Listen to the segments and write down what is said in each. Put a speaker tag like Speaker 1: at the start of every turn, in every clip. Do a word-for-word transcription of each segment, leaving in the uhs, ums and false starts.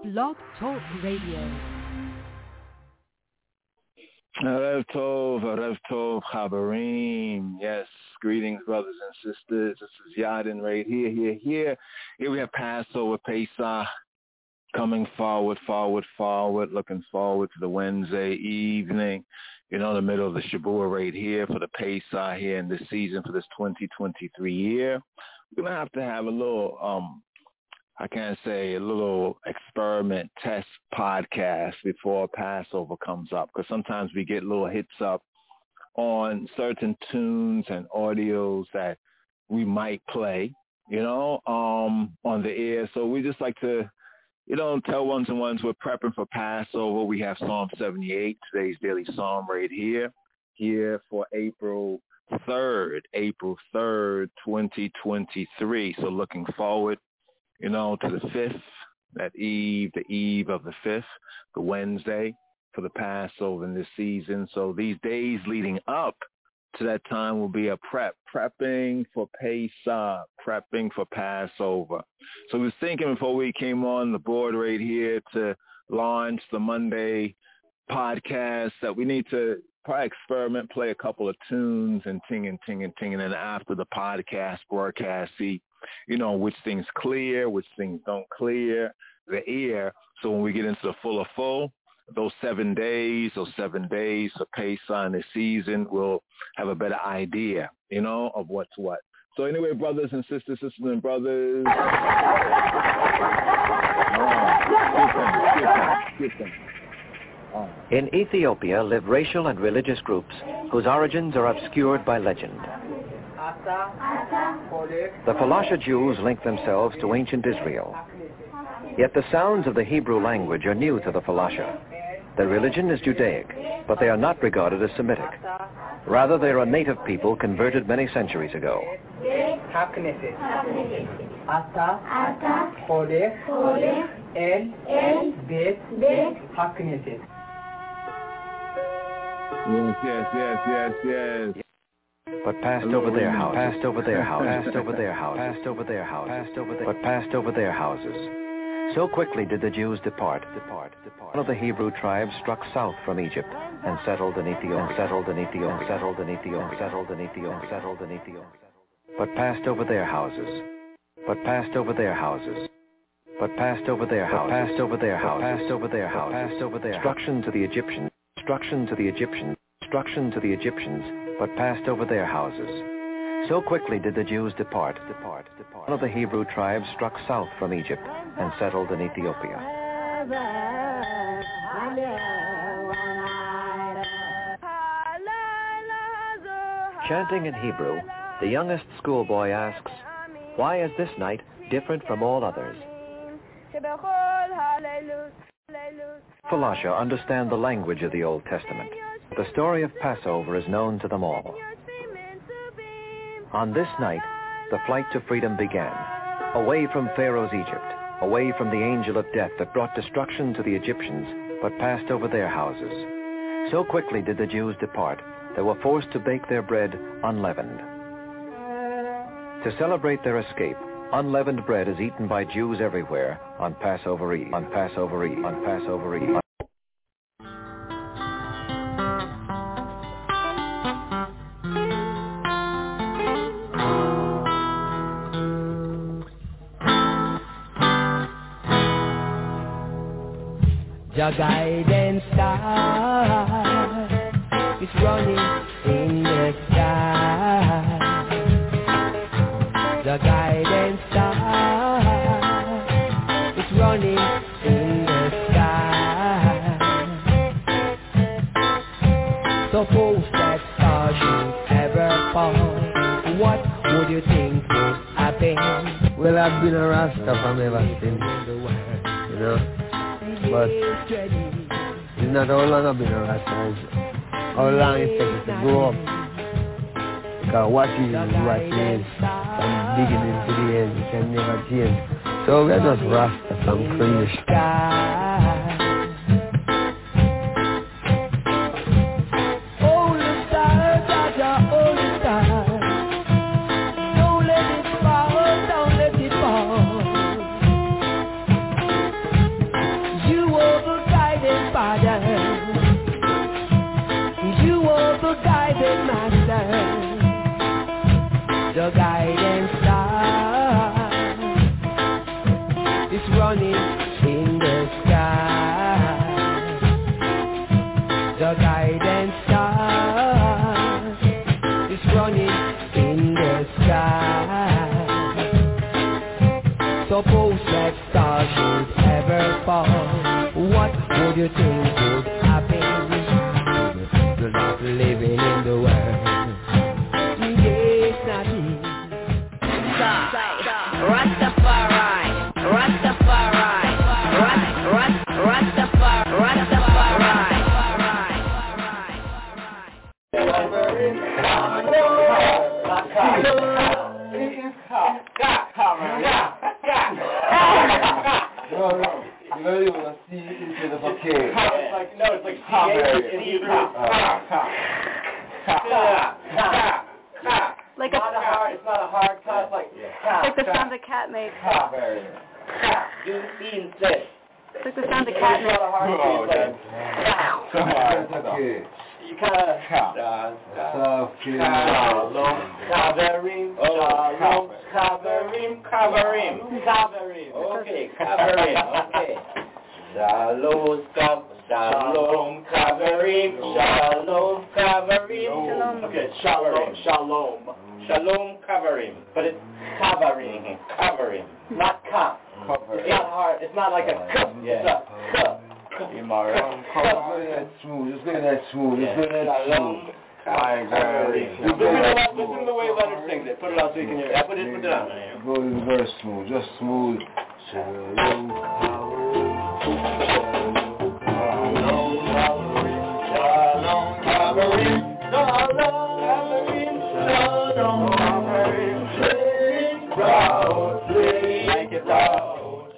Speaker 1: Blog Talk Radio.
Speaker 2: Erev Tov, Erev Tov, Chabarim. Yes, greetings, brothers and sisters. This is Yadin right here, here, here. Here we have Passover, Pesach, coming forward, forward, forward, looking forward to the Wednesday evening. You know, the middle of the Shabbat right here for the Pesach here in this season for this twenty twenty-three year. We're going to have to have a little, um, I can't say, a little experiment test podcast before Passover comes up, because sometimes we get little hits up on certain tunes and audios that we might play, you know, um, on the air. So we just like to, you know, tell ones and ones we're prepping for Passover. We have Psalm seventy-eight, today's daily psalm right here, here for April third, April third, twenty twenty-three. So looking forward, you know, to the fifth, that eve, the eve of the fifth, the Wednesday for the Passover in this season. So these days leading up to that time will be a prep, prepping for Pesach, prepping for Passover. So we was thinking before we came on the board right here to launch the Monday podcast that we need to probably experiment, play a couple of tunes and ting and ting and ting, and then after the podcast broadcast, see, you know, which things clear, which things don't clear the air. So when we get into the full of full, those seven days, those seven days for Pesach in the season, we'll have a better idea, you know, of what's what. So anyway, brothers and sisters, sisters and brothers. Oh, skip them, skip them, skip them. Oh.
Speaker 3: In Ethiopia live racial and religious groups whose origins are obscured by legend. The Falasha Jews link themselves to ancient Israel. Yet the sounds of the Hebrew language are new to the Falasha. Their religion is Judaic, but they are not regarded as Semitic. Rather, they are a native people converted many centuries ago.
Speaker 4: Yes,
Speaker 2: yes, yes, yes, yes.
Speaker 3: But passed over their house, passed over their house, passed over their house, passed over their house, passed over their, but passed over their houses. So quickly did the Jews depart, depart, depart. One of the Hebrew tribes struck south from Egypt and settled in Ethiopia, settled in Ethiopia, settled in Ethiopia, settled in Ethiopia, settled in Ethiopia. But passed over their houses, but passed over their houses, but passed over their house, passed over their house, passed over their house, passed over their destruction to the Egyptians, destruction to the Egyptians, destruction to the Egyptians, but passed over their houses. So quickly did the Jews depart, depart, depart. One of the Hebrew tribes struck south from Egypt and settled in Ethiopia. Chanting in Hebrew, the youngest schoolboy asks, "Why is this night different from all others?" Falasha understand the language of the Old Testament. The story of Passover is known to them all. On this night, the flight to freedom began, away from Pharaoh's Egypt, away from the angel of death that brought destruction to the Egyptians, but passed over their houses. So quickly did the Jews depart, they were forced to bake their bread unleavened. To celebrate their escape, unleavened bread is eaten by Jews everywhere on Passover Eve, on Passover Eve, on Passover Eve.
Speaker 5: The guidance star is running in the sky. The guidance star is running in the sky. Suppose that star should ever fall, what would you think would happen?
Speaker 4: Well, I've been a Rasta from ever since, you know. But it's not how long I've been a Rasta, it's how long it takes to grow up. Because what is what is, from the beginning to the end, it can never change. So we're just Rasta from creation.
Speaker 5: Oh, the star, Jaja, oh, the star. Don't let it fall, don't let it fall. in the sky. The guidance star is running in the sky. Suppose that stars would ever fall, what would you think would happen? You're not living in the world. Yes, not me.
Speaker 1: Rastafari, Rastafari, Rast, Rast, Rastafari, Rastafari.
Speaker 6: You know, you want to see instead of a K.
Speaker 7: It's like, no, it's like C H in Hebrew.
Speaker 8: Like
Speaker 7: Not a
Speaker 8: a,
Speaker 7: hard, it's not a hard cut, it's like
Speaker 8: like the sound a cat makes.
Speaker 7: do C instead.
Speaker 8: It's like the sound a cat
Speaker 7: It's
Speaker 8: makes.
Speaker 7: not a hard cut, it's like, you kind of,
Speaker 6: Shalom,
Speaker 7: Kaverim, Shalom, Kaverim, Kaverim, Kaverim, okay, Kaverim, okay. Shalom, Shalom, Kaverim, Shalom, Kaverim. Okay, Shalom, Shalom, Shalom, Kaverim, but it's Kaverim, Kaverim, not Ka. It's not hard, it's not like a K, it's a K.
Speaker 6: Imara. That's smooth. Just look at that smooth. Just look at that smooth. My God.
Speaker 7: Listen to the way Leonard sings it. Put it out so you can hear it. Put it, put it on.
Speaker 6: Go to the verse smooth. Just smooth. Shalom.
Speaker 7: Shalom, Kaverim, Shalom, Shalom, Kaverim, Shalom, proudly, make it loud.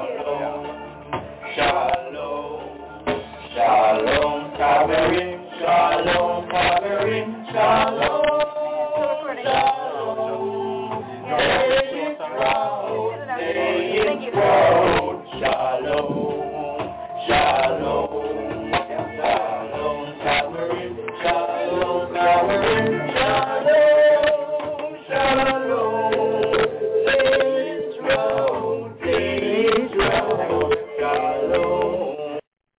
Speaker 7: Shalom, Shalom, Kaverim, Shalom, Kaverim, Shalom, Shalom, make it proud, make it proud, Shalom, Shalom. Shalom, Kaverim, Shalom, Kaverim, Shalom, Shalom. Sail round, sail round, Shalom.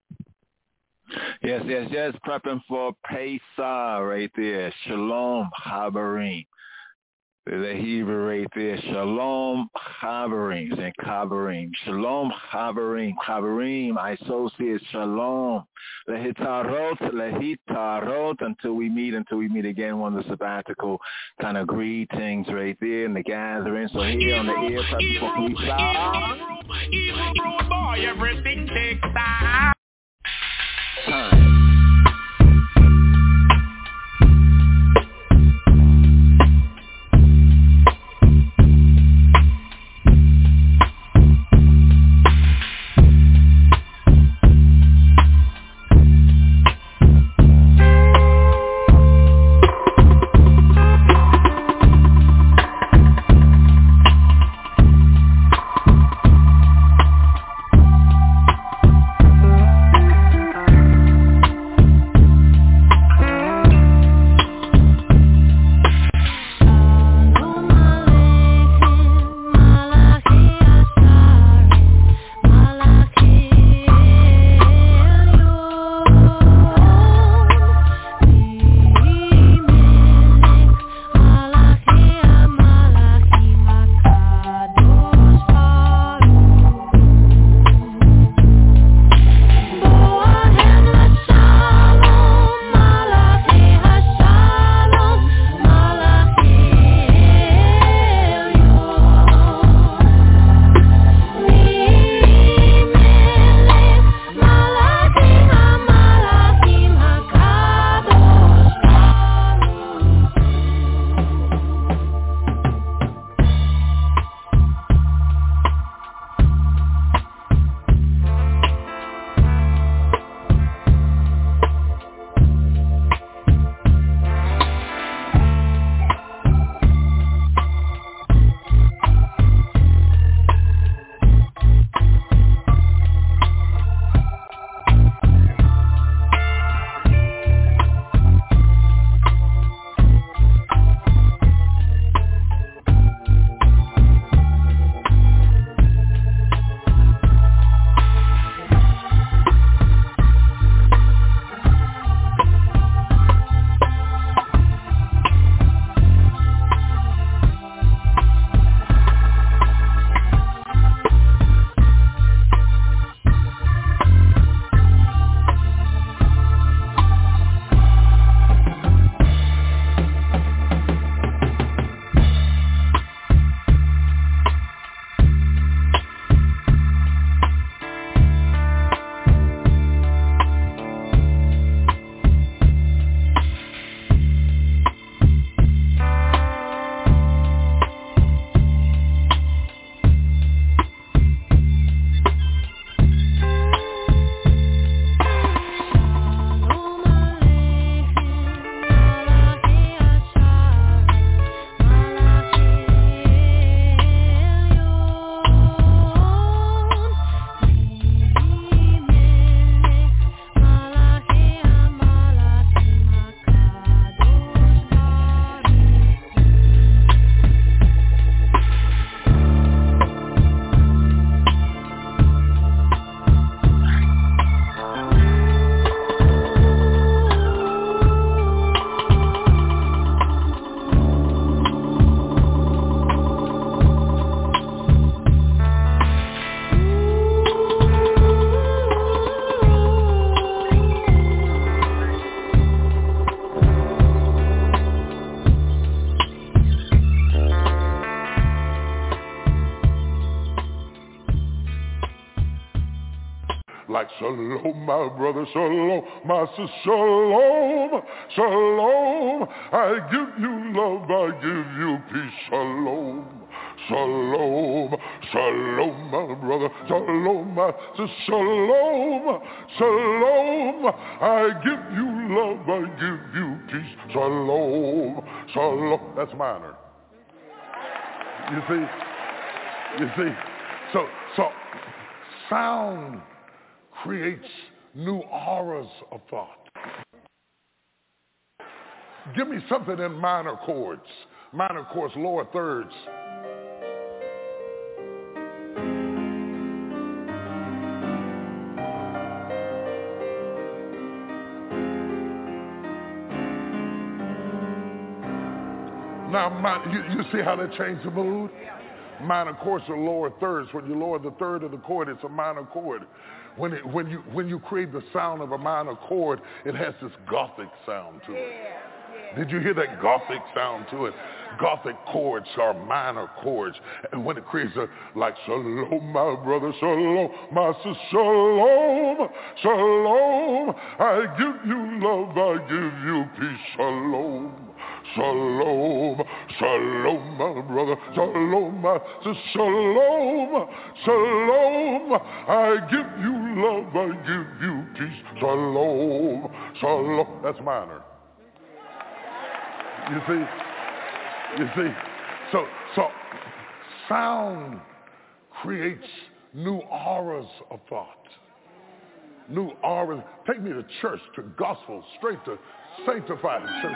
Speaker 2: Yes, yes, yes. Prepping for Pesach right there. Shalom Chaverim. The Hebrew right there. Shalom Chaverim. Saying Chaverim. Shalom Chaverim. Chaverim. I associate Shalom. Lehitarot. Lehitarot. Until we meet. Until we meet again. One of the sabbatical kind of greetings right there in the gathering. So here on the air. Prepping for Pesach.
Speaker 9: Hebrew boy, everything takes time.
Speaker 2: Time.
Speaker 10: like shalom, my brother, shalom, my sister, shalom, shalom. I give you love, I give you peace, shalom, shalom, shalom, my brother, shalom, my sister, shalom, shalom. I give you love, I give you peace, shalom, shalom. That's minor. You see, you see, so, so sound creates new auras of thought. Give me something in minor chords. Minor chords, lower thirds. Now, my, you, you see how that changed the mood? Minor chords are lower thirds. When you lower the third of the chord, it's a minor chord. When, it, when, you, when you create the sound of a minor chord, it has this gothic sound to it. Did you hear that gothic sound to it? Gothic chords are minor chords. And when it creates a, like, shalom, my brother, shalom, my sister, shalom, shalom. I give you love, I give you peace, shalom. Shalom, shalom, my brother, shalom, my sister, shalom, shalom. I give you love, I give you peace, shalom, shalom. That's minor. You see, you see, so, so sound creates new auras of thought, new auras. Take me to church, to gospel, straight to sanctified church.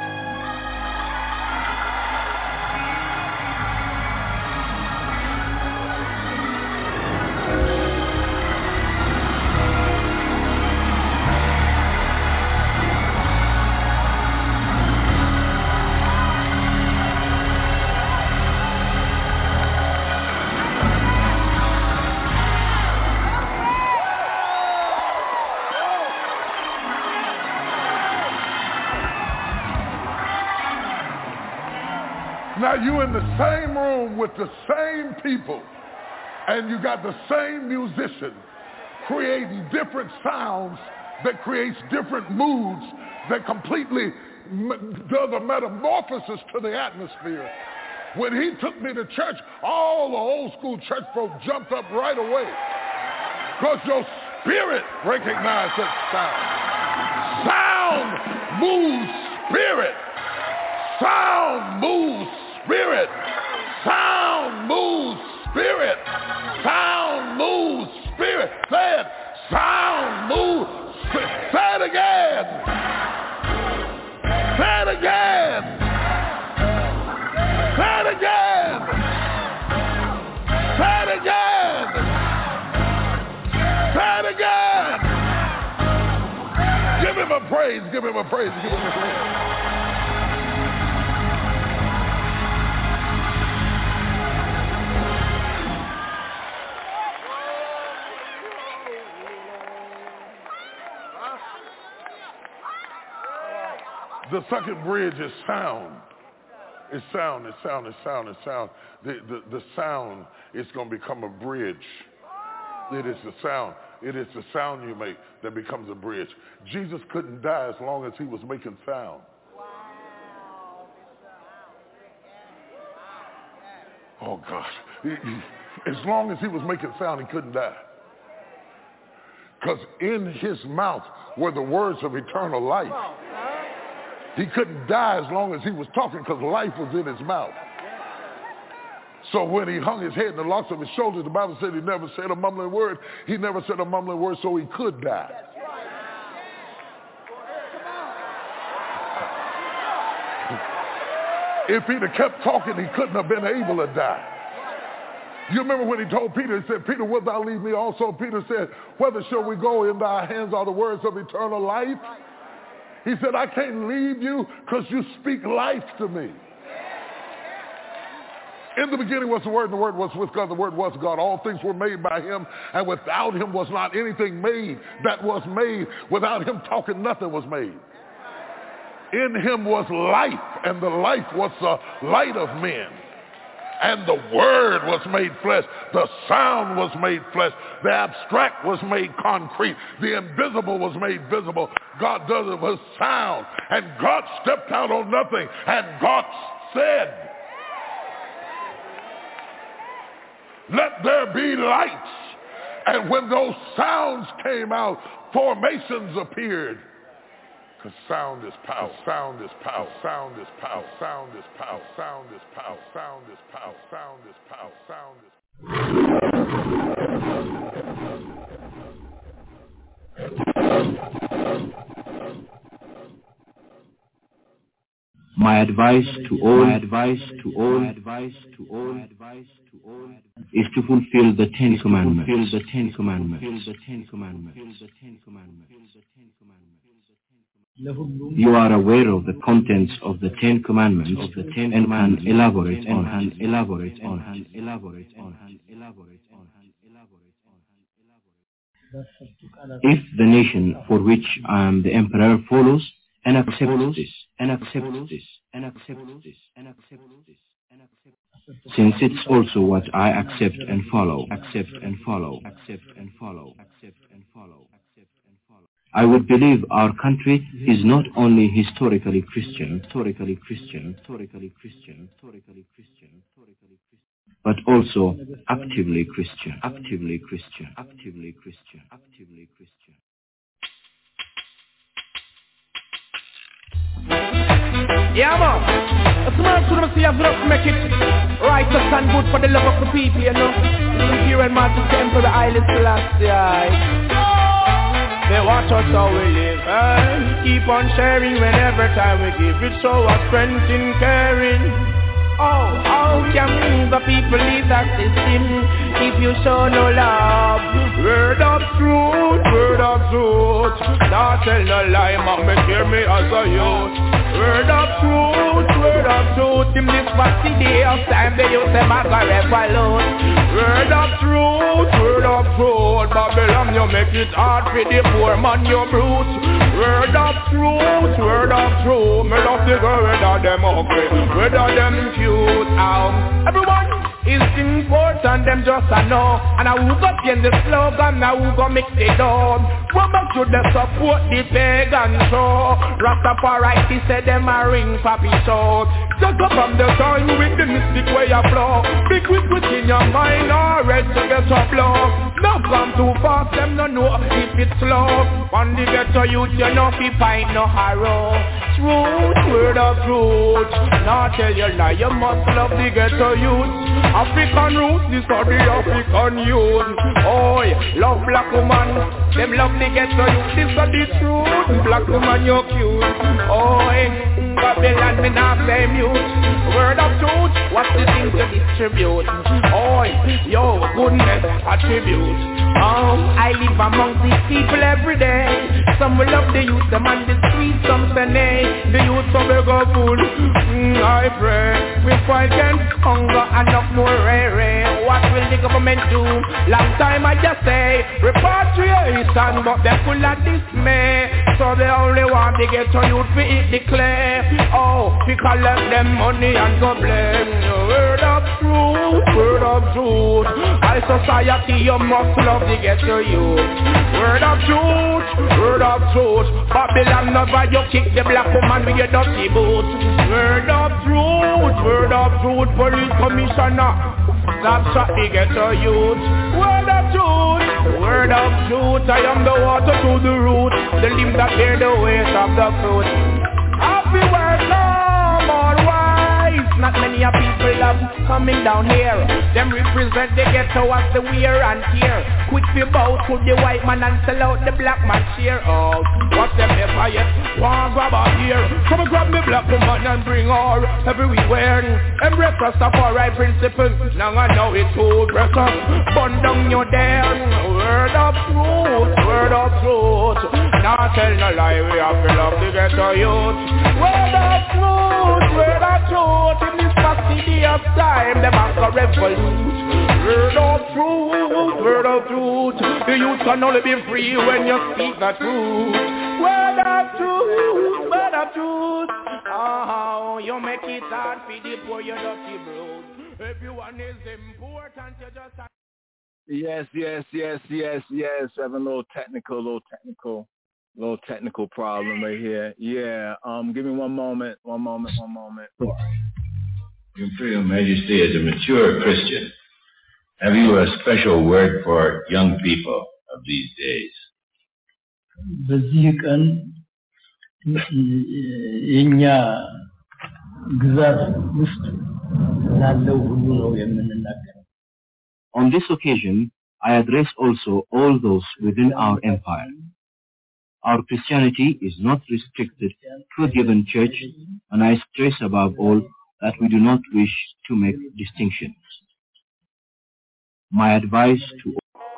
Speaker 10: Now you in the same room with the same people, and you got the same musician creating different sounds that creates different moods that completely does a metamorphosis to the atmosphere. When he took me to church, all the old school church folk jumped up right away because your spirit recognized that sound. Sound moves spirit. Sound moves spirit. Sound moves spirit. Sound moves spirit. Say it. Sound moves spirit. Say it again. Say it again. Say it again. Say it again. Say it again. Give him a praise. Give him a praise. Give him a praise. The second bridge is sound. It's sound, it's sound, it's sound, it's sound. The, the, the sound is going to become a bridge. It is the sound. It is the sound you make that becomes a bridge. Jesus couldn't die as long as he was making sound. Oh, gosh. As long as he was making sound, he couldn't die. Because in his mouth were the words of eternal life. He couldn't die as long as he was talking because life was in his mouth. So when he hung his head and the locks of his shoulders, the Bible said he never said a mumbling word. He never said a mumbling word, so he could die. If he'd have kept talking, he couldn't have been able to die. You remember when he told Peter, he said, Peter, wilt thou leave me also? Peter said, whither shall we go? In thy hands are the words of eternal life. He said, I can't leave you because you speak life to me. In the beginning was the Word, and the Word was with God, the Word was God. All things were made by him, and without him was not anything made that was made. Without him talking, nothing was made. In him was life, and the life was the light of men. And the word was made flesh. The sound was made flesh. The abstract was made concrete. The invisible was made visible. God does it with sound. And God stepped out on nothing. And God said, let there be lights. And when those sounds came out, formations appeared. Because sound is power, sound is power, sound is power, sound is power, sound is power, sound is power, sound is power, sound is
Speaker 11: My advice to all, my advice to all, my advice to all, my advice to all is to fulfill the Ten Commandments. Fulfill the Ten Commandments. Fulfill the Ten Commandments. Fulfill the Ten Commandments. You are aware of the contents of the Ten Commandments of the Ten and can elaborate on and elaborate on and elaborate on and elaborate on and elaborate on and elaborate. If the nation for which I am the emperor follows and accepts this and accepts this and accepts this and accepts this and accepts, since it's also what I accept and follow, accept and follow, accept and follow, accept and follow. I would believe our country is not only historically Christian, historically Christian, historically Christian, historically Christian, historically Christian, but also actively Christian, actively Christian, actively Christian, actively Christian.
Speaker 12: Yeah, man. A smart to see I've got to make it righteous and good for the love of the people, you know. The Imperial Majesty Emperor Haile Selassie. They watch us how we live, eh? Keep on sharing whenever time we give it, show us strength in caring. Oh, how can the people leave that system if you show no love? Word of truth, word of truth. Not tell no lie, mama, hear me as a youth. Word of truth, word of truth. In this party day of time, they use them as a revolute. Word of truth, word of truth. Babylon, you make it hard for the poor man, you brute. Word of truth, word of truth. Me love the girl, whether them ugly, whether them cute. Out. Everyone is important, them just a know. And I will go change the slogan, I will go mix it up. Go back to the support the pagan show. Rastafari, he said them a ring papi show. Just go from the time with the mystic way of flow. Big quick within your mind, or red to get up low. Don't come too fast, them no know if it's slow. On the ghetto youth, you know if you find no harrow. Truth, word of truth. Not tell you lie, you must love the ghetto youth. African roots, this are the African youth. Oh, love black woman, them love the ghetto youth. This are the truth, black woman you're cute. Oh, Babylon, me not blame you. Word of truth, what's the thing to distribute? Oh, yo, goodness, attribute. Oh, I live among these people every day. Some will love the youth, them on the street, some say nay. The youth some will go food. Mm, I pray we fight against hunger and enough more rare. What will the government do? Long time I just say repatriation, but they full of dismay. So they only want to get to youth to eat the clay. Oh, we collect them money and go blame. Word of truth, word of truth. Our society you must love to get to youth. Word of truth, word of truth. Babylon never you kick the black woman with your dirty boots. Word of truth, word of truth. Police commissioner, stop shot the ghetto youth. Word of truth, word of truth. I am the water to the root, the limb that bear the weight of the fruit. Happy word, no more wise. Not many a people love coming down here. Them represent the ghetto as the wear and tear. Quick to bow to the white man and sell out the black man share. Oh, what's them ever yet? One grab a here. Come and grab me black woman and bring her everywhere. Embrace Rastafari principle. Now I know it's too precious. Burn down your damn. Word of truth, word of truth. Now tell no lie, we have to love the ghetto youth. Word of truth, word of truth. In this city of time, them have to revolute. Word of truth, word of truth. The youth can only be free when you speak the truth. Word of truth, word of truth. Oh, you make it hard for the poor, you dirty bros. Everyone is important. You just.
Speaker 2: Yes, yes, yes, yes, yes. Having a little technical, little technical, little technical problem right here. Yeah. Um. Give me one moment. One moment. One moment.
Speaker 11: Your Imperial Majesty, as a mature Christian, have you a special word for young people of these days?
Speaker 13: በዚህ ቀን የኛ ግዛት ውስጥ ላለው ሁሉ ነው የምንናገረው።
Speaker 11: On this occasion, I address also all those within our empire. Our Christianity is not restricted to a given church, and I stress above all that we do not wish to make distinctions. My advice to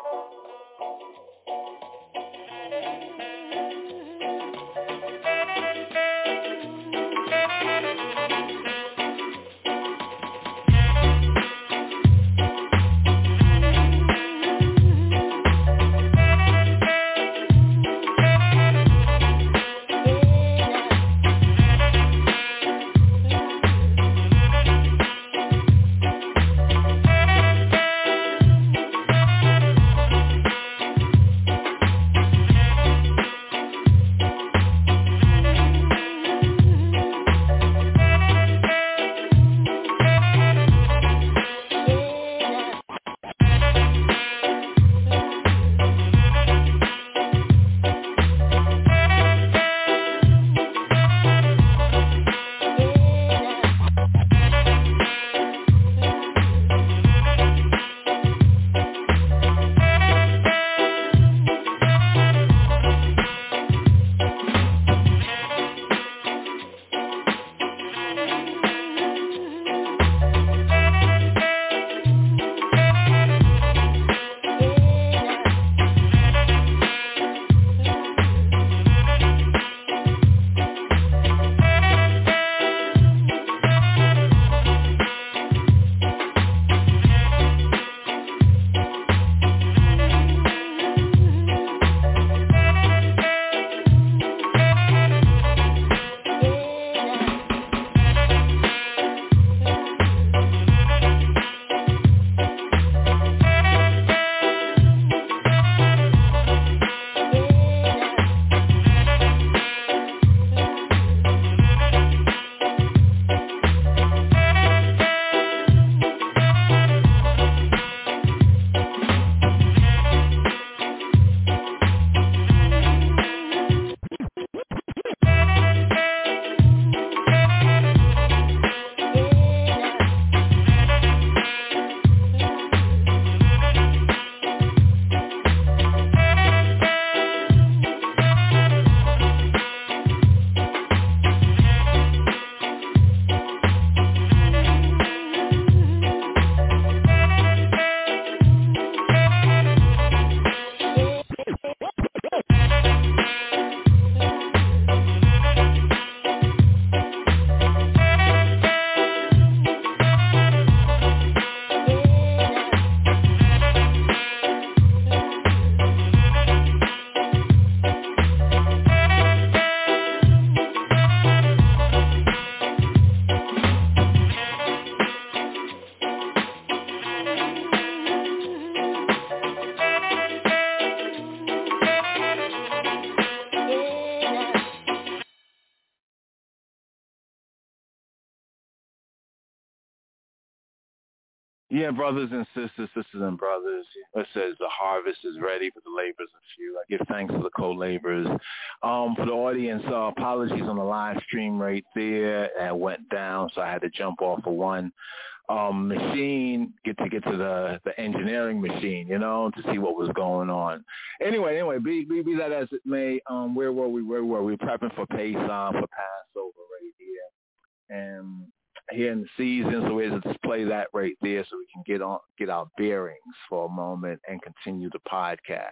Speaker 2: Yeah, brothers and sisters, sisters and brothers, it says the harvest is ready, but the laborers are few. I give thanks to the co-laborers. Um, for the audience, uh, apologies on the live stream right there. It went down, so I had to jump off of one um, machine, get to get to the, the engineering machine, you know, to see what was going on. Anyway, anyway, be, be, be that as it may, um, where were we? Where were we? Prepping for Pesach, for Passover right here. And here in the season, so we'll display that right there so we can get on, get our bearings for a moment and continue the podcast.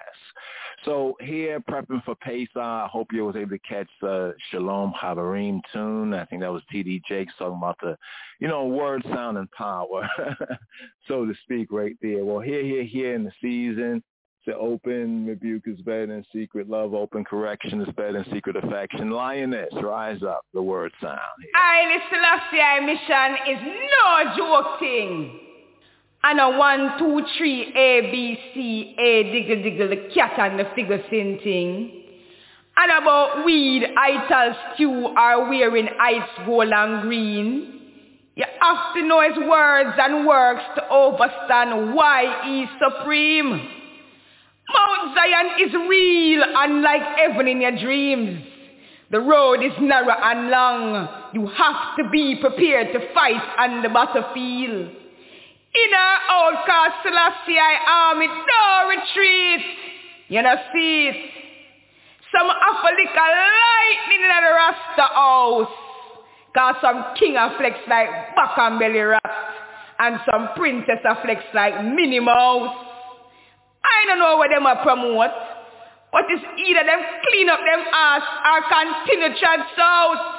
Speaker 2: So here, prepping for Pesach, I hope you was able to catch the Shalom Chaverim tune. I think that was T D Jakes talking about the, you know, word, sound, and power, so to speak, right there. Well, here, here, here in the season, The open rebuke is better than secret love. Open correction is better than secret affection. Lioness, rise up. The word sound.
Speaker 14: Haile Selassie mission is no joke thing. And a one, two, three, A, B, C, A, diggle, diggle, the cat and the figure sin thing. And about weed, ital stew are wearing ice, gold and green. You have to know his words and works to understand why he's supreme. Mount Zion is real, unlike heaven in your dreams. The road is narrow and long. You have to be prepared to fight on the battlefield. In our outcast Selassie army, no retreat. You know, see it. Some have a little lightning in the Rasta house. Cause some king a flex like back and belly rat. And some princess a flex like Minnie Mouse. I don't know what them a promote. But it's either them clean up them ass or continue to south.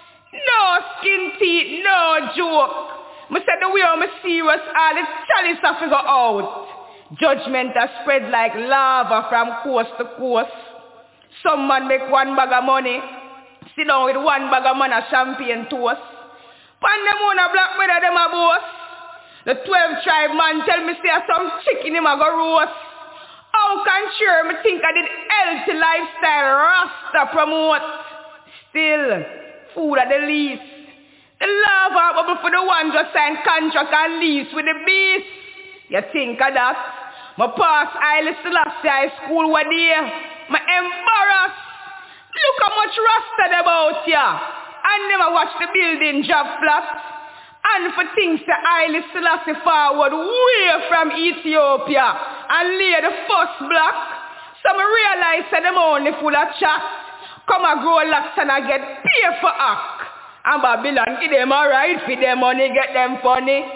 Speaker 14: No skin teeth, no joke. I said the way I'm serious, all the chalice I figure out. Judgment has spread like lava from coast to coast. Some man make one bag of money, sit down with one bag of money and champagne toast. Pan them on a black brother them a boss. The twelve tribe man tell me say some chicken him a go roast. How can sure me think I did healthy lifestyle Rasta promote? Still, food at the least. The lava bubble for the ones who sign contract and lease with the beast. You think of that? My pass Haile Selassie High School one day. My embarrassed. Look how much Rasta about ya. I never watched the building drop flat. And for things that Haile Selassie forward way from Ethiopia and lay the first block. Some realize that them only full of chat. Come and grow locks and I get paid for act. And Babylon give them a right for them money, get them funny.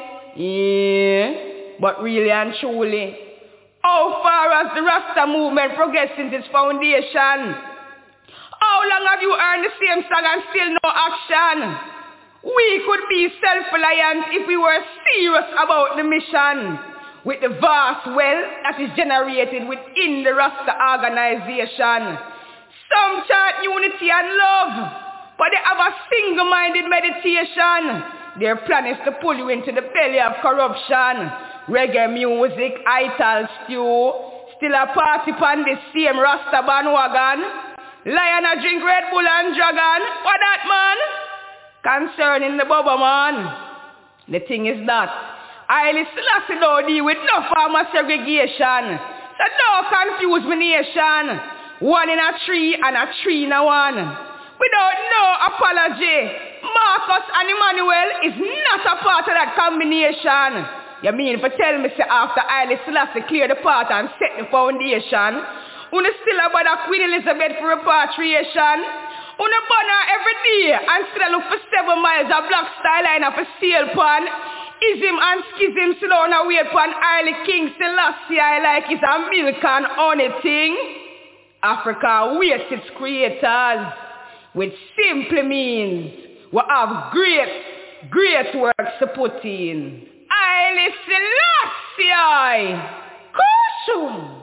Speaker 14: Yeah, but really and truly, how far has the Rasta movement progressed since its foundation? How long have you earned the same song and still no action? We could be self-reliant if we were serious about the mission. With the vast wealth that is generated within the Rasta organization. Some chant unity and love. But they have a single-minded meditation. Their plan is to pull you into the belly of corruption. Reggae music, ital stew. Still a party pan the same Rasta bandwagon. Lion a drink Red Bull and Dragon. What that, man? Concerning the Bubba, man. The thing is that Haile Selassie don't deal with no form of segregation. So don't confuse me nation. One in a tree and a tree in a one. Without no apology, Marcus and Emmanuel is not a part of that combination. You mean for tell me say after Haile Selassie clear the path and set the foundation, una still about a Queen Elizabeth for repatriation? Una burn her every day and still look for seven miles of black style line of a sail pan. Ism and schism still on a wait pan Haile King Selassie I like is a milk and honey thing. Africa waits its creators. Which simply means we have great, great works to put in. Haile Selassie! Kushum!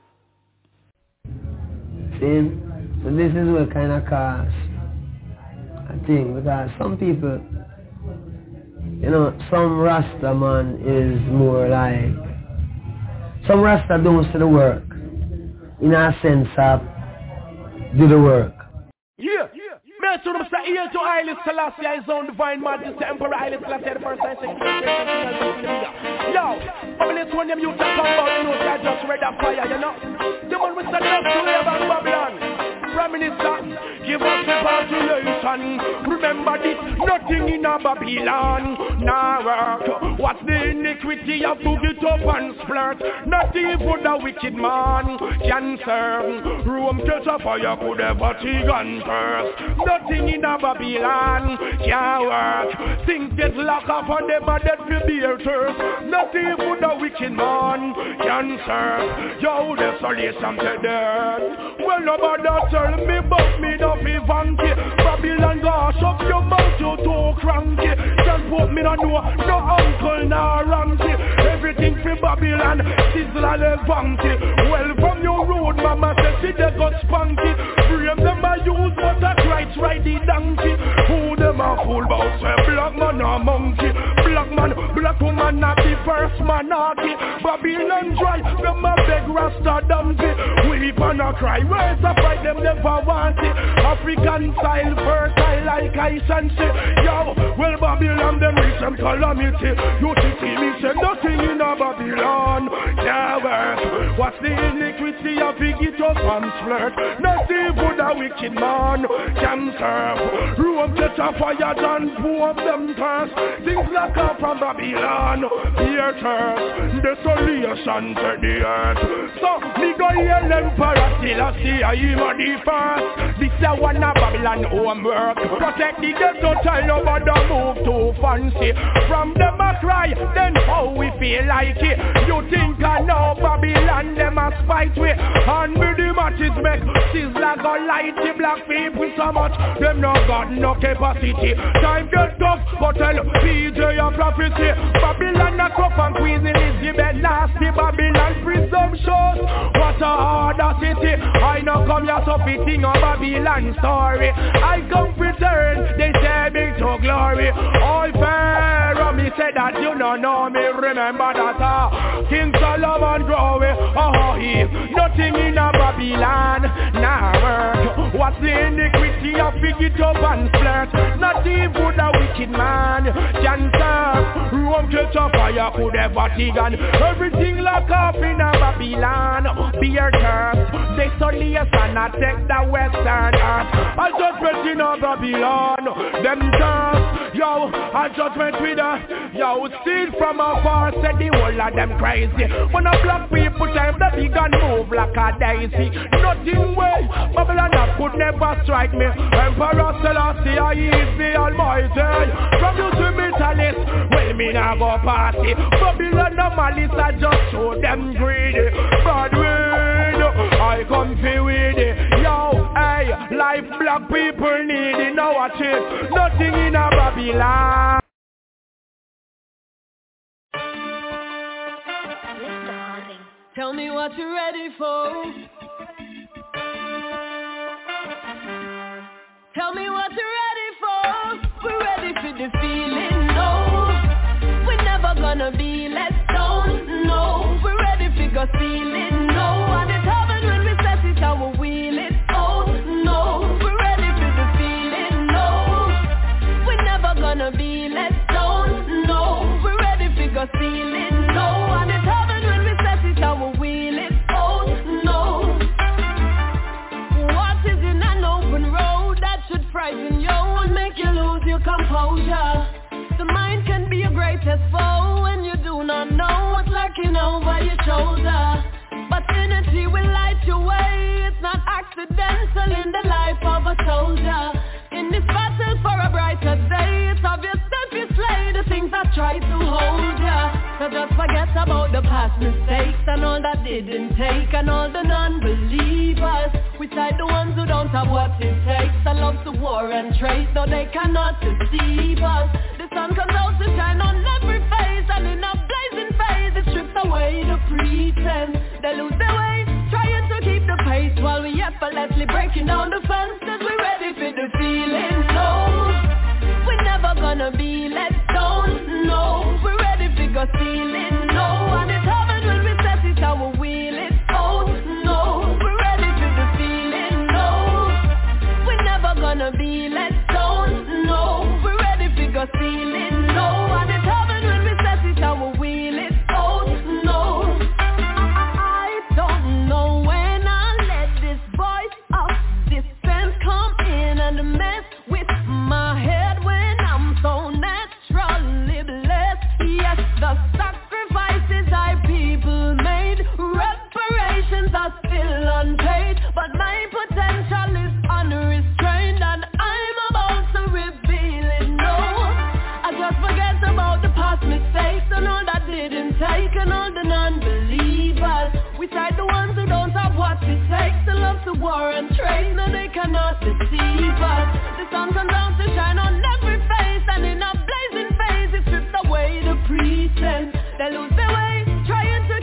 Speaker 4: See, so this is what kind of cause a thing, because some people, you know, some Rasta man is more like, some Rasta don't do the work, in a sense of do the work.
Speaker 12: Yeah, yeah. Make sure to say here to Haile Selassie, his own divine majesty, Emperor Haile Selassie, the first time second Yo, from this one them you can come about, you know, I just read that fire, you know. The one with the love to live on Babylon. Prime Minister, give us repatriation. Remember this, nothing in a Babylon. Now work, what's the iniquity of to get up and splurt? Nothing for the wicked man can serve. Rome catch a fire could ever take on first. Nothing in a Babylon can work. Things get locked up on them and dead for beaters. Nothing for the wicked man can serve. Yo, desolation to death. Well, nobody tell me about me no fi vanky. Babylon gosh up your mouth, you too cranky. Can't put me no no, no uncle nor auntie. Everything fi Babylon. Babylon, sizzle and the funky. Well, from your road, mama said she they got spunky. Frame them I use, but I try to ride the donkey. Who them a fool about, say black man or monkey. Black man, black woman not the first monarchy. Babylon dry, them a beg Rasta donkey. Weep and a cry, where's the fight them never want it. African style, fertile like ice and say, yo, well Babylon them rich and calamity. You see me say nothing in a Babylon, yeah work. What's the iniquity of it up and flirt? Not even a wicked man can serve. Rome catch a fire and both them curse. Things like up from Babylon, here turf, desolation to the earth. So me go hear Emperor still I see I am the first. This a one of Babylon homework. Protect the ghetto child, nobody move too fancy. From them a cry, then how we feel like it. You think I know Babylon, them a spite we. And with the matches make sizzler go light the black people so much. Them no got no capacity. Time get tough, but tell P J a prophecy. Babylon a tough and Queen Elizabeth nasty. Babylon presumptuous. What a harder city. I know come here so fitting on Babylon story. I come return, they say me to glory. All fair, me say that you don't know me. Remember that uh, King Solomon draw it. Oh, he nothing in a Babylon. Nah work. What's the iniquity of it up and flirt? Not even a wicked man can serve. Rome catch a fire could ever tigan. Everything lock up in a Babylon. Beer curse. They solely a son and take the western earth. I just went in a Babylon. Them curse. Yo, I just went with a yo, steal from afar. Said the whole of them crazy. When a black people time the big and move like a daisy. Nothing way. Babylon that could never strike me. Emperor Selassie, I is the almighty. From you to metalist, well me now go party. Babylon no malice, I just show them greedy. Bad weed, I come feel with it. Yo, hey, life black people need it. Now watch it, nothing in a Babylon.
Speaker 15: Tell me what you're ready for. Tell me what you're ready for. We're ready for the feeling, no. We're never gonna be let down, no. We're ready for go stealing, no. And it's heaven when we set it and we wheel it, oh, no. We're ready for the feeling, no. We're never gonna be let down, no. We're ready for go stealing, no. And it's heaven when we set it and we wheel it, oh, no. What is in an open road that should frighten you and make you lose your composure? The mind can be your greatest foe when you do not know what's lurking over your shoulder. But unity will light your way. It's not accidental in the life of a soldier. In this battle for a brighter day, it's obvious that you slay the things that try to hold ya. So just forget about the past mistakes and all that didn't take, and all the non-believers. We side the ones who don't have what it takes, and love to war and trade, so they cannot deceive us. The sun comes out to shine on every face, and in a blazing phase it strips away the pretense. They lose their way, trying to keep the pace, while we effortlessly breaking down the fences. We're ready for the feeling, no. We're never gonna be let down, no. We're ready for go stealing, no. And it's heaven when we set it and we wheel it, oh, no. We're ready for the feeling, no. We're never gonna be let down, no. We're ready for go stealing, no. And it's heaven when we set it and we wheel it, oh, no. I don't know when I let this voice of distance come in and mess with my head when I'm so naturally blessed. Yes, the sacrifices I people made, reparations are still unpaid, but my potential is unrestrained and I'm about to reveal it, no. I just forget about the past mistakes and all that didn't take, and all the non-believers. We side the ones who don't have what it takes, to love to war and trade, no they cannot deceive us. The sun comes out to shine on every face, and in a blazing phase it strips away the pretense. They lose their way, trying to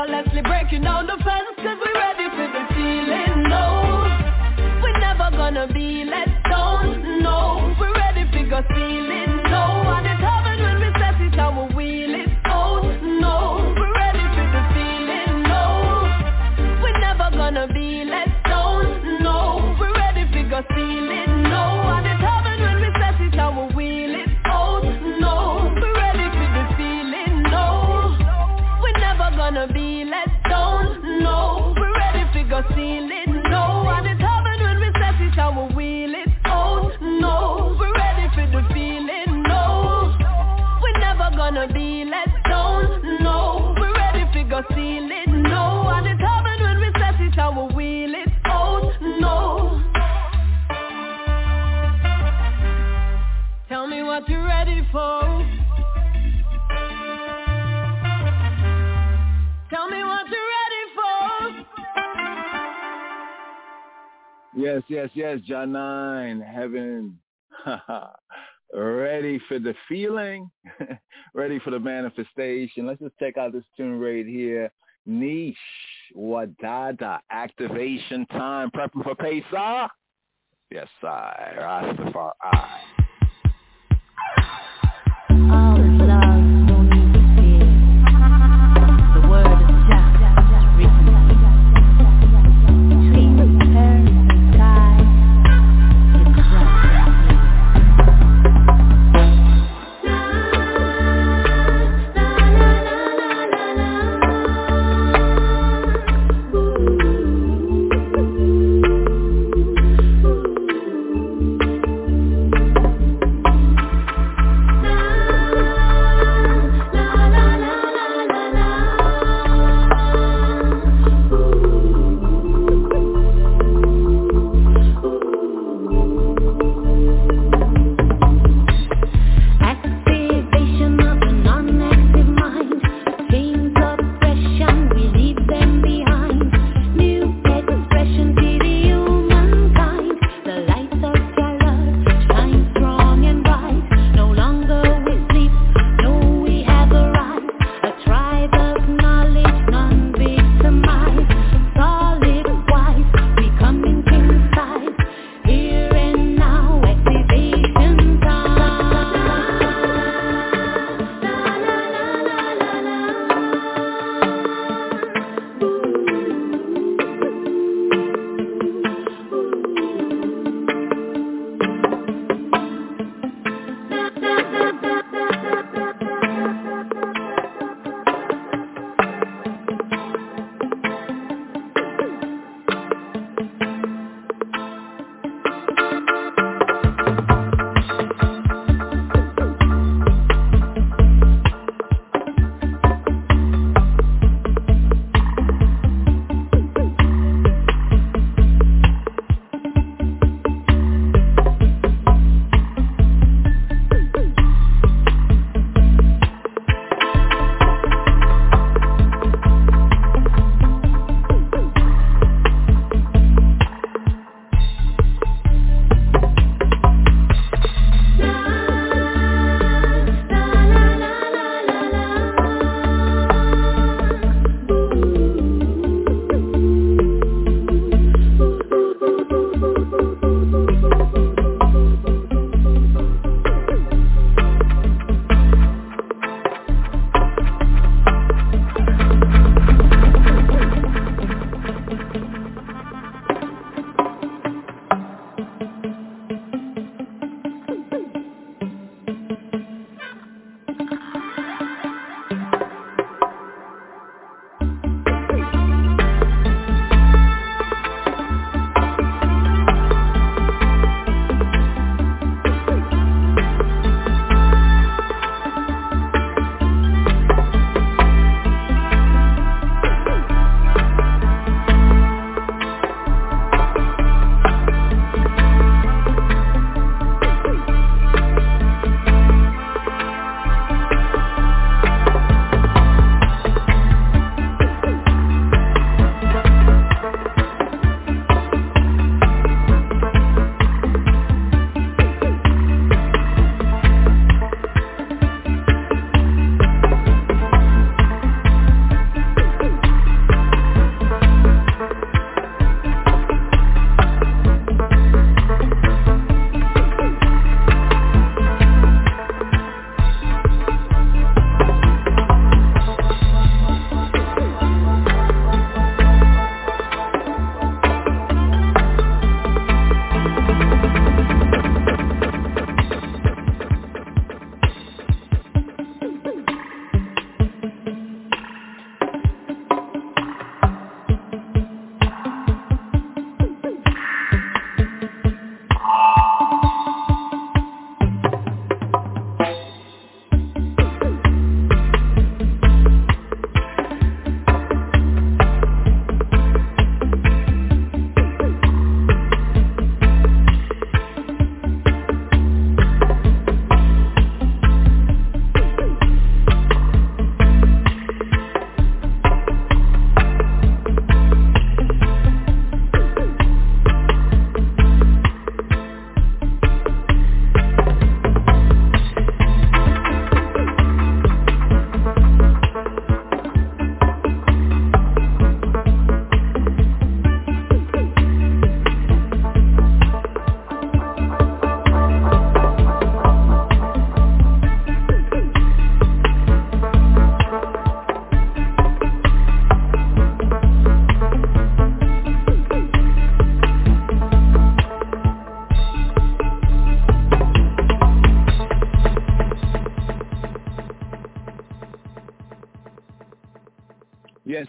Speaker 15: effortlessly breaking down the fence, cause we're ready for the feeling, no. We're never gonna be let down, no. We're ready for the feeling, no. And it's heaven when we set it and we wheel it out, no. We're ready for the feeling, no. We're never gonna be let down, no. We're ready for the feeling, no. And it's heaven when we set it and we wheel it out, no. We're ready for the feeling, no. We're never gonna be let down, no. We're ready for the feeling, no. And it's heaven when we set it and we wheel it out, no. We're ready for the feeling, no. We're never gonna be let down, no. We're ready for the feeling, no. And it's heaven when we set it and we wheel it out, no. Tell me what you're ready for. Tell me what you're ready for.
Speaker 2: Yes, yes, yes, John nine, heaven. Ready for the feeling, ready for the manifestation. Let's just check out this tune right here. Niche, Wadada, activation time, prepping for Pesach. Yes, I, Rastafari.
Speaker 16: All is love, no need to fear. The word is just written. Between the earth and sky, it's just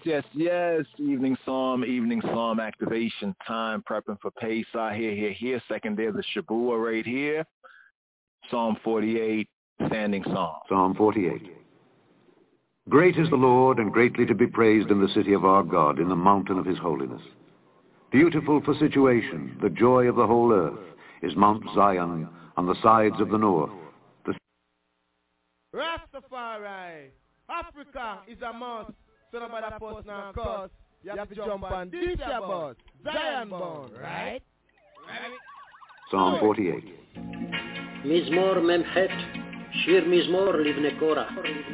Speaker 2: yes, yes. Evening Psalm, evening Psalm activation time, prepping for Pesach. Here, here, here. Second day of the Shabua right here. Psalm forty-eight, standing Psalm.
Speaker 17: Psalm forty-eight. Great is the Lord, and greatly to be praised in the city of our God, in the mountain of his holiness. Beautiful for situation, the joy of the whole earth, is Mount Zion on the sides of the north. The
Speaker 12: Rastafari, Africa is a must. So nobody post now cause you have to jump on this bus. Zion born, right?
Speaker 17: Psalm forty-eight.
Speaker 18: מזמור מ"ח, שיר מזמור לבני קורח.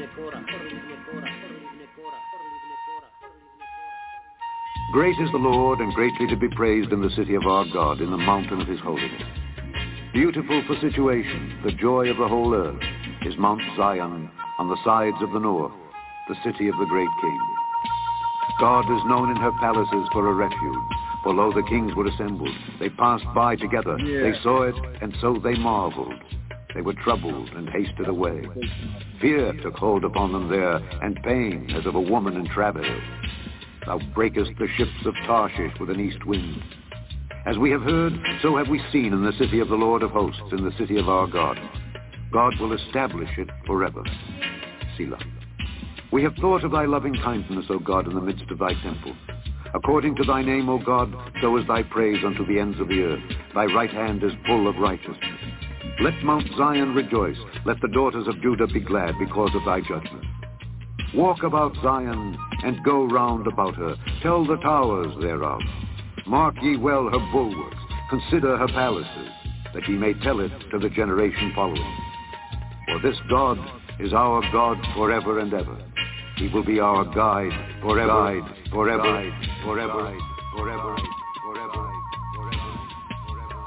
Speaker 17: Great is the Lord, and greatly to be praised in the city of our God, in the mountain of his holiness. Beautiful for situation, the joy of the whole earth, is Mount Zion on the sides of the north, the city of the great king. God is known in her palaces for a refuge, for lo, the kings were assembled. They passed by together. Yeah. They saw it, and so they marveled. They were troubled and hasted away. Fear took hold upon them there, and pain as of a woman in travail. Thou breakest the ships of Tarshish with an east wind. As we have heard, so have we seen in the city of the Lord of hosts, in the city of our God. God will establish it forever. Selah. We have thought of thy loving kindness, O God, in the midst of thy temple. According to thy name, O God, so is thy praise unto the ends of the earth. Thy right hand is full of righteousness. Let Mount Zion rejoice. Let the daughters of Judah be glad because of thy judgment. Walk about Zion, and go round about her. Tell the towers thereof. Mark ye well her bulwarks. Consider her palaces, that ye may tell it to the generation following. For this God is our God forever and ever. He will be our guide forever, guide, forever, guide, forever, guide, forever, forever, forever, forever.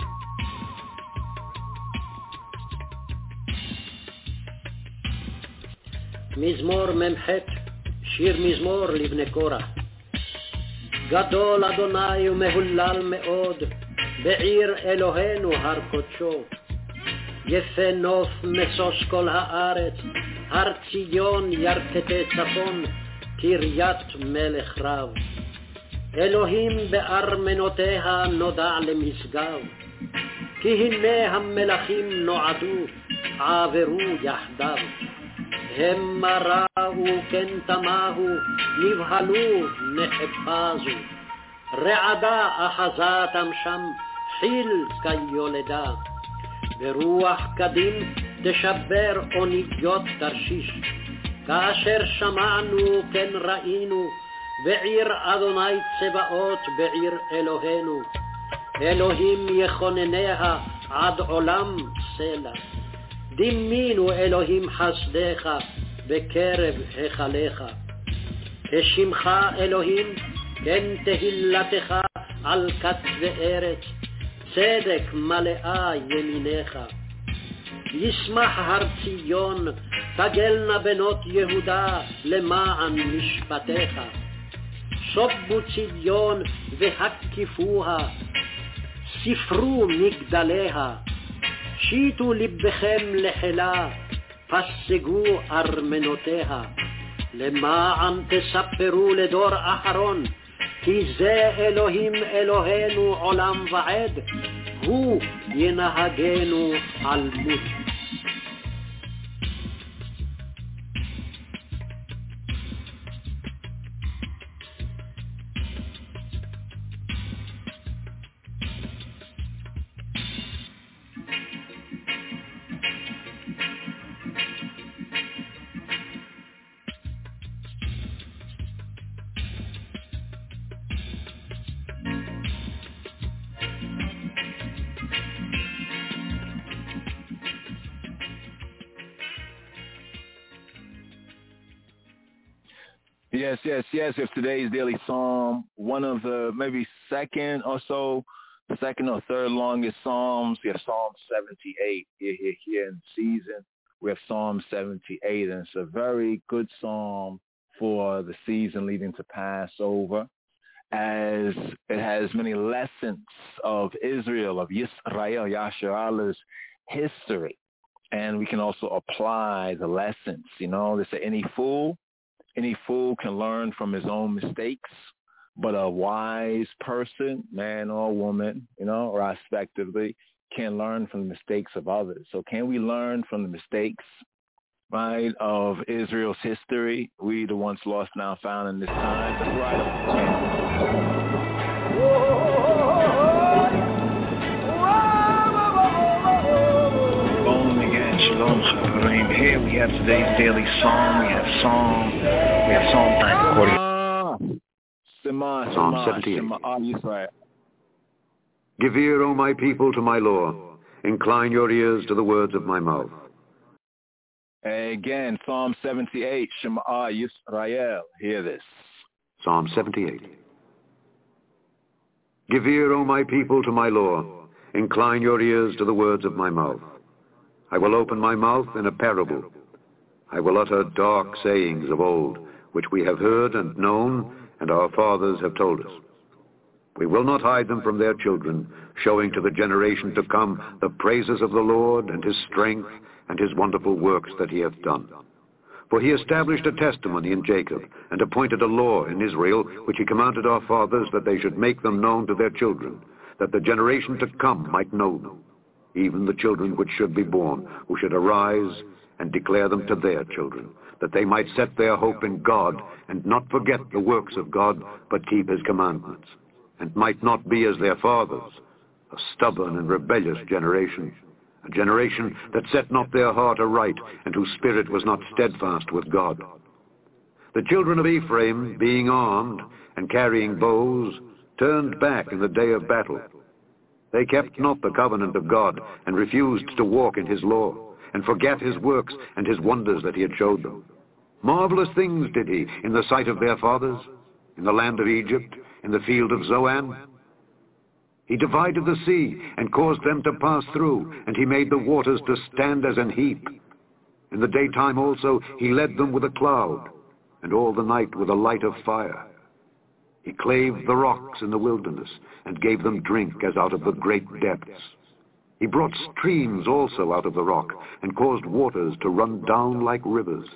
Speaker 18: מזמור מ"ח, שיר מזמור לבני קורח. גדול אדוני ומהולל מאוד, בעיר אלוהינו הר קודשו. יפה נוף משוש כל הארץ, הר ציון ירכתי צפון, קריית מלך רב. אלוהים בארמנותיה נודע למשגב, כי הנה המלכים נועדו, עברו יחדיו. המה ראו כן תמהו, נבהלו נחפזו. רעדה אחזתם שם, חיל כיולדה. ברוח קדים תשבר אוניות תרשיש. כאשר שמענו כן ראינו, בעיר אדוני צבאות, בעיר אלוהינו. אלוהים יכונניה עד עולם סלע. דימינו אלוהים חסדך בקרב היכליך. כשמך אלוהים כן תהילתך על כתבי ארץ, צדק מלאה ימינך. ישמח הר ציון, תגלנה בנות יהודה למען משפטיך. שובו ציון והקיפוה, ספרו מגדליה. שיטו לבכם לחילה, פסגו ארמנותיה. למען תספרו לדור אחרון, כי זה אלוהים אלוהינו עולם ועד, הוא ינהגנו על מות.
Speaker 2: Yes, yes, yes. If today's daily psalm, one of the maybe second or so, second or third longest psalms, we have Psalm seventy-eight here, here, here in season. We have Psalm seventy-eight, and it's a very good psalm for the season leading to Passover, as it has many lessons of Israel, of Yisrael, Yasharalah's history, and we can also apply the lessons. You know, they say any fool Any fool can learn from his own mistakes, but a wise person, man or woman, you know, respectively, can learn from the mistakes of others. So can we learn from the mistakes, right, of Israel's history? We, the once lost, now found in this time. Let's ride up the channel.
Speaker 11: Shalom again, Shalom Chaverim. Here we have today's daily psalm. We have psalm. We have psalm time recording.
Speaker 2: Shema,
Speaker 17: Psalm
Speaker 2: Shema,
Speaker 17: seventy-eight.
Speaker 2: Shema, oh, Yisrael.
Speaker 17: Give ear, O my people, to my law. Incline your ears to the words of my mouth.
Speaker 2: Again, Psalm seventy-eight, Shema Yisrael. Hear this.
Speaker 17: Psalm seventy-eight. Give ear, O my people, to my law. Incline your ears to the words of my mouth. I will open my mouth in a parable. I will utter dark sayings of old, which we have heard and known, and our fathers have told us. We will not hide them from their children, showing to the generation to come the praises of the Lord and his strength and his wonderful works that he hath done. For he established a testimony in Jacob, and appointed a law in Israel, which he commanded our fathers that they should make them known to their children, that the generation to come might know them, even the children which should be born, who should arise and declare them to their children, that they might set their hope in God, and not forget the works of God, but keep his commandments, and might not be as their fathers, a stubborn and rebellious generation, a generation that set not their heart aright, and whose spirit was not steadfast with God. The children of Ephraim, being armed and carrying bows, turned back in the day of battle. They kept not the covenant of God, and refused to walk in his law, and forgat his works and his wonders that he had showed them. Marvelous things did he in the sight of their fathers, in the land of Egypt, in the field of Zoan. He divided the sea and caused them to pass through, and he made the waters to stand as an heap. In the daytime also he led them with a cloud, and all the night with a light of fire. He clave the rocks in the wilderness, and gave them drink as out of the great depths. He brought streams also out of the rock, and caused waters to run down like rivers.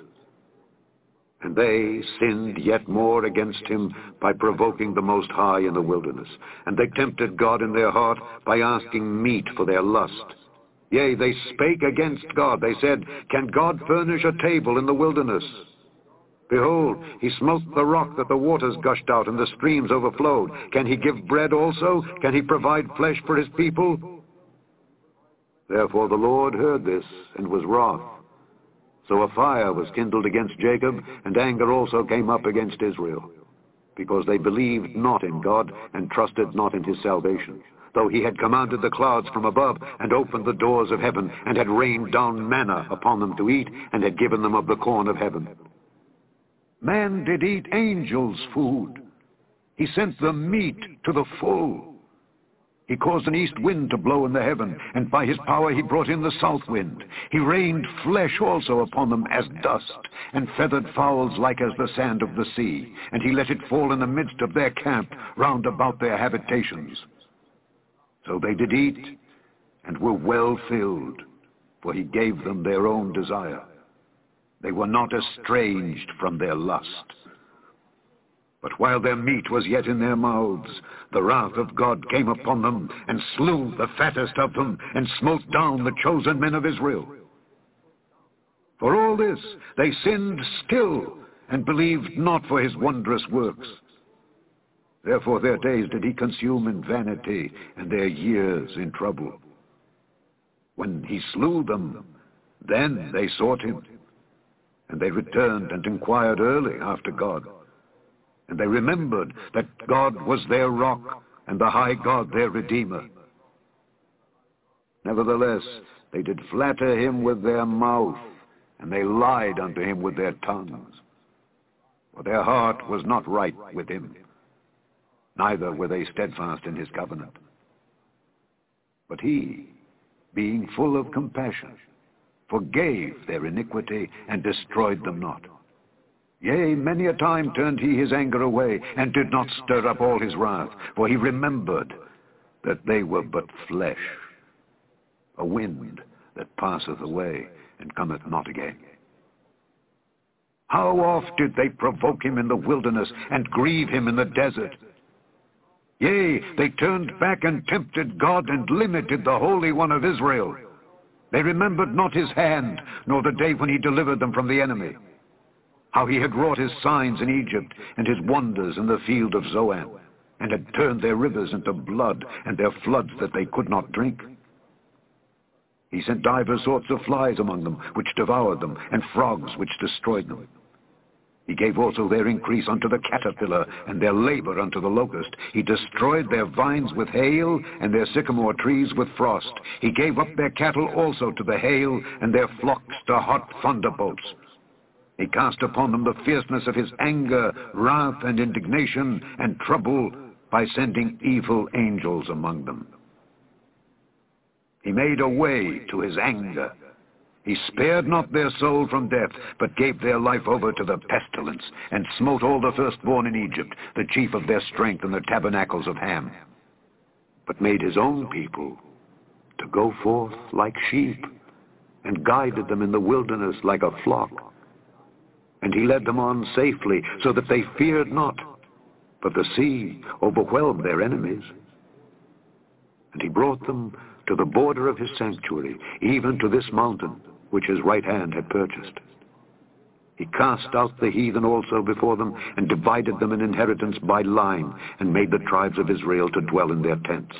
Speaker 17: And they sinned yet more against him by provoking the Most High in the wilderness. And they tempted God in their heart by asking meat for their lust. Yea, they spake against God. They said, Can God furnish a table in the wilderness? Behold, he smote the rock that the waters gushed out and the streams overflowed. Can he give bread also? Can he provide flesh for his people? Therefore the Lord heard this and was wroth. So a fire was kindled against Jacob, and anger also came up against Israel, because they believed not in God and trusted not in his salvation, though he had commanded the clouds from above, and opened the doors of heaven, and had rained down manna upon them to eat, and had given them of the corn of heaven. Man did eat angels' food. He sent them meat to the full. He caused an east wind to blow in the heaven, and by his power he brought in the south wind. He rained flesh also upon them as dust, and feathered fowls like as the sand of the sea. And he let it fall in the midst of their camp, round about their habitations. So they did eat, and were well filled, for he gave them their own desire. They were not estranged from their lust. But while their meat was yet in their mouths, the wrath of God came upon them, and slew the fattest of them, and smote down the chosen men of Israel. For all this they sinned still, and believed not for his wondrous works. Therefore their days did he consume in vanity, and their years in trouble. When he slew them, then they sought him, and they returned and inquired early after God. And they remembered that God was their rock, and the high God their Redeemer. Nevertheless, they did flatter him with their mouth, and they lied unto him with their tongues. For their heart was not right with him, neither were they steadfast in his covenant. But he, being full of compassion, forgave their iniquity, and destroyed them not. Yea, many a time turned he his anger away, and did not stir up all his wrath, for he remembered that they were but flesh, a wind that passeth away, and cometh not again. How oft did they provoke him in the wilderness and grieve him in the desert? Yea, they turned back and tempted God and limited the Holy One of Israel. They remembered not his hand, nor the day when he delivered them from the enemy. How he had wrought his signs in Egypt and his wonders in the field of Zoan, and had turned their rivers into blood and their floods that they could not drink. He sent divers sorts of flies among them, which devoured them, and frogs which destroyed them. He gave also their increase unto the caterpillar, and their labor unto the locust. He destroyed their vines with hail, and their sycamore trees with frost. He gave up their cattle also to the hail, and their flocks to hot thunderbolts. He cast upon them the fierceness of his anger, wrath, and indignation, and trouble, by sending evil angels among them. He made a way to his anger. He spared not their soul from death, but gave their life over to the pestilence, and smote all the firstborn in Egypt, the chief of their strength in the tabernacles of Ham, but made his own people to go forth like sheep, and guided them in the wilderness like a flock. And he led them on safely, so that they feared not, but the sea overwhelmed their enemies. And he brought them to the border of his sanctuary, even to this mountain, which his right hand had purchased. He cast out the heathen also before them, and divided them an inheritance by line, and made the tribes of Israel to dwell in their tents.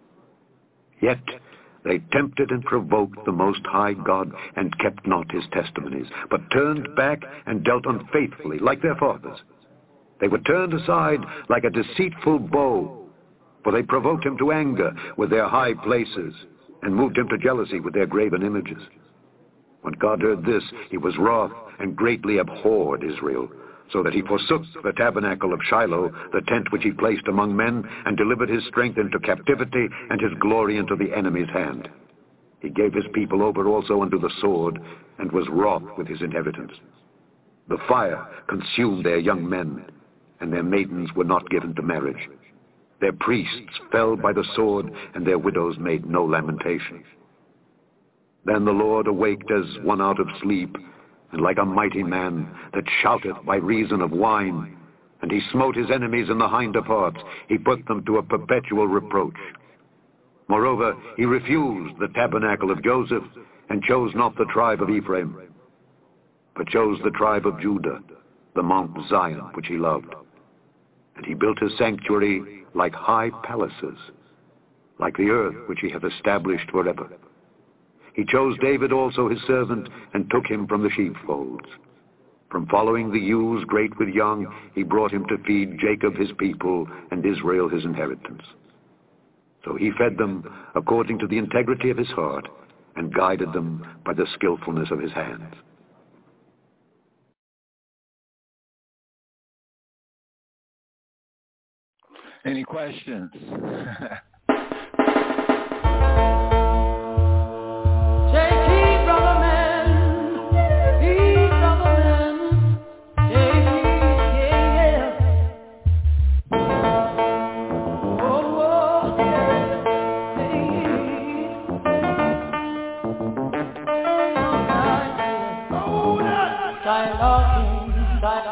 Speaker 17: Yet they tempted and provoked the Most High God, and kept not his testimonies, but turned back and dealt unfaithfully, like their fathers. They were turned aside like a deceitful bow, for they provoked him to anger with their high places, and moved him to jealousy with their graven images. When God heard this, he was wroth, and greatly abhorred Israel, so that he forsook the tabernacle of Shiloh, the tent which he placed among men, and delivered his strength into captivity, and his glory into the enemy's hand. He gave his people over also unto the sword, and was wroth with his inheritance. The fire consumed their young men, and their maidens were not given to marriage. Their priests fell by the sword, and their widows made no lamentation. Then the Lord awaked as one out of sleep, and like a mighty man that shouteth by reason of wine, and he smote his enemies in the hinder parts. He put them to a perpetual reproach. Moreover, he refused the tabernacle of Joseph, and chose not the tribe of Ephraim, but chose the tribe of Judah, the Mount Zion, which he loved. And he built his sanctuary like high palaces, like the earth which he hath established forever. He chose David also his servant, and took him from the sheepfolds. From following the ewes great with young, he brought him to feed Jacob his people, and Israel his inheritance. So he fed them according to the integrity of his heart, and guided them by the skillfulness of his hands.
Speaker 2: Any questions?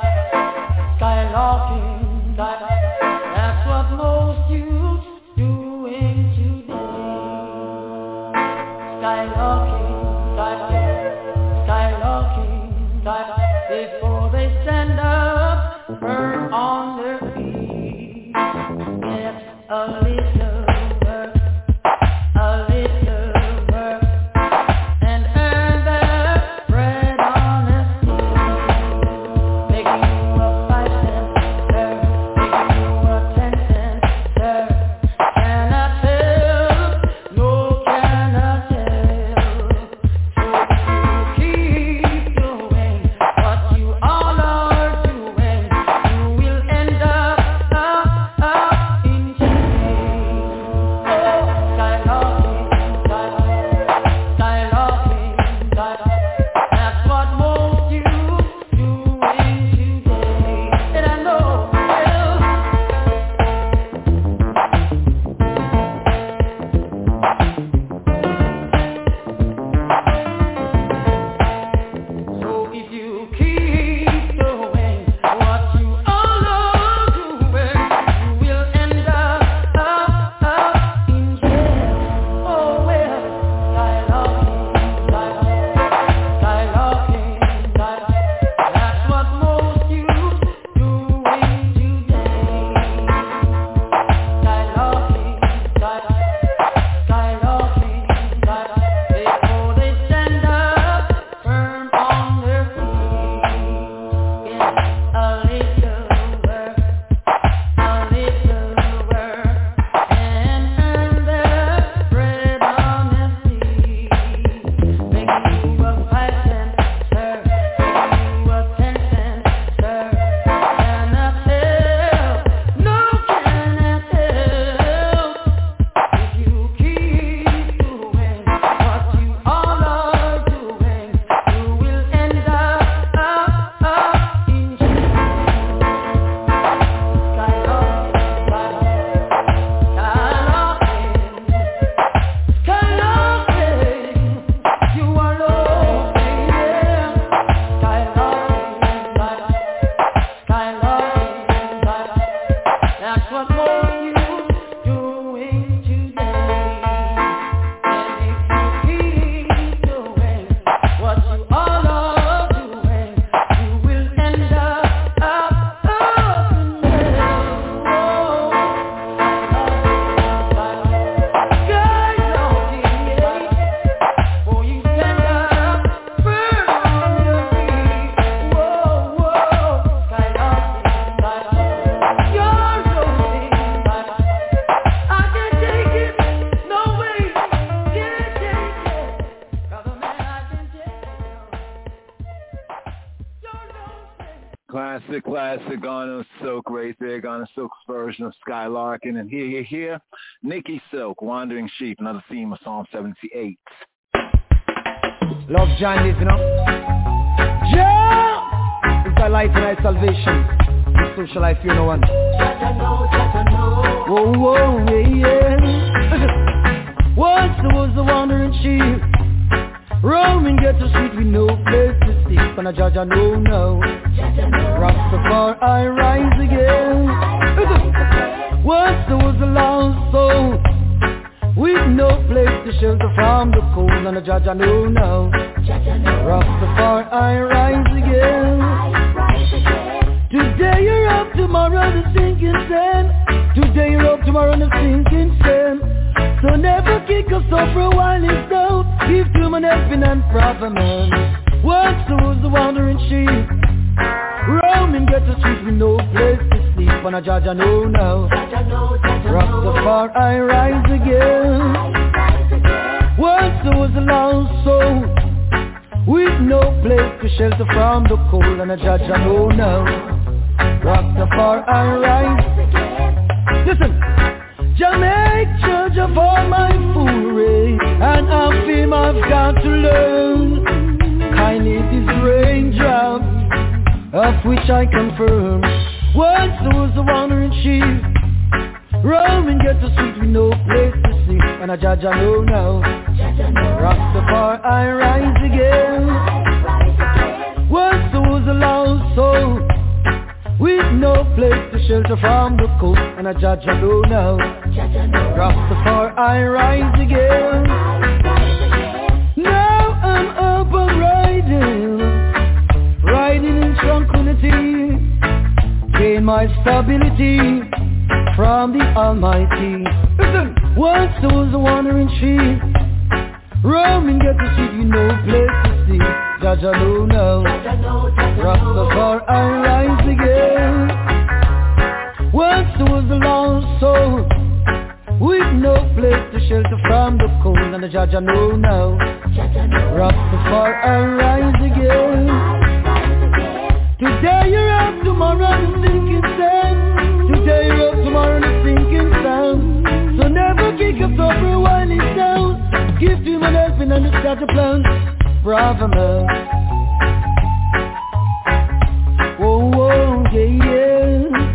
Speaker 5: Skylarking, that's what most youths do.
Speaker 2: classic Garner Silk right there, Garner Silk's version of Skylarkin. And here, here, here, Nikki Silk, Wandering Sheep, another theme of Psalm seventy-eight.
Speaker 12: Love John live, you know. Jah is thy light and thy salvation. In social life, you know one. Whoa, whoa, yeah, yeah. Once there was a wandering sheep, roaming ghetto street with no place to sleep. And a judge I know now, Rastafari I rise again. Once there was a lost soul with no place to shelter from the cold. And a judge I know now, Rastafari I rise again. Today you're up, tomorrow the sinking sand. Today you're up, tomorrow the sinking sand. So never kick us off for a while it's down. Give to my helping and proper man. Once there was a wandering sheep, roaming ghetto streets with no place to sleep. And a judge I know now, Rastafari I rise again. Once there was a lost soul with no place to shelter from the cold. And a judge I know now, Rastafari I rise again. Listen, Jah make judge of all my foolery, and of him I've got to learn. Kindly these raindrops, of which I confirm. Once there was a wandering sheep, roaming ghetto street with no place to sleep. And a judge I know now, Rastafari I rise again. Once there was a lost soul with no place to shelter from the cold. And a judge I know now, Rastafari I rise again. Now I'm up and riding, riding in tranquility, gain my stability from the Almighty. Listen, once there was a wandering sheep, roaming get to see you no place to see. Judge I know now, Rastafari I rise again. Once there was a lost soul with no place to shelter from the cold. And the judge I know now, Rastafari I rise again. Today you're up, tomorrow the sinking sand. Today you're up, tomorrow the sinking sound. So never kick up over a while it's down. Give to him an helping and it's got a plan. Bravo man. Whoa, whoa, yeah, yeah.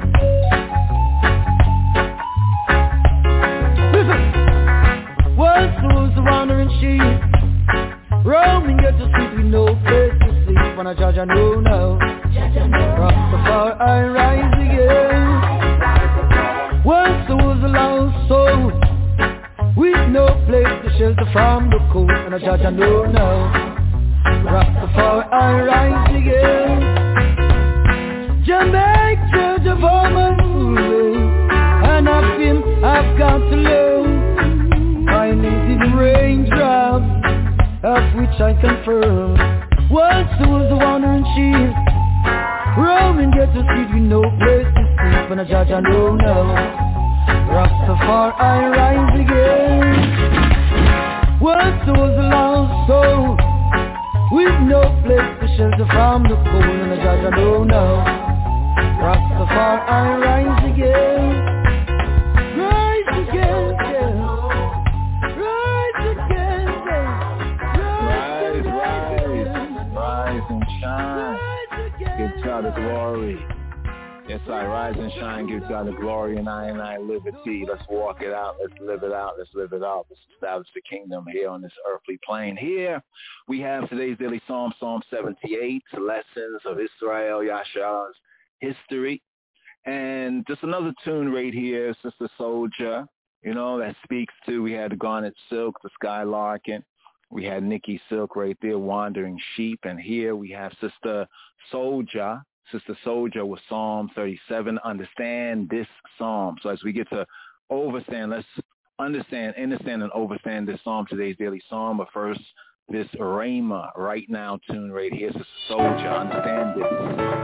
Speaker 12: Listen, once there was a wandering sheep, roaming get to sleep with no place to sleep. When I judge I know now, Rastafari I rise again. Once there was a lost soul with no place to shelter from the cold. And a judge I know now, Rastafari I rise again. Jah make judge of all my foolery, and of him I've got to learn. I needed raindrops, of which I confirm. Once there was a wandering sheep, roaming get to sleep with no place to sleep. And a judge I know now, Rastafari I rise again. Once there was a lost soul with no place to shelter from the cold. And a judge I know now, Rastafari I rise again. Rise again, yeah. Rise again, yeah.
Speaker 2: Rise, rise, rise and shine. Give God the glory. Yes, I rise and shine, give God the glory, and I and I liberty. Let's walk it out. Let's live it out. Let's live it out. Let's establish the kingdom here on this earthly plane. Here we have today's daily psalm, Psalm seventy-eight, Lessons of Israel, Yasha's history. And just another tune right here, Sister Soldier, you know, that speaks to, we had the Garnet Silk, the Skylarkin. We had Nikki Silk right there, Wandering Sheep. And here we have Sister Soldier, Sister Soldier with Psalm thirty-seven. Understand this psalm. So as we get to overstand, let's understand, understand and overstand this psalm, today's daily psalm. But first, this Rhema right now tune right here, Sister Soldier. Understand this.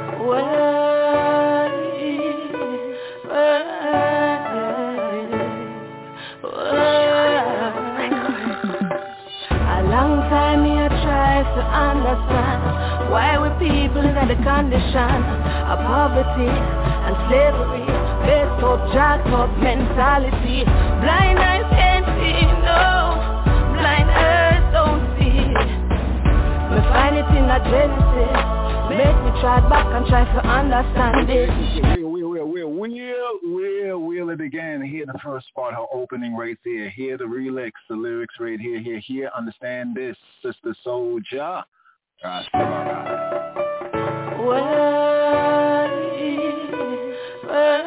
Speaker 15: Well, well, well. A long time me I try to understand why we people in the condition of poverty poverty and slavery, based up, jacked up mentality. Blind eyes can't see, no, blind ears don't see. We find it in a Genesis, make me try back and try to understand it.
Speaker 2: We'll, we'll, we'll, we'll, we'll, we'll it again. Hear the first part, her opening right there. Hear the relics, the lyrics right here, here, here. Understand this, Sister Soldier. Rastafari.
Speaker 15: Well, well,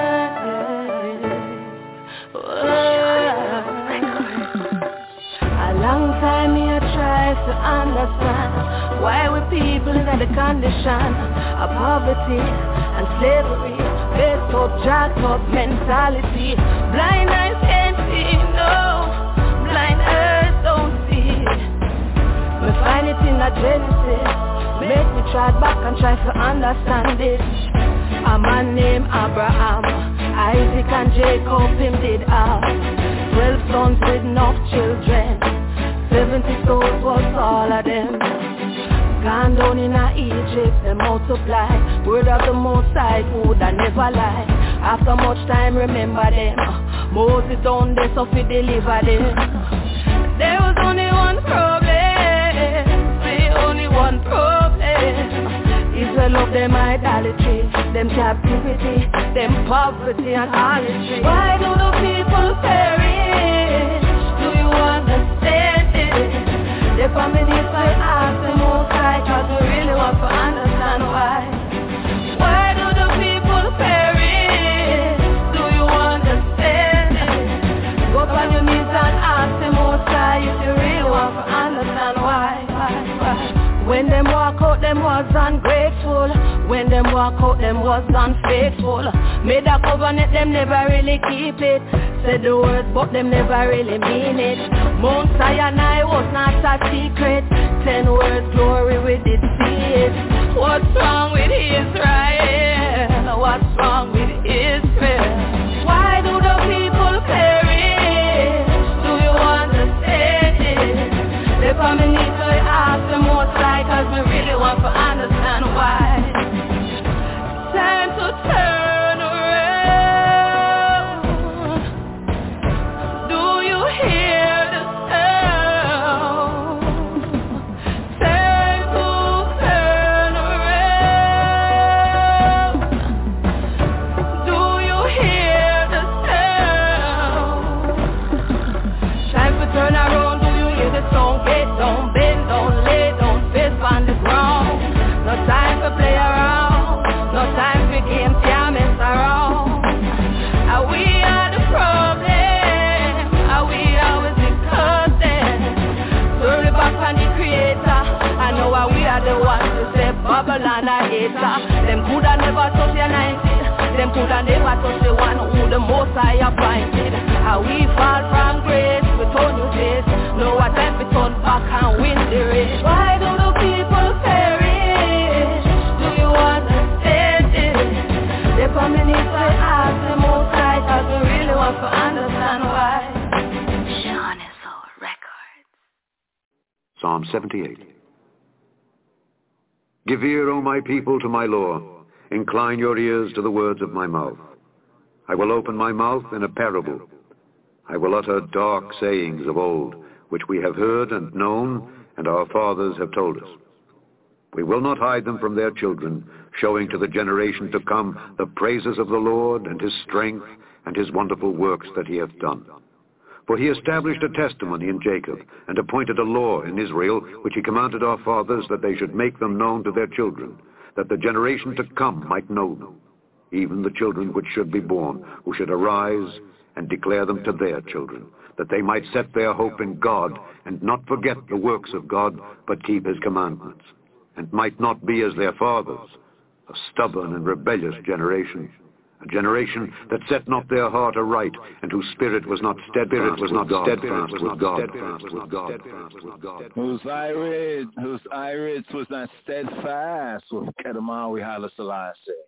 Speaker 15: well. A long time me I try to understand why we people in the condition of poverty and slavery, based up, jacked up mentality. Blind eyes can't see, no, blind ears don't see. We find it in a Genesis, make me try back and try to understand it. A man named Abraham, Isaac and Jacob, him did have twelve sons with enough children. Seventy souls was all of them. Gone down in a Egypt, they multiply. Word of the Most High, would I never lie. After much time, remember them. Moses down there, so we deliver them. There was only one problem, say only one problem. Israel love them idolatry, them captivity, them poverty and harlotry. Why do the people perish? Do you understand it? The family I ask the Most High, cause we really want to understand why. Why do the people perish? Do you understand it? Go on your knees and ask the Most High if you really want to understand why, why, why. When them walk out, them was ungrateful. When them walk out, them was unfaithful. Made a covenant, them never really keep it. Said the words, but them never really mean it. Mount Sinai was not a secret. Ten words glory, we did see it. What's wrong with Israel? What's wrong with Israel? Why do the people perish? Do you understand it? The family need to ask the Most High, cause we really want to understand why. Time to turn around. Do you hear the sound? Time to turn around. Do you hear the sound? Time to turn around. Do you hear the song? Get down, bend down, lay down, face on the ground. No time to play around. No time for games, can't mess around. Are we are the problem? Are we always the cousin? Turn it back on the creator. I know how we are the ones to say Babylon a hater. Them coulda never touch your nineties. Them coulda never touch the one who the Most High appointed. How we fall from grace, we turn your face. No what time we turn back and win the race. Why do the people perish? Do you understand it? The family to ask the Most High, cause we really want to understand why. Sean is Soul Records.
Speaker 17: Psalm seventy-eight. Give ear, O my people, to my law. Incline your ears to the words of my mouth. I will open my mouth in a parable. I will utter dark sayings of old, which we have heard and known, and our fathers have told us. We will not hide them from their children, showing to the generation to come the praises of the Lord and his strength and his wonderful works that he hath done. For he established a testimony in Jacob, and appointed a law in Israel, which he commanded our fathers that they should make them known to their children, that the generation to come might know them, even the children which should be born, who should arise and declare them to their children, that they might set their hope in God, and not forget the works of God, but keep his commandments, and might not be as their fathers, a stubborn and rebellious generation, a generation that set not their heart aright, and whose spirit was not steadfast was not steadfast with God.
Speaker 2: Whose iris, whose iris was not steadfast with Kedemawi Haile Selassie.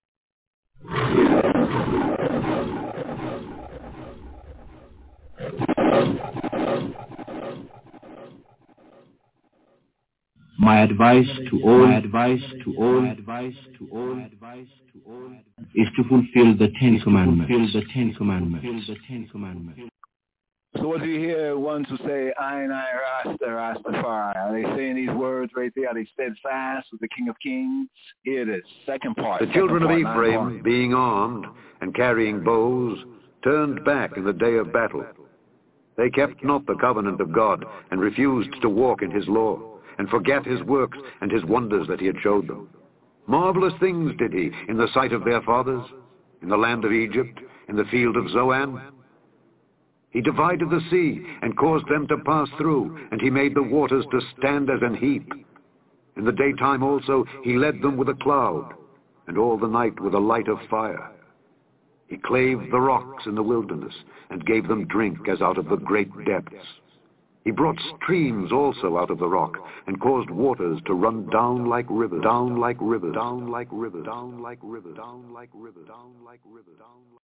Speaker 11: My advice to all, my advice to all, my advice to all, my advice to all is to fulfill the Ten Commandments. Fulfill the Ten Commandments. Fulfill the Ten Commandments.
Speaker 2: So what do you hear ones who say, I and I Rasta, Rastafari? Are they saying these words right there? Are they steadfast with the King of Kings? Here it is, second part.
Speaker 17: The children of Ephraim, being armed and carrying bows, turned back in the day of battle. They kept not the covenant of God, and refused to walk in his law, and forgat his works and his wonders that he had showed them. Marvelous things did he in the sight of their fathers, in the land of Egypt, in the field of Zoan. He divided the sea and caused them to pass through, and he made the waters to stand as an heap. In the daytime also he led them with a cloud, and all the night with a light of fire. He clave the rocks in the wilderness, and gave them drink as out of the great depths. He brought streams also out of the rock, and caused waters to run down like rivers, down like rivers, down like rivers, down like rivers, down like rivers, down like rivers, down like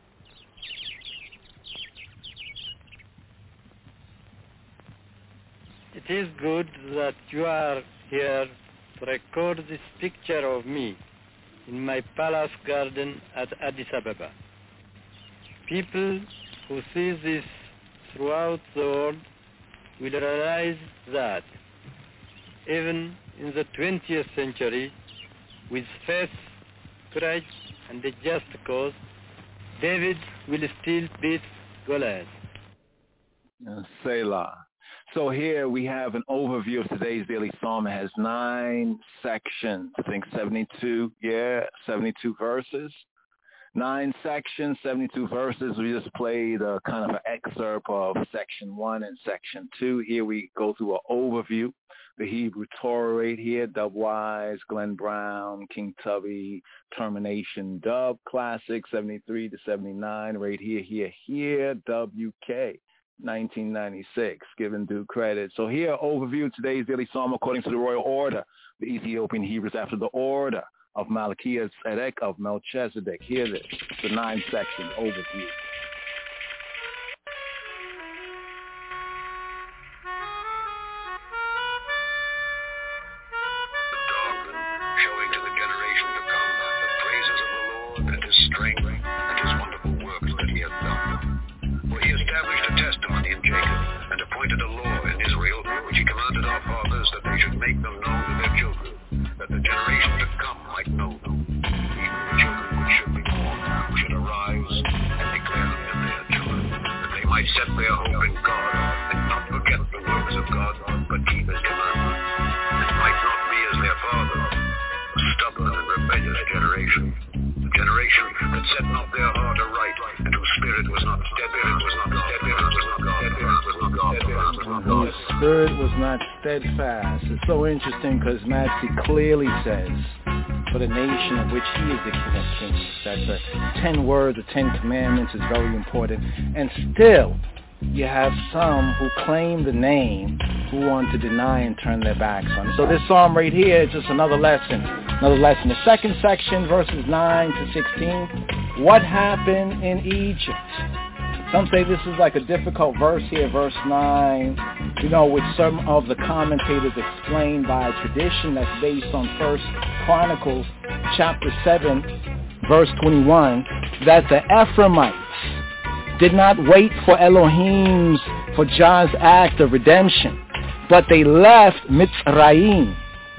Speaker 19: It is good that you are here to record this picture of me in my palace garden at Addis Ababa. People who see this throughout the world will realize that even in the twentieth century, with faith, courage, and a just cause, David will still beat Goliath.
Speaker 2: Uh, Selah. So here we have an overview of today's daily psalm. It has nine sections, I think seventy-two, yeah, seventy-two verses. Nine sections, seventy-two verses. We just played a kind of an excerpt of section one and section two. Here we go through an overview. The Hebrew Torah right here, Dub Wise, Glenn Brown, King Tubby, Termination Dub, Classic, seventy-three to seventy-nine, right here, here, here, W K. nineteen ninety-six, given due credit. So here, overview of today's daily psalm according to the royal order. The Ethiopian Hebrews after the order of Malachiah Tzedek of Melchizedek. Here it is, the nine-section overview.
Speaker 17: Showing to the generation to come the praises of the Lord and his strength and his wonderful works that he hath done. For he established a testimony in Jacob, and appointed a law in Israel, which he commanded our fathers, that they should make them known to their children, that the generation to come might know them, even the children which should be born, who should arise and declare them to their children, that they might set their hope in God, and not forget the works of God, but keep his commandments, and might not be as their fathers, a stubborn and rebellious generation, a generation that set not their heart aright, and whose spirit was not steadfast, was not steadfast, was not steadfast, was not steadfast, was not
Speaker 12: Whose spirit was not steadfast. It's so interesting because Matthew clearly says, for the nation of which he is the King of Kings, that the ten words, the ten commandments is very important. And still, you have some who claim the name who want to deny and turn their backs on it. So this psalm right here is just another lesson. Another lesson. The second section, verses nine to sixteen. What happened in Egypt? Some say this is like a difficult verse here, verse nine, you know, which some of the commentators explain by tradition that's based on First Chronicles chapter seven, verse twenty-one, that the Ephraimites did not wait for Elohim's, for God's act of redemption, but they left Mitzrayim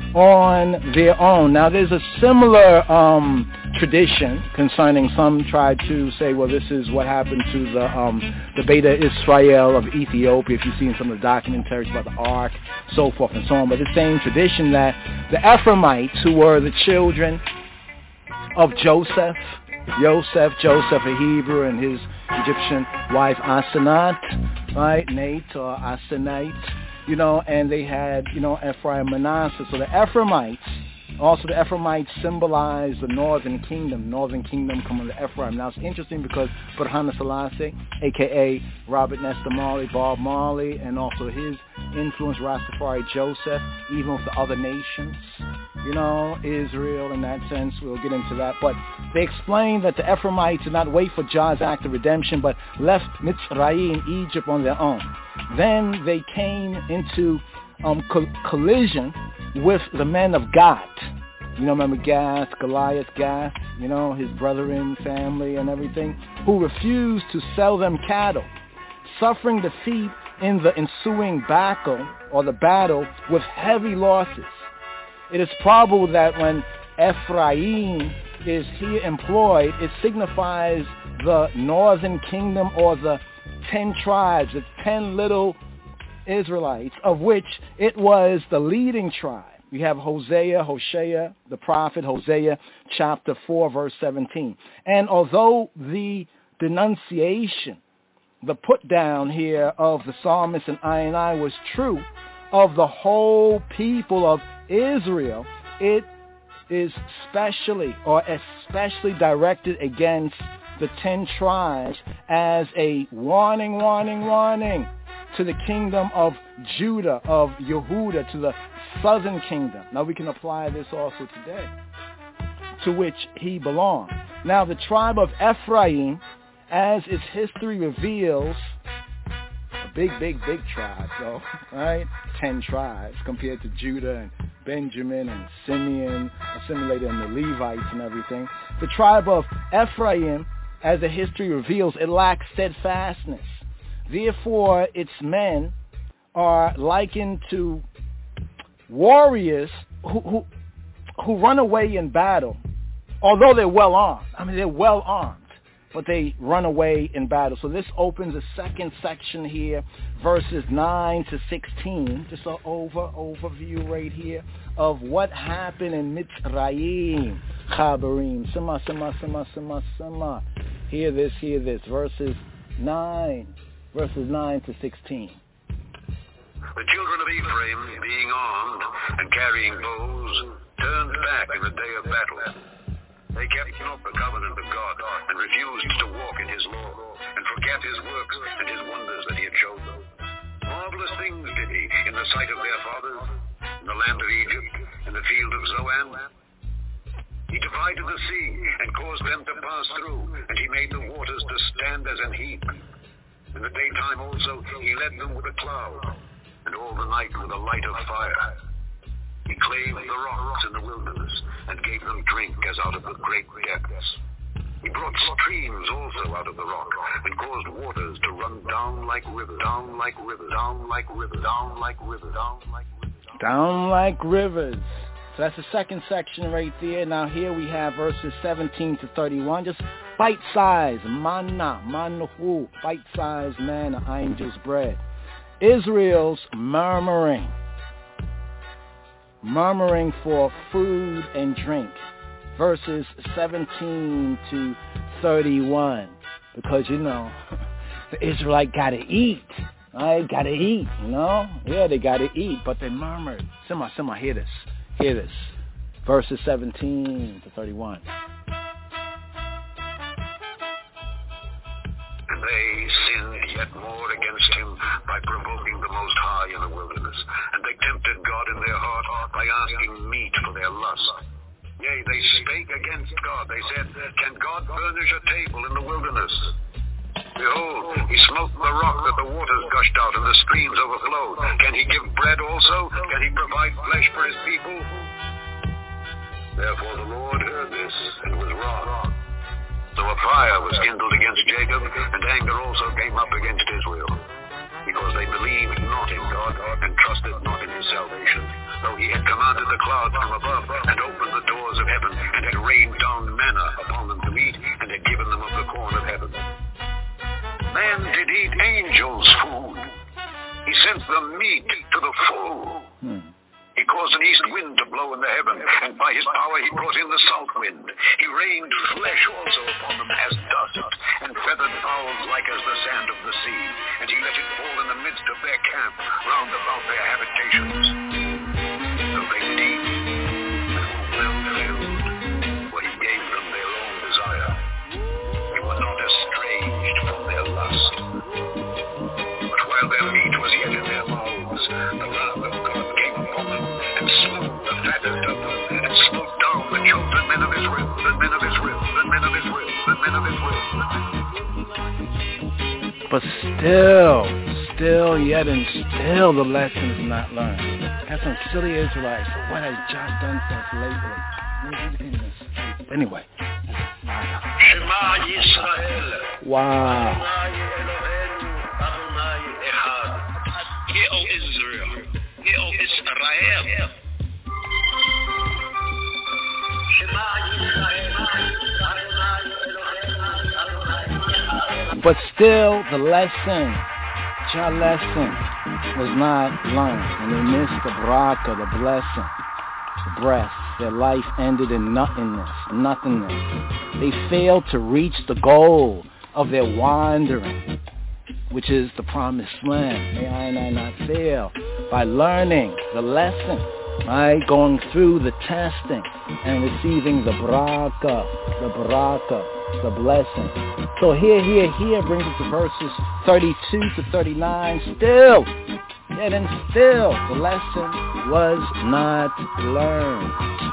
Speaker 12: on their own. Now there's a similar um, tradition concerning, some try to say, well, this is what happened to the um, the Beta Israel of Ethiopia, if you see in some of the documentaries about the Ark, so forth and so on. But the same tradition that the Ephraimites, who were the children of Joseph, Joseph, Joseph a Hebrew, and his Egyptian wife Asenat, right, Nate or Asenite, you know, and they had, you know, Ephraim, Manasseh. So the Ephraimites, also the Ephraimites symbolize the northern kingdom. Northern kingdom come under Ephraim. Now it's interesting because Burhana Selassie, a k a. Robert Nesta Marley, Bob Marley, and also his influence, Rastafari Joseph, even with the other nations, you know, Israel in that sense. We'll get into that. But they explain that the Ephraimites did not wait for God's act of redemption, but left Mitzrayim, Egypt, on their own. Then they came into um, co- collision with the men of Gath. You know, remember Gath, Goliath, Gath, you know, his brethren, family, and everything, who refused to sell them cattle, suffering defeat in the ensuing battle, or the battle, with heavy losses. It is probable that when Ephraim is here employed, it signifies the northern kingdom, or the ten tribes, the ten little Israelites, of which it was the leading tribe. We have Hosea, Hosea, the prophet, Hosea chapter four, verse seventeen. And although the denunciation, the put down here of the psalmist and I and I was true of the whole people of Israel, it is specially or especially directed against the ten tribes as a warning, warning, warning to the kingdom of Judah, of Yehudah, to the southern kingdom. Now we can apply this also today, to which he belonged. Now the tribe of Ephraim, as its history reveals, a big, big, big tribe, though, right? Ten tribes compared to Judah and Benjamin and Simeon, assimilated in the Levites and everything. The tribe of Ephraim, as the history reveals, it lacks steadfastness. Therefore, its men are likened to warriors who, who who run away in battle, although they're well armed. I mean, they're well armed, but they run away in battle. So this opens a second section here, verses nine to sixteen, just an over overview right here of what happened in Mitzrayim, Chabarim. Sima, sima, sima, sima, sima. Hear this, hear this. Verses nine, verses nine to sixteen.
Speaker 17: The children of Ephraim, being armed and carrying bows, turned back in the day of battle. They kept not the covenant of God, and refused to walk in his law, and forget his works and his wonders that he had shown them. Marvelous things did he in the sight of their fathers, in the land of Egypt, in the field of Zoan. He divided the sea, and caused them to pass through, and he made the waters to stand as an heap. In the daytime also he led them with a cloud, and all the night with a light of fire. He clave the rocks in the wilderness, and gave them drink as out of the great depths. He brought streams also out of the rock, and caused waters to run down like rivers, down like rivers, down like rivers, down like rivers, down like rivers.
Speaker 12: Down like rivers. So that's the second section right there. Now here we have verses seventeen to thirty-one, just bite-sized, manna, mannahu, bite-sized manna, angel's bread. Israel's murmuring, murmuring for food and drink, verses seventeen to thirty-one, because, you know, the Israelite got to eat, right? Got to eat, you know? Yeah, they got to eat, but they murmured. Sima, sima, hear this, hear this, verses seventeen to thirty-one.
Speaker 17: And they sinned yet more against him by provoking the Most High in the wilderness. And they tempted God in their heart by asking meat for their lust. Yea, they spake against God. They said, can God furnish a table in the wilderness? Behold, he smote the rock that the waters gushed out and the streams overflowed. Can he give bread also? Can he provide flesh for his people? Therefore the Lord heard this and was wroth. So a fire was kindled against Jacob, and anger also came up against Israel, because they believed not in God and trusted not in his salvation, though he had commanded the cloud from above, and opened the doors of heaven, and had rained down manna upon them to eat, and had given them of the corn of heaven. Man did eat angels' food. He sent the meat to the full. Hmm. He caused an east wind to blow in the heaven, and by his power he brought in the south wind. He rained flesh also upon them as dust, and feathered fowls like as the sand of the sea. And he let it fall in the midst of their camp, round about their habitations. So they did eat, and were well filled, for he gave them their own desire. They were not estranged from their lust. But while their meat was yet in their mouths, the wrath of God came upon them, and slew the fattest of them, and smote down the chosen men of Israel, the men of Israel, the men of Israel, the men of Israel.
Speaker 12: But still, still, yet and still the lesson is not learned. Got some silly Israelites. What has Josh done since lately? Anyway.
Speaker 20: Shema Yisrael.
Speaker 12: Wow.
Speaker 20: Hear, O Israel. Hear, O Israel.
Speaker 12: But still, the lesson, your lesson, was not learned. And they missed the baraka, the blessing, the breath. Their life ended in nothingness, nothingness. They failed to reach the goal of their wandering, which is the promised land. May I and I not fail by learning the lesson, right? Going through the testing and receiving the baraka, the baraka, the blessing. So here, here, here brings us to verses thirty-two to thirty-nine. Still, yet and still, the lesson was not learned.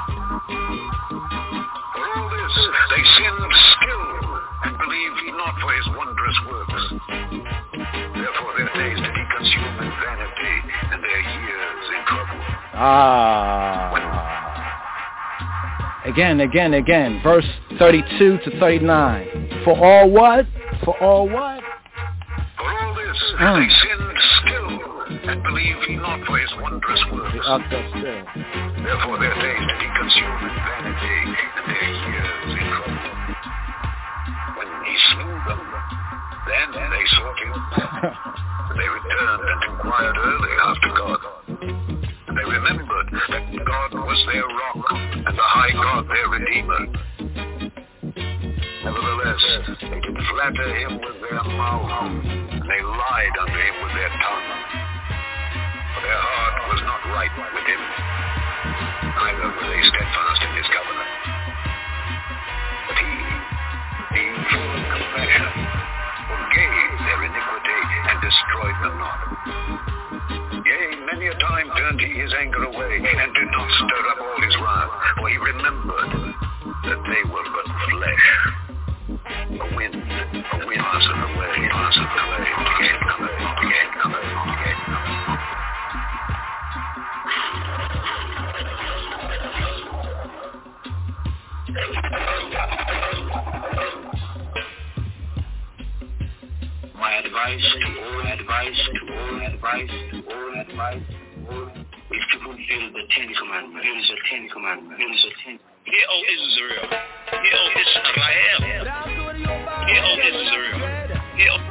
Speaker 20: For all this, they sinned still and believed not for his wondrous works. Therefore their days did he consume in vanity, and their years in trouble.
Speaker 12: Ah. Again, again, again. Verse thirty-two to thirty-nine. For all what? For all what?
Speaker 20: For all this,
Speaker 12: mm.
Speaker 20: they sinned still and believed not for his wondrous works. Therefore their days did he consume in vanity, and their years in trouble. When he slew them, then they sought him. They returned and inquired early after God. They remembered that God was their rock and the high God their Redeemer. Nevertheless, they did flatter him with their mouth, and they lied unto him with their tongue. For their heart was not right with him, neither were they steadfast in his covenant. But he, being full of compassion, forgave their iniquity and destroyed them not. Yea, many a time turned he his anger away, and did not stir up all his wrath, for he remembered that they were but flesh. A wind, a wind passeth away, passeth away, again cometh, again cometh, again cometh. My advice to all advice, to all advice, to all advice, to all is to fulfill the Ten Commandments. Here is the Ten Commandments. Here is the Ten. Hear, O Israel. Hear, O Israel. Hear, O Israel. Hear, O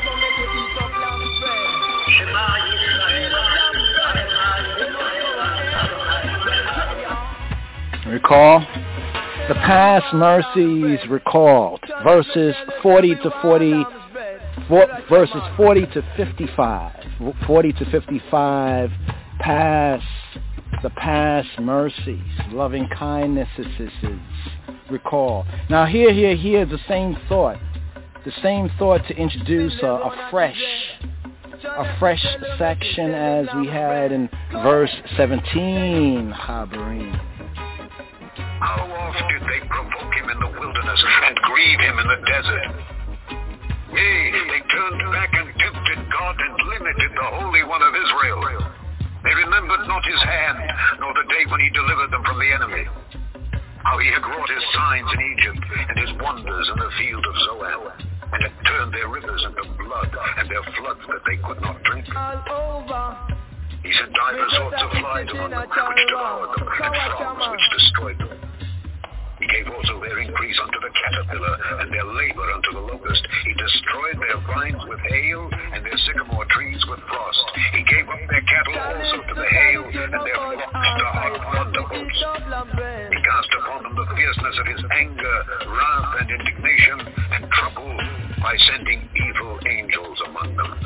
Speaker 12: Recall the past mercies recalled. Verses forty to forty. For, verses forty to fifty-five. forty to fifty-five. Past, the past mercies, loving kindnesses, recall. Now here, here, here, the same thought. The same thought to introduce a, a fresh, a fresh section as we had in verse seventeen, Habarim.
Speaker 20: How oft did they provoke him in the wilderness and grieve him in the desert? Yea, they turned back and tempted God and limited the Holy One of Israel. They remembered not his hand, nor the day when he delivered them from the enemy. How he had wrought his signs in Egypt, and his wonders in the field of Zoan, and had turned their rivers into blood, and their floods that they could not drink. He sent divers sorts of flies among them, which devoured them, and frogs which destroyed them. He gave also their increase unto the caterpillar, and their labor unto the locust. He destroyed their vines with hail, and their sycamore trees with frost. He gave up their cattle also to the hail, and their flocks to hot thunderbolts. He cast upon them the fierceness of his anger, wrath, and indignation, and trouble by sending evil angels among them.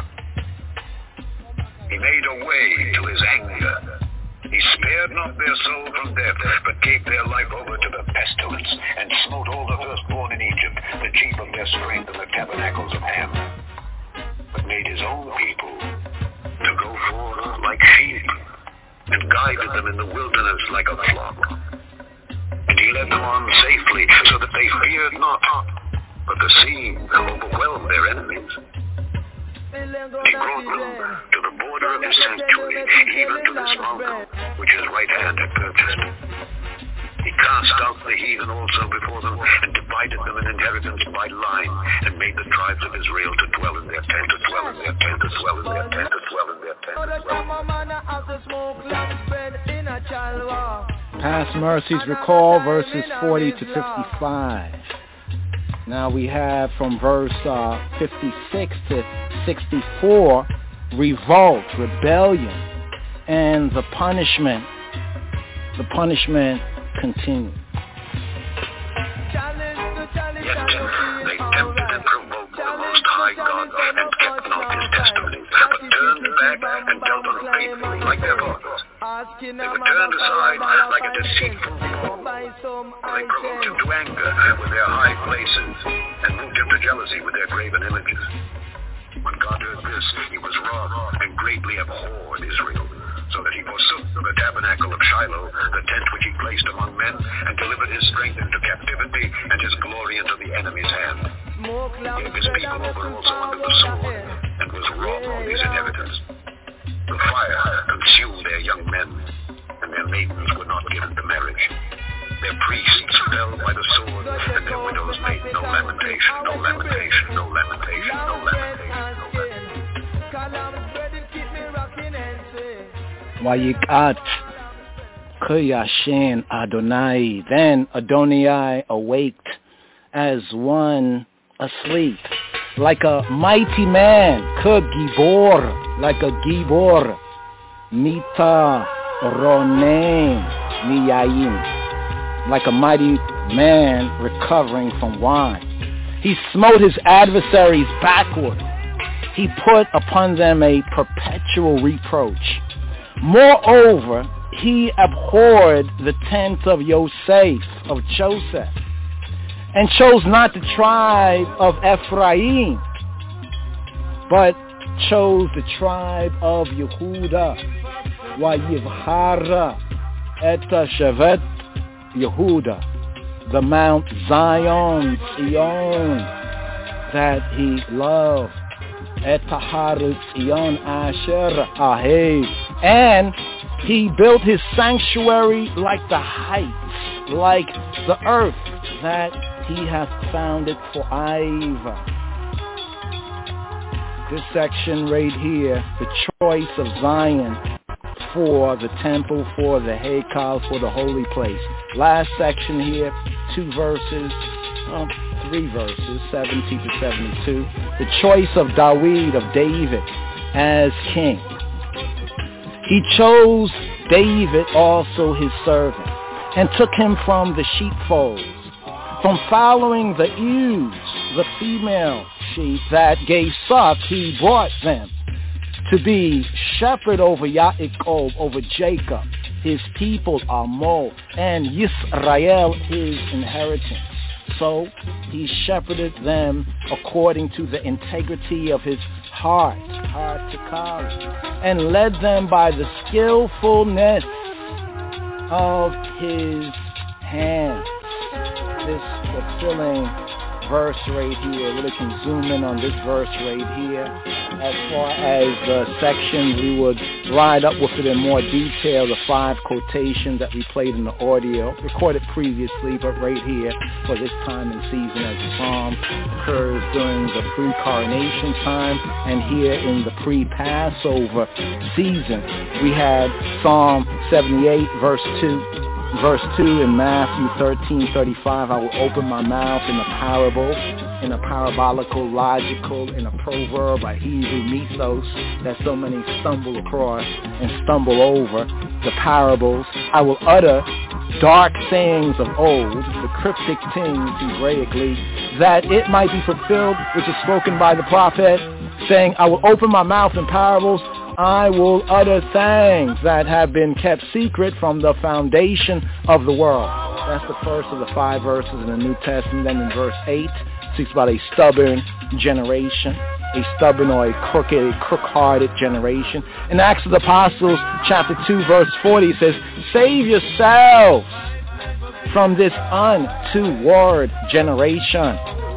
Speaker 20: He made a way to his anger. He spared not their soul from death, but gave their life over to the pestilence, and smote all the firstborn in Egypt, the chief of their strength in the tabernacles of Ham, but made his own people to go forth like sheep, and guided them in the wilderness like a flock. And he led them on safely, so that they feared not, but the sea overwhelmed their enemies. he brought them to the border of his sanctuary, even to this mountain, which his right hand had purchased. He cast out the heathen also before them, and divided them in inheritance by line, and made the tribes of Israel to dwell in their tent, to dwell in their tent, to dwell in their tent, to dwell in their tent, to dwell in their tent.
Speaker 12: Past Mercies Recall, verses forty to fifty-five. Now we have from verse uh, fifty-six to sixty-four, revolt, rebellion, and the punishment. The punishment continues.
Speaker 20: Yet they tempted and provoked the Most High God, and kept not his testimonies, but turned back and dealt unfaithfully like their fathers. They were turned aside like a deceitful foe. They provoked him to anger with their high places, and moved him to jealousy with their graven images. When God heard this, he was wroth, and greatly abhorred Israel, so that he forsook the tabernacle of Shiloh, the tent which he placed among men, and delivered his strength into captivity, and his glory into the enemy's hand. He gave his people over also unto the sword, and was wroth on his inheritance. The fire consumed their young men, and their maidens were not given to marriage. Their priests fell by the sword, and their widows made no lamentation, no lamentation, no lamentation, no lamentation, no lamentation.
Speaker 12: Wayikat Kuyashin Adonai. Then Adonai awaked as one asleep, like a mighty man, Kugibor, like a Gibor, Mita Ronen Niyayim, like a mighty man recovering from wine. He smote his adversaries backward. He put upon them a perpetual reproach. Moreover, he abhorred the tent of Yosef, of Joseph, and chose not the tribe of Ephraim, but chose the tribe of Yehuda. Vayivhara et Shevet Yehuda, the Mount Zion, Zion, that he loved. Et Taharit Zion Asher Ahev. And he built his sanctuary like the heights, like the earth that he hath founded for Iva. This section right here, the choice of Zion for the temple, for the Heikal, for the holy place. Last section here, two verses, well, three verses, seventy to seventy-two. The choice of Dawid, of David, as king. He chose David, also his servant, and took him from the sheepfolds, from following the ewes, the female sheep that gave suck. He brought them to be shepherd over Yaakov, over Jacob, his people Amo, and Yisrael, his inheritance. So he shepherded them according to the integrity of his heart, heart to college, and led them by the skillfulness of his hands. This fulfilling verse right here, really can zoom in on this verse right here. As far as the section, we would ride up with it in more detail, the five quotations that we played in the audio, recorded previously, but right here for this time and season as the psalm occurs during the pre-coronation time, and here in the pre-Passover season. We had Psalm seventy-eight, verse two. Verse two in Matthew thirteen thirty-five, I will open my mouth in a parable, in a parabolical, logical, in a proverb, a Hebrew mythos that so many stumble across and stumble over, the parables. I will utter dark sayings of old, the cryptic things Hebraically, that it might be fulfilled, which is spoken by the prophet, saying, I will open my mouth in parables, I will utter things that have been kept secret from the foundation of the world. That's the first of the five verses in the New Testament. Then in verse eight, it speaks about a stubborn generation, a stubborn or a crooked, a crook-hearted generation. In Acts of the Apostles, chapter two, verse forty, it says, save yourselves from this untoward generation.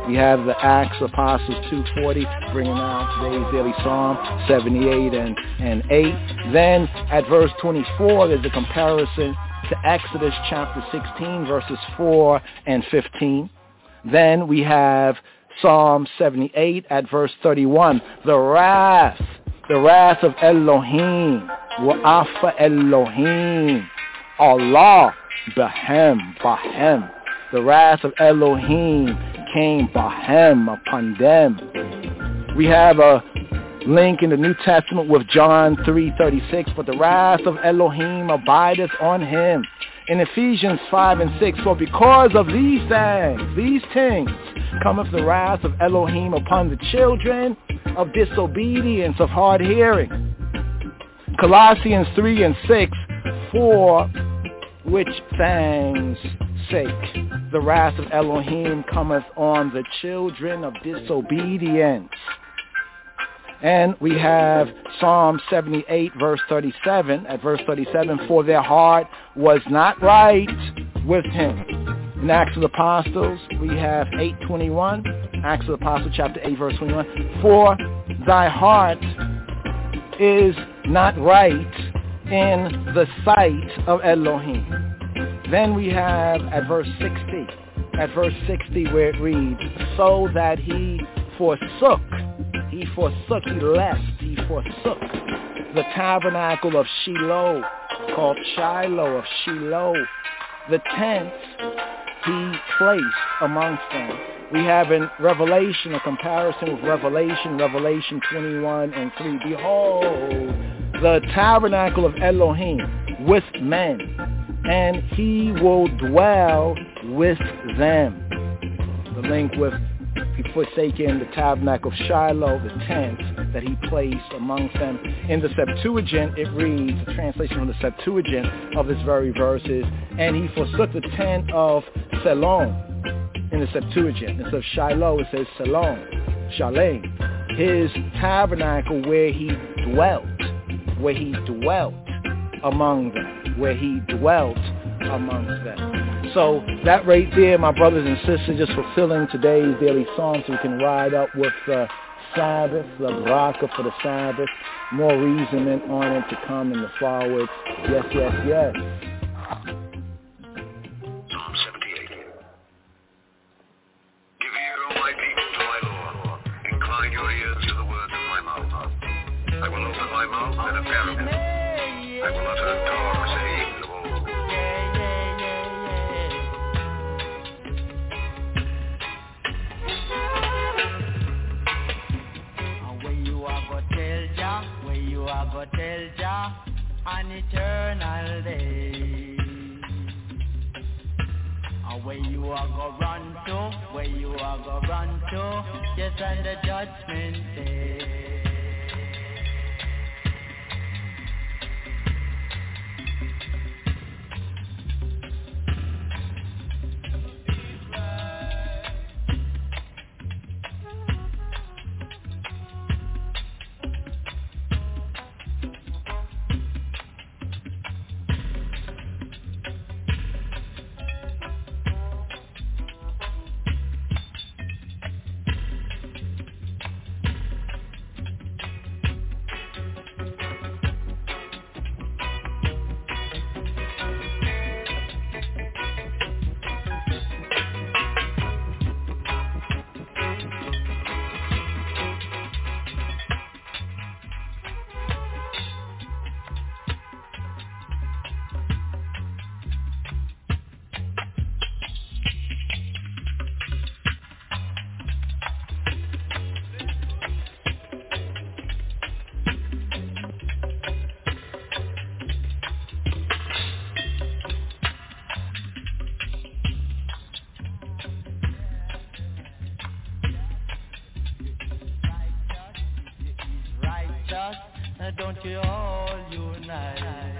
Speaker 12: We have the Acts Apostles two forty, bringing out today's daily Psalm seventy-eight and, and eight. Then at verse twenty-four, there's a comparison to Exodus chapter sixteen, verses four and fifteen. Then we have Psalm seventy-eight at verse thirty-one, the wrath, the wrath of Elohim, wa'afa Elohim, Allah, Bahem, Bahem. The wrath of Elohim came Bahem upon them. We have a link in the New Testament with John three thirty-six, but the wrath of Elohim abideth on him. In Ephesians five and six, for because of these things, these things, cometh the wrath of Elohim upon the children of disobedience, of hard hearing. Colossians three and six, for which things sake the wrath of Elohim cometh on the children of disobedience. And we have Psalm seventy-eight, verse thirty-seven. At verse thirty-seven, for their heart was not right with him. In Acts of the Apostles, we have eight twenty-one. Acts of the Apostles, chapter eight, verse twenty-one. For thy heart is not right in the sight of Elohim. Then we have at verse sixty, at verse sixty where it reads, so that he forsook, he forsook, he left, he forsook the tabernacle of Shiloh, called Shiloh of Shiloh, the tent he placed amongst them. We have in Revelation a comparison with Revelation, Revelation twenty-one and three. Behold, the tabernacle of Elohim with men, and he will dwell with them. The link with he forsaken the tabernacle of Shiloh, the tent that he placed amongst them. In the Septuagint, it reads, a translation from the Septuagint of this very verses, and he forsook the tent of Selom. In the Septuagint, instead of Shiloh, it says Selom, Shalem. His tabernacle where he dwelt, where he dwelt among them, where he dwelt amongst them. So that right there, my brothers and sisters, just fulfilling today's daily psalm so we can ride up with the Sabbath, the Baraka for the Sabbath, more reasoning on it to come in the forward. Yes, yes, yes.
Speaker 20: Psalm seventy-eight. Give ear, O my people, to my law. Incline your ears to the words of my mouth. I will open my mouth in a parable. I will utter Torah sayings of old.
Speaker 5: I go tell Jah an eternal day. And where you are go run to, where you are go run to, yes, and the judgment day. Don't you all unite?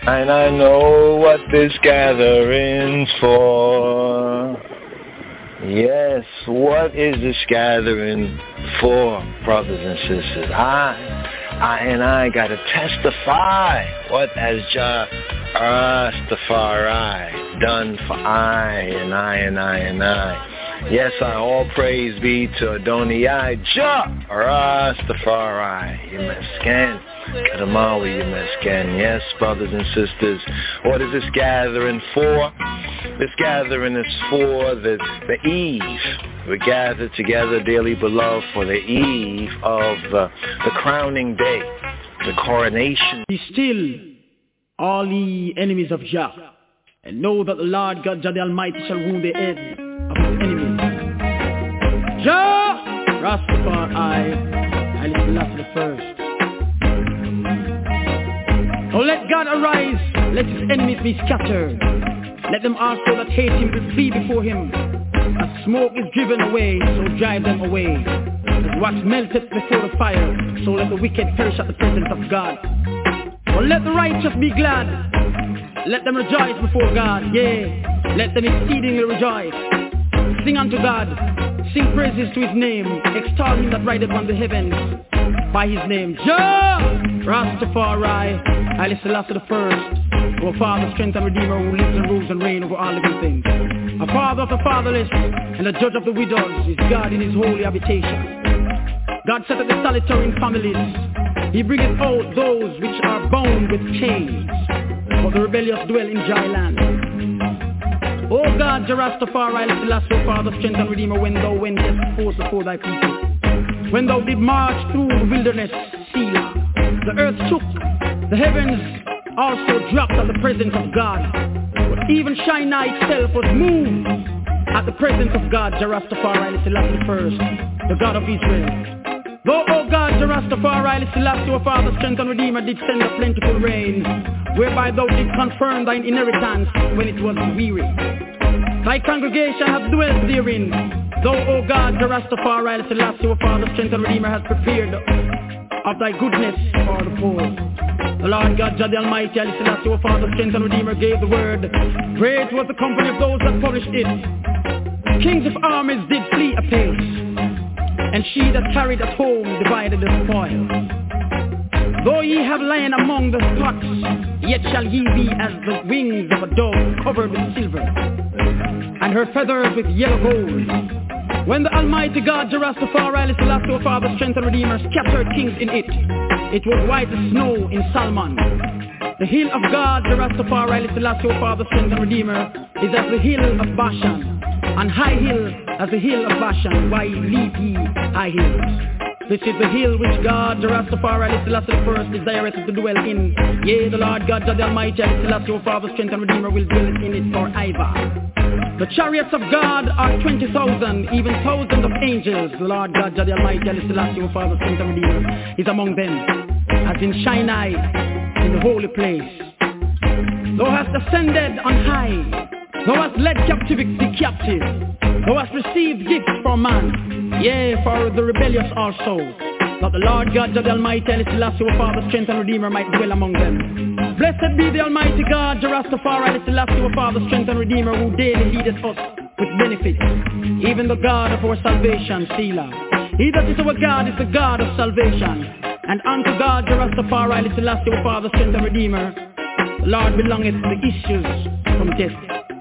Speaker 2: And I know what this gathering's for. Yes, what is this gathering for, brothers and sisters? I, I and I gotta testify what has Jah Rastafari done for I and I and I and I. Yes, I all praise be to Adonai Jah Rastafari. Yemesken, Kadamawi Yemesken. Yes, brothers and sisters, what is this gathering for? This gathering is for the, the eve. We gather together, dearly beloved, for the eve of the, the crowning day, the coronation.
Speaker 21: Be still, all ye enemies of Jah, and know that the Lord God Jah the Almighty shall wound the head of his enemies. Jah Rastafari, Haile Selassie the first. Oh, let God arise, let his enemies be scattered. Let them also that hate him will flee before him. As smoke is driven away, so drive them away. As wax melteth before the fire, so let the wicked perish at the presence of God. But let the righteous be glad. Let them rejoice before God. Yea, let them exceedingly rejoice. Sing unto God, sing praises to his name. Extol him that rideth on the heavens by his name. Jah Rastafari, Haile Selassie the first. Our Father, strength and Redeemer, who lives and rules and reigns over all living things. A Father of the fatherless and a judge of the widows is God in his holy habitation. God setteth the solitary in families. He bringeth out those which are bound with chains, but the rebellious dwell in dry land. O God, Jah Rastafari, Haile Selassie, O Father, strength and Redeemer, when thou wentest forth before thy people, when thou did march through the wilderness, Selah, the earth shook, the heavens also dropped at the presence of God. But even Sinai itself was moved at the presence of God, Jah Rastafari, Haile Selassie the first, the God of Israel. Though, O God, Jah Rastafari, Haile Selassie, O Father, strength and Redeemer, did send a plentiful rain, whereby thou did confirm thine inheritance when it was weary. Thy congregation hath dwelt therein. Though, O God, Jah Rastafari, Haile Selassie, O Father, strength and Redeemer, has prepared of thy goodness for the poor. The Lord God, Jah the Almighty, Haile Selassie, O Father, strength and Redeemer, gave the word. Great was the company of those that published it. Kings of armies did flee apace, and she that carried at home divided the spoil. Though ye have lain among the pots, yet shall ye be as the wings of a dove covered with silver, and her feathers with yellow gold. When the Almighty God, Jah Rastafari, Haile Selassie, O Father, strength and Redeemer, scattered kings in it, it was white as snow in Salmon. The hill of God, Jah Rastafari, Haile Selassie, O Father, strength and Redeemer, is as the hill of Bashan, and high hill as the hill of Bashan. Why leap ye high hills? This is the hill which God, Jah Rastafari, Haile Selassie the first, desireth to dwell in. Yea, the Lord God, Jah the Almighty, Haile Selassie, O Father, strength and Redeemer, will dwell in it forever. The chariots of God are twenty thousand, even thousands of angels. The Lord God, Jah the Almighty, Haile Selassie, O Father, strength and Redeemer, is among them, as in Sinai, in the holy place. Thou hast ascended on high. Thou hast led captivity captive. Thou hast received gifts for man, yea, for the rebellious also, that the Lord God, Jah the Almighty, Haile Selassie, O Father, strength and Redeemer, might dwell among them. Blessed be the Almighty God, Jah Rastafari, Haile Selassie, O Father, strength and Redeemer, who daily leadeth us with benefits, even the God of our salvation, Selah. He that is our God is the God of salvation, and unto God, Jah Rastafari, Haile Selassie, O Father, strength and Redeemer, the Lord belongeth the issues from death.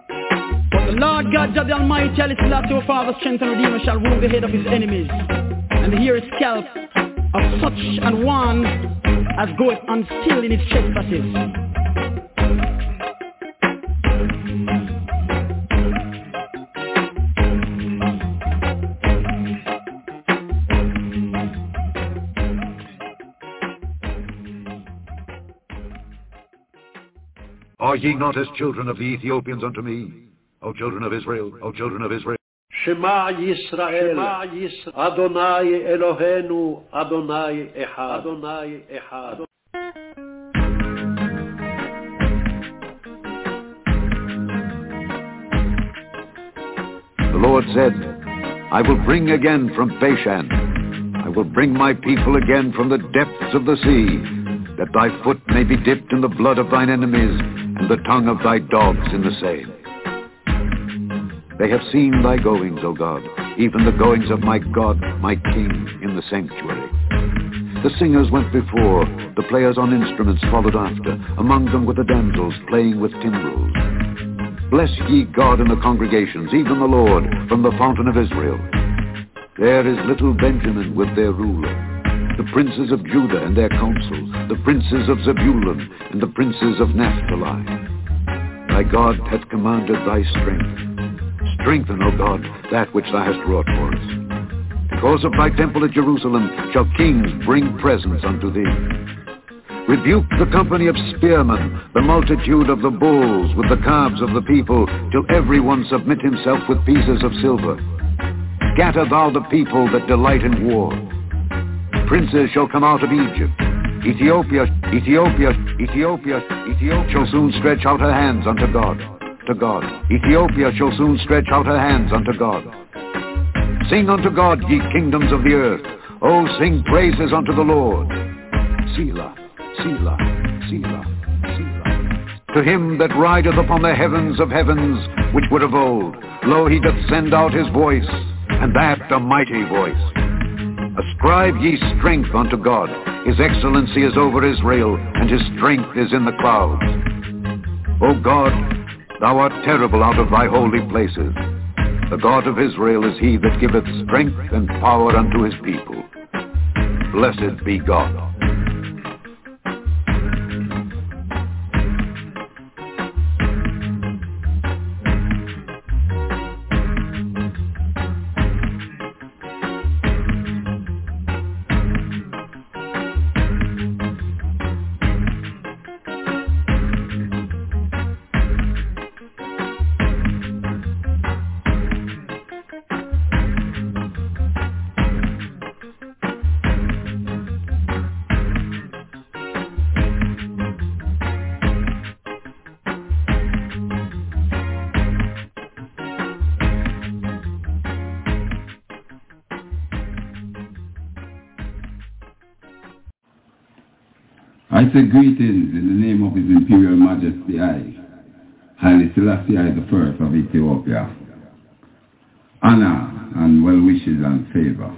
Speaker 21: But the Lord God, Jah the Almighty, Haile Selassie, O Father, strength and Redeemer, shall wound the head of his enemies, and hear his scalp of such an one as goeth on still in his trespasses.
Speaker 17: Are ye not as children of the Ethiopians unto me, O children of Israel, O children of Israel?
Speaker 18: Shema Yisrael, Adonai Eloheinu, Adonai Echad, Adonai Echad.
Speaker 17: The Lord said, I will bring again from Bashan. I will bring my people again from the depths of the sea. that thy foot may be dipped in the blood of thine enemies, and the tongue of thy dogs in the same. They have seen thy goings, O God, even the goings of my God, my King, in the sanctuary. The singers went before, the players on instruments followed after, among them were the damsels playing with timbrels. Bless ye God in the congregations, even the Lord, from the fountain of Israel. There is little Benjamin with their ruler, the princes of Judah and their councils, the princes of Zebulun and the princes of Naphtali. Thy God hath commanded thy strength. Strengthen, O God, that which thou hast wrought for us. Because of thy temple at Jerusalem shall kings bring presents unto thee. Rebuke the company of spearmen, the multitude of the bulls with the calves of the people, till every one submit himself with pieces of silver. Scatter thou the people that delight in war. Princes shall come out of Egypt. Ethiopia, Ethiopia, Ethiopia, Ethiopia shall soon stretch out her hands unto God, to God. Ethiopia shall soon stretch out her hands unto God. Sing unto God, ye kingdoms of the earth. Oh, sing praises unto the Lord. Selah. Selah, Selah, Selah. To him that rideth upon the heavens of heavens, which were of old, lo, he doth send out his voice, and that a mighty voice. Ascribe ye strength unto God. His excellency is over Israel, and his strength is in the clouds. O God, thou art terrible out of thy holy places. The God of Israel is he that giveth strength and power unto his people. Blessed be God.
Speaker 3: I say greetings in the name of His Imperial Majesty I, Haile Selassie I the First of Ethiopia. Honor and well wishes and favor.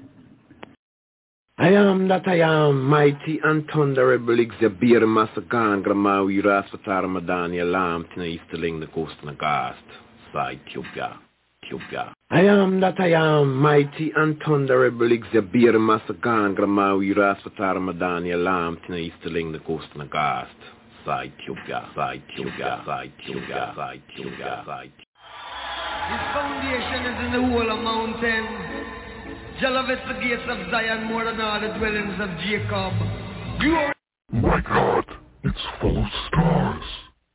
Speaker 22: I am that I am, mighty and thunderable Ixabir Masagan Gramawi Rasvatar Madani Alam Tina Easterling the Coast Nagast, Sa Ethiopia, Ethiopia. I am that I am, mighty and thunderable Ixabir Masagan Gramawi Rasvatar Madani Alam Tina Easterling the Coast Nagast, Sa Ethiopia, Sa Ethiopia, Sa Ethiopia, Sa Ethiopia, Sa Ethiopia.
Speaker 23: His foundation is in the whole of mountain. Jah loveth the gates of Zion more than all the dwellings of Jacob. Glory.
Speaker 10: My God, it's full of stars.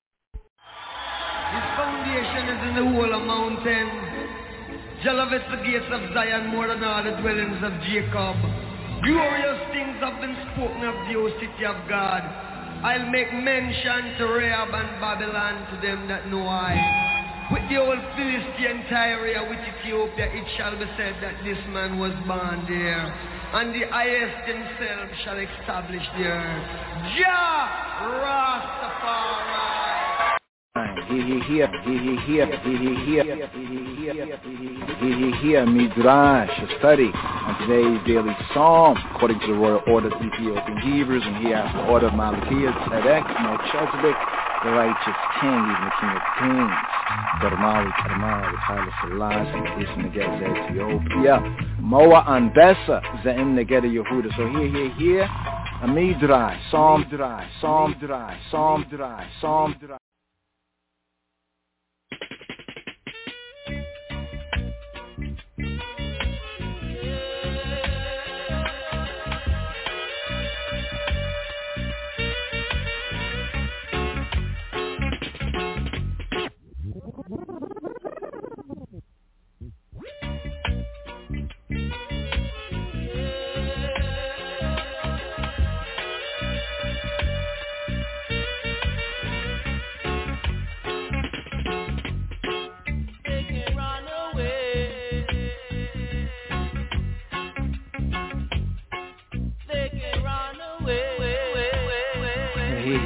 Speaker 23: His foundation is in the whole of mountain. Jah loveth the gates of Zion more than all the dwellings of Jacob. Glorious things have been spoken of the O city of God. I'll make mention to Rahab and Babylon to them that know I. With the old Philistine Tyre, with Ethiopia, it shall be said that this man was born there, and the highest himself shall establish the earth. Jah Rastafari.
Speaker 2: Hear, hear, hear, hear, hear, hear, hear, hear, hear, hear, Midrash, a study on today's daily psalm, according to the royal order of Ethiopian Hebrews, and here the order of Malachiah, Tzedek, Melchizedek, the righteous king, even the king of kings. Darmali, Karmali, Haile Selassie, Is Neged Ethiopia, Moa and Bessa, Zaim Neged Yehuda. So here, here, here, a Midrash, Psalm Midrash, Psalm Midrash, Psalm Midrash, Psalm Midrash.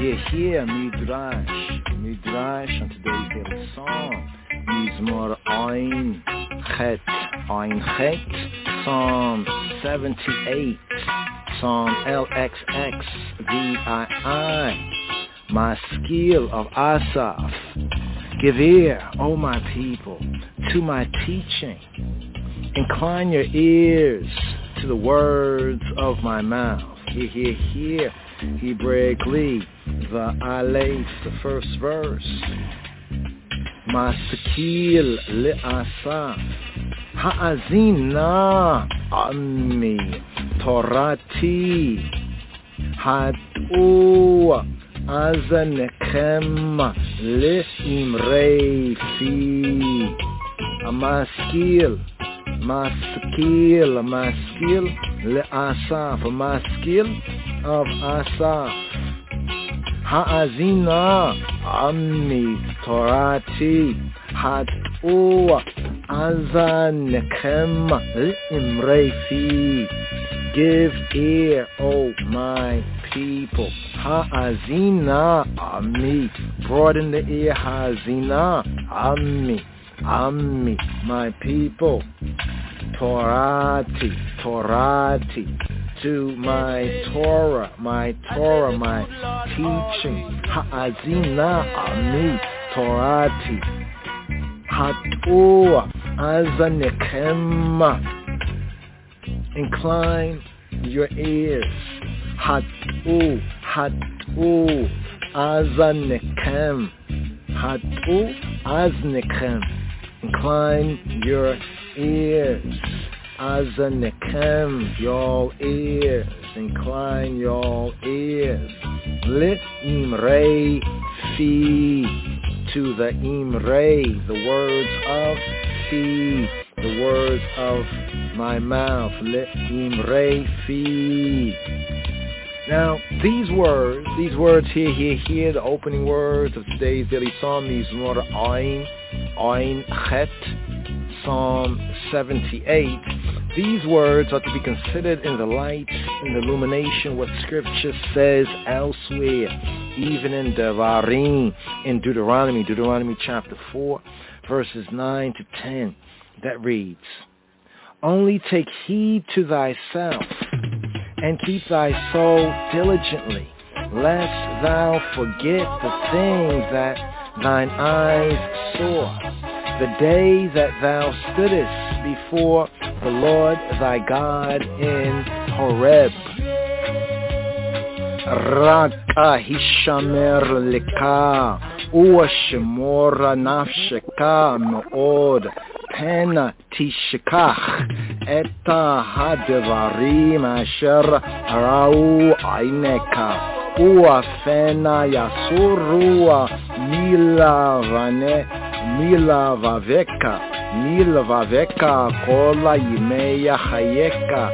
Speaker 2: here, here, Midrash. Midrash on today's daily song. Mizmor Ein Chet. Ein Chet. Psalm seventy-eight. Psalm L X X V I I. Maskil of Asaph. Give ear, O my people, to my teaching. Incline your ears to the words of my mouth. Hear, hear, hear, Hebraically, the Aleph, the first verse. Maskil le'asaf, ha'azina ammi, torati, had'u azanechem le'imrei fi. Maskil, maskil, maskil le'asaf, maskil of Asaf. Ha'azina ammi torati had'u azanechem le'imrei fi. Give ear, O my people. Ha'azina ammi. Broaden the ear. Ha'azina ammi. Ammi, my people. Torati, Torati. To my Torah, my Torah, my teaching. Ha'azina ammi. Torati. Had'u azanechem. Incline your ears. Had'u, had'u, azanechem. Had'u, azanechem. Incline your ears. Azanechem, your ears. Incline your ears. Le'imrei fi. To the imrei, the words of fi. The words of my mouth. Le'imrei fi. Now, these words, these words here, here, here, the opening words of today's daily psalm, Mizmor Ein, Ein Chet, Psalm seventy-eight. These words are to be considered in the light, in the illumination, what Scripture says elsewhere, even in Devarim, in Deuteronomy, Deuteronomy chapter four, verses nine to ten, that reads, Only take heed to thyself, and keep thy soul diligently, lest thou forget the things that thine eyes saw, the day that thou stoodest before the Lord thy God in Horeb. Raka hishamer leka, uashemora nafsheka meod, pena tishkach, eta hadevarim asher rau aineka, uafena yasurua milavane, milavaveka, milavaveka kola yimeya hayeka,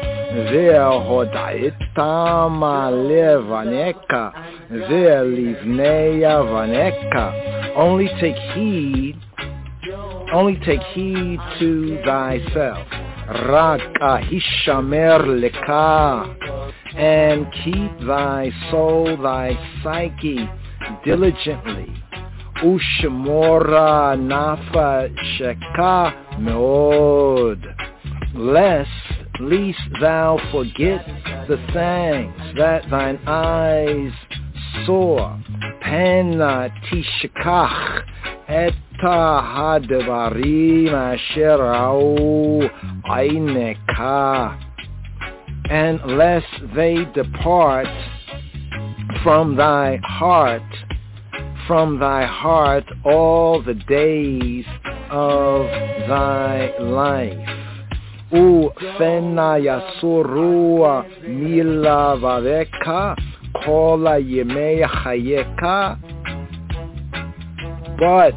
Speaker 2: ve'hodaitama levaneka, ve'livneya vaneka. Only take heed, only take heed to thyself. Raka hishamer leka, and keep thy soul, thy psyche diligently. Ushemora nafa sheka meod, lest, lest thou forget the things that thine eyes saw. Pena tishkach eta hadevarim asher rau aineka, and lest they depart from thy heart, from thy heart all the days of thy life. U fena yasurua milavaveka kola yemei hayeka. But,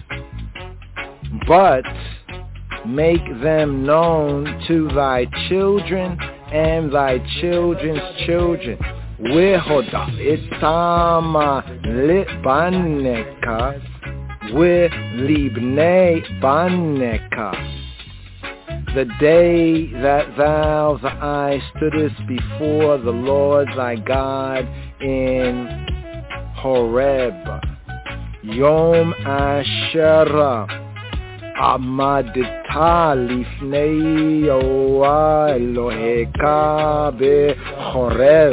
Speaker 2: but make them known to thy children and thy children's children. Wehoda itama libaneka, we libnei baneka. The day that thou, thy, stoodest before the Lord thy God in
Speaker 1: Horeb. Yom Asher Amadita Lifnei Yoa Eloheka B'Choreb.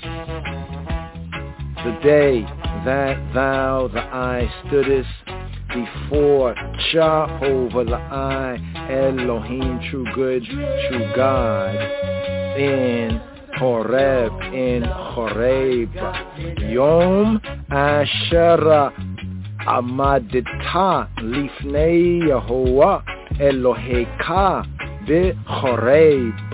Speaker 1: The day that thou, the I, stoodest before Jehovah, the I, Elohim, true good, true God, in Horeb, in Horeb. Yom Asher Amadita Lifnei Yehovah Eloheka B'Choreb.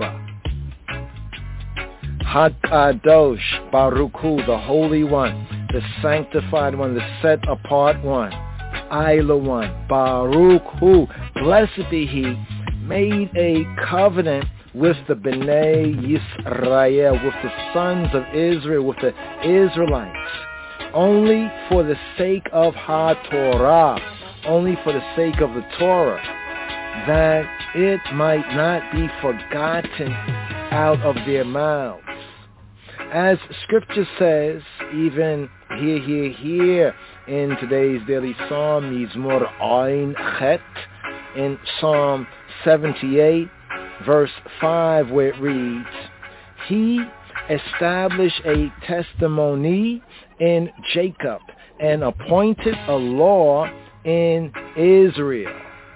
Speaker 1: Hakadosh Baruch Hu, the Holy One, the Sanctified One, the Set Apart One, Isla One, Baruch Hu, blessed be He, made a covenant with the Bnei Yisrael, with the sons of Israel, with the Israelites, only for the sake of HaTorah, only for the sake of the Torah, that it might not be forgotten out of their mouths. As Scripture says, even here, here, here, in today's daily Psalm, Mizmor Ein Chet, in Psalm seventy-eight, verse five, where it reads, He established a testimony in Jacob and appointed a law in Israel.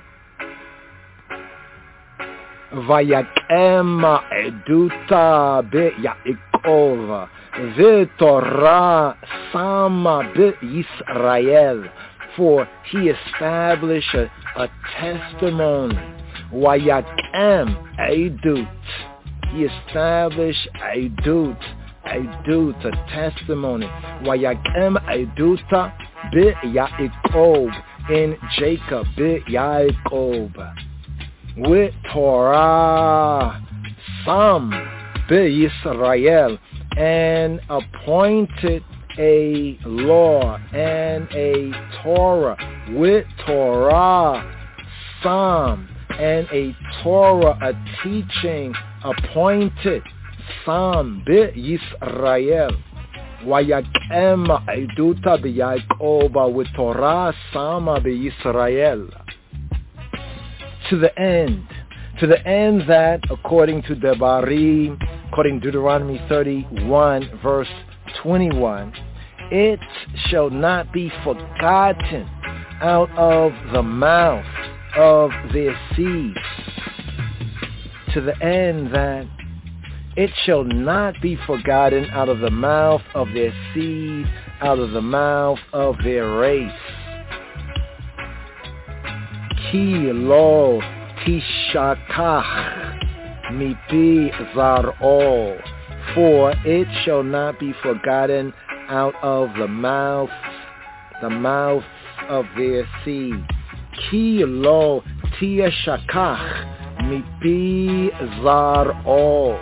Speaker 1: Vayakem eduta beYaakov v'Torah sama beYisrael, for he established a, a testimony. Vayakem edut, he established edut, edut, a testimony. Vayakem eduta beYaakov, in Jacob beYaakov. With Torah, some beYisrael, and appointed a law and a Torah, with Torah, some, and a Torah, a teaching, appointed, some beYisrael. Vayakem eduta beYaakov, with Torah, sama beYisrael. To the end, to the end that, according to Devarim, according to Deuteronomy thirty-one, verse twenty-one, it shall not be forgotten out of the mouth of their seed. To the end that it shall not be forgotten out of the mouth of their seed, out of the mouth of their race. Ki lo tishakach mipi zar'o, for it shall not be forgotten out of the mouth, the mouth of their seed. Ki lo tishakach mipi zar'o.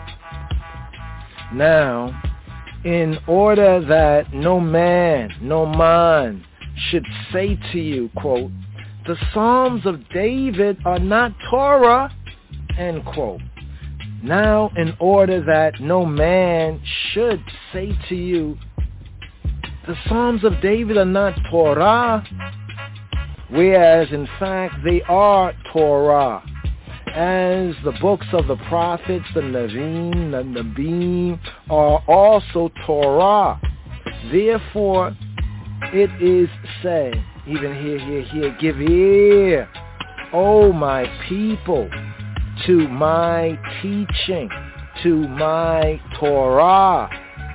Speaker 1: Now, in order that no man, no man should say to you, quote, the Psalms of David are not Torah, end quote. Now, in order that no man should say to you, the Psalms of David are not Torah, whereas in fact they are Torah, as the books of the prophets, the Navim, the Nabim, are also Torah. Therefore, it is said, even here, here, here, give ear, O my people, to my teaching, to my Torah.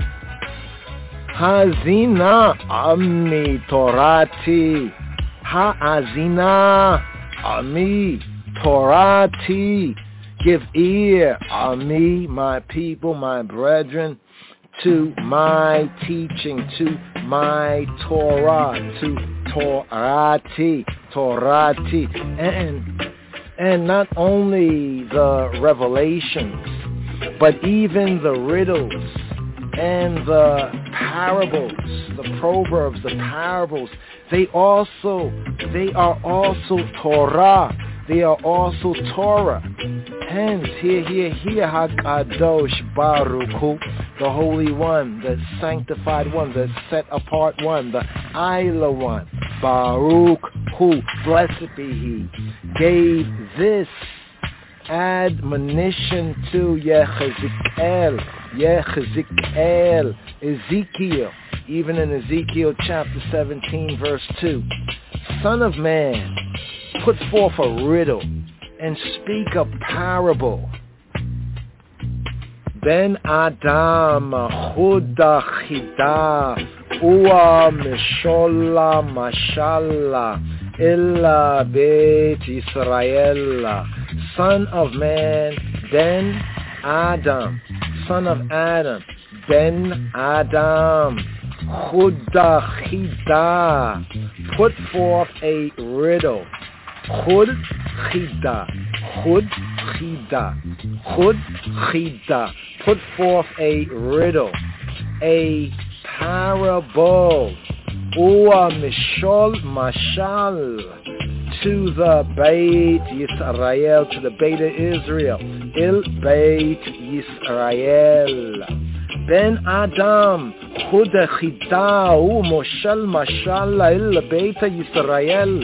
Speaker 1: Hazina ami Torati, Ha'azina ami Torati. Give ear, ami, my people, my brethren, to my teaching, to my Torah, to Torati, Torati, and and not only the revelations, but even the riddles and the parables, the proverbs, the parables, they also, they are also Torah. They are also Torah. Hence, here, here, here, HaKadosh Baruch Hu, the Holy One, the Sanctified One, the Set Apart One, the Isla One, Baruch Hu, blessed be He, gave this admonition to Yehezekiel, Yehezekiel, Ezekiel, even in Ezekiel chapter seventeen, verse two. Son of man, put forth a riddle and speak a parable. Ben Adam Huda Chida Ua Mishola Mashala Illa Beit Israel. Son of man, Ben Adam. Son of Adam, Ben Adam. Huda Chida. Put forth a riddle. Chud Chida. Chud Chida. Chud Chida. Put forth a riddle. A parable. Ua Mishol Mashal. To the Beit Yisrael. To the Beit Israel. Il Beit Yisrael. Ben Adam. Chud Chida. U Moshel Mashal. Il Beit Yisrael.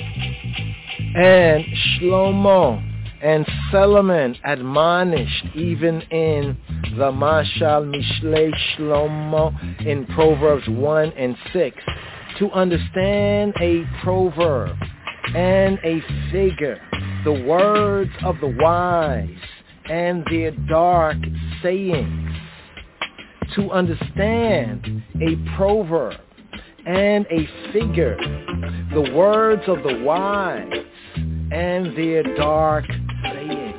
Speaker 1: And Shlomo and Solomon admonished even in the Mashal Mishlei Shlomo in Proverbs one and six to understand a proverb and a figure, the words of the wise and their dark sayings. To understand a proverb and a figure, the words of the wise and their dark sayings.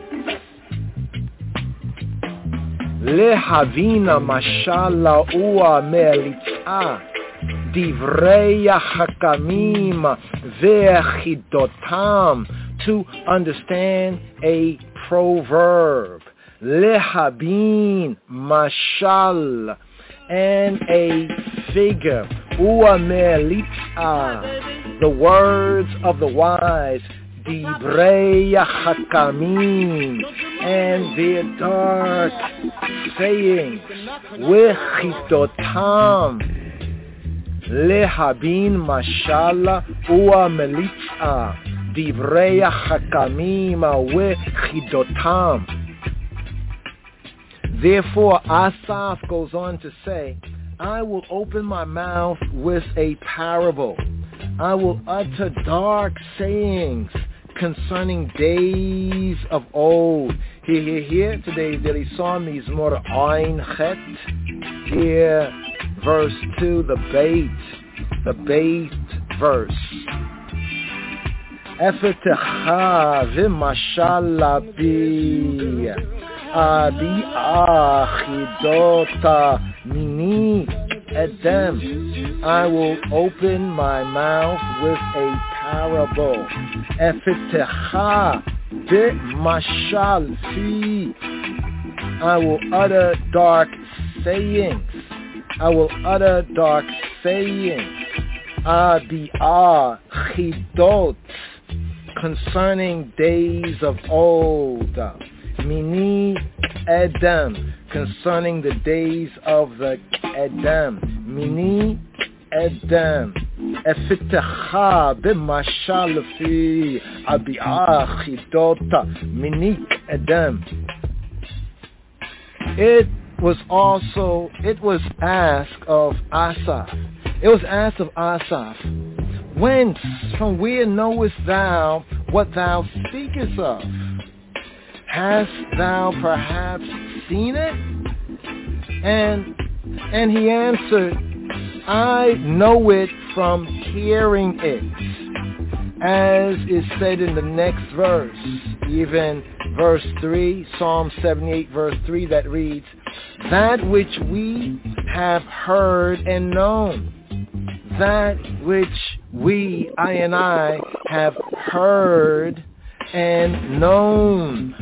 Speaker 1: Lehavina mashala ua melitza divrei hakamim vechidotam. To understand a proverb. Lehabin mashal, and a figure. Ua melitza, the words of the wise. Divrei hakamim, and their dark sayings. Vechidotam. Lehabin mashala ua melitza divrei hakamim vechidotam. Therefore, Asaph goes on to say, I will open my mouth with a parable. I will utter dark sayings concerning days of old. Here, here, here, today's daily psalm, Mizmor Ein Chet. Here, verse two, the bait, the bait verse. Efetecha v'mashal labi, abi achidota mini edem. I will open my mouth with a parable. Efetecha v'mashal fi. I will utter dark sayings. I will utter dark sayings. Abi achidot, concerning days of old. Mini Edom, concerning the days of the Edom. Mini Edom. Efitecha b'mashal fi abi'ah chidota mini Edom. It was also, it was asked of Asaph. It was asked of Asaph, whence, from where knowest thou what thou speakest of? Hast thou perhaps seen it? And and he answered, I know it from hearing it, as is said in the next verse, even verse three, Psalm seventy-eight, verse three, that reads, that which we have heard and known, that which we, I and I, have heard and known.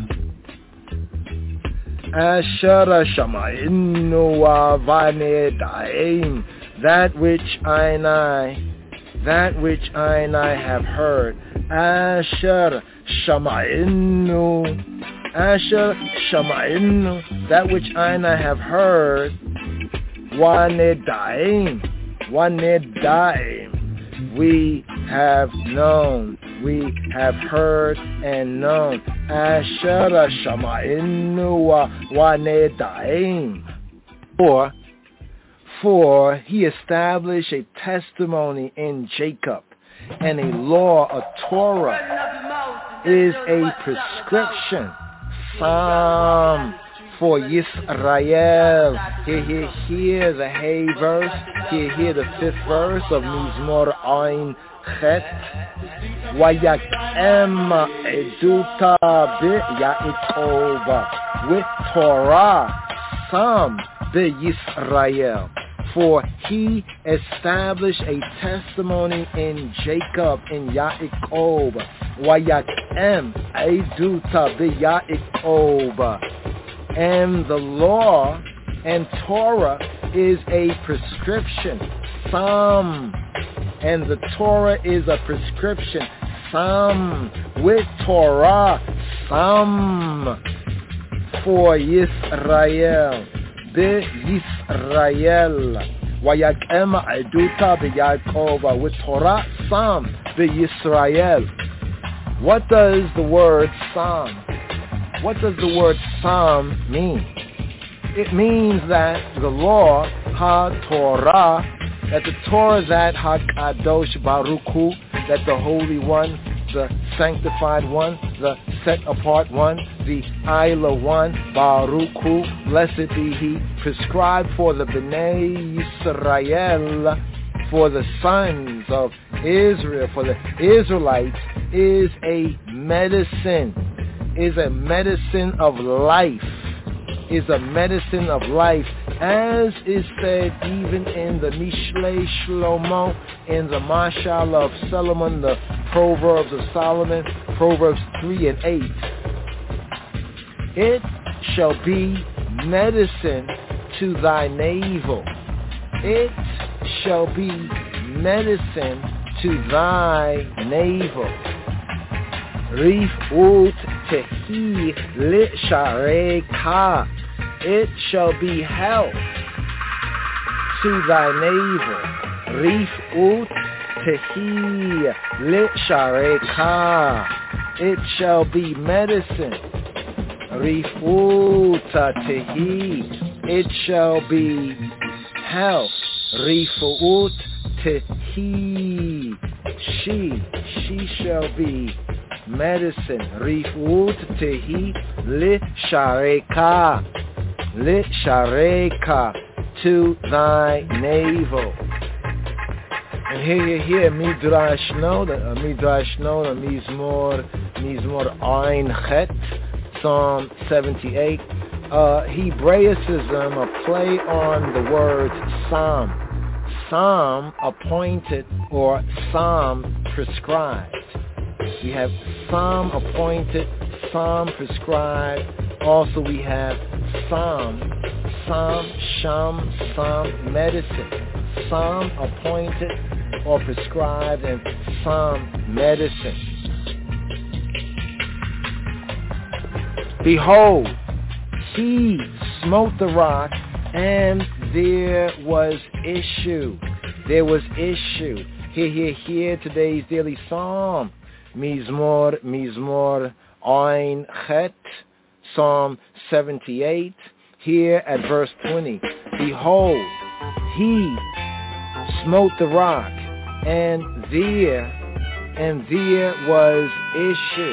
Speaker 1: Ashara shamayinu avanedaim, that which I and I, that which I and I have heard. Ashara shamayinu Asher Shama'inu, that which I have heard, Wanedaim, Wanedaim, we have known, we have heard and known. Asher Shama'inu Wanedaim. For, for he established a testimony in Jacob, and a law, a Torah, is a prescription. Psalm for Yisrael. Here, here, here, the Hay verse. Here, here, the fifth verse of Mizmor Ein Chet. Vayakem eduta b'Yaakov with Torah. Psalm the Yisrael. For he established a testimony in Jacob, in Yaakov. Vayakem eduta b'Yaakov. And the law and Torah is a prescription. Psalm. And the Torah is a prescription. Psalm with Torah. Psalm for Yisrael. Be-Yisrael. Vayakem eduta b'Yaakov. With Torah. Psalm. Be-Yisrael. What does the word Psalm, what does the word Psalm mean? It means that the law, Ha-Torah, that the Torah, that Ha-Kadosh Baruch Hu, that the Holy One, the Sanctified One, the Set-Apart One, the Isla One, Baruch Hu, blessed be He, prescribed for the Bnei Yisrael, for the sons of Israel, for the Israelites, is a medicine, is a medicine of life, is a medicine of life, as is said even in the Mishlei Shlomo, in the Mashal of Solomon, the Proverbs of Solomon, Proverbs three and eight. It shall be medicine to thy navel. It shall be medicine to thy navel. Rifut tehi lishareka. It shall be health to thy navel. Rifut tehi lishareka. It shall be medicine. Rifut tehi. It shall be health. Rifut tehi. She, she shall be medicine. Rifut tehi lishareka. Lishareka, to thy navel. And here, here, here, Midrash Noda, uh, Midrash Noda, Mizmor, Mizmor Ein Chet, Psalm seventy-eight. Uh, Hebraicism, a play on the words Psalm. Psalm appointed or Psalm prescribed. We have Psalm appointed, Psalm prescribed. Also we have Psalm, Psalm, Sham, Psalm, medicine. Psalm appointed or prescribed, and Psalm medicine. Behold, he smote the rock, and there was issue. There was issue. Here, here, here, today's daily psalm. Mizmor, Mizmor, Ein Chet, Psalm seventy-eight. Here at verse twenty. Behold, he smote the rock, and there, and there was issue.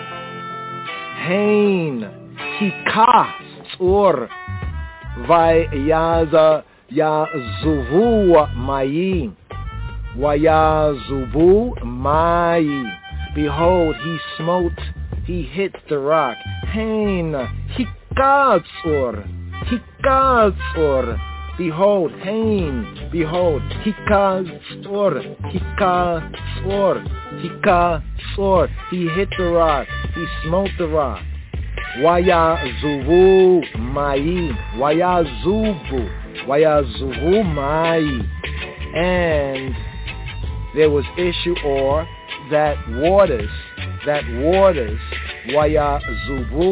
Speaker 1: Hain, hika, tzur, vayaza, yazuvu mayim, vayazubu mayim. Behold, he smote, he hit the rock. Hain, hikatzor, hikatzor. Behold, Hain, behold, hikatzor, hikatzor, hikatzor. He hit the rock, he smote the rock. Wayazuvu mayim, wayazuvu, wayazuvu mayim. And there was issue, or that waters, that waters, Wayazuvu,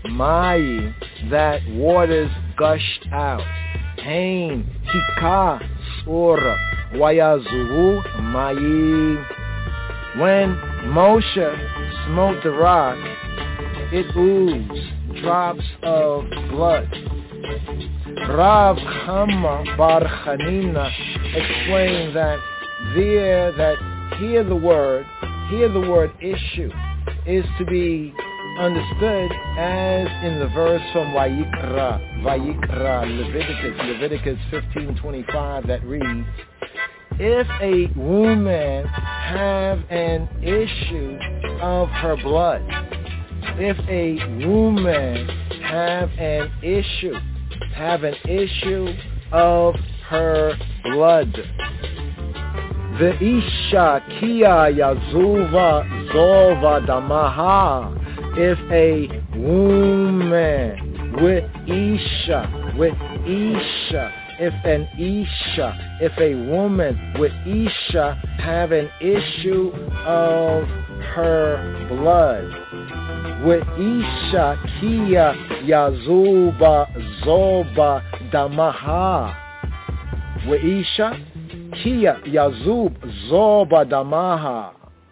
Speaker 1: Mai, that waters gushed out. Hain, Hika, Sora, Wayazuhu, Mai. When Moshe smote the rock, it oozed drops of blood. Rav Chama Bar Chanina explained that there, that here the word, here the word issue is to be understood as in the verse from Vayikra, Vayikra, Leviticus, Leviticus fifteen twenty-five that reads, if a woman have an issue of her blood, if a woman have an issue, have an issue of her blood, the Isha Kia Yazuva Zova Damaha, if a woman with Isha, with Isha, if an Isha, if a woman with Isha have an issue of her blood, with Isha Kia Yazuba Zoba Damaha, with Isha Kia Yazub Zoba Damaha,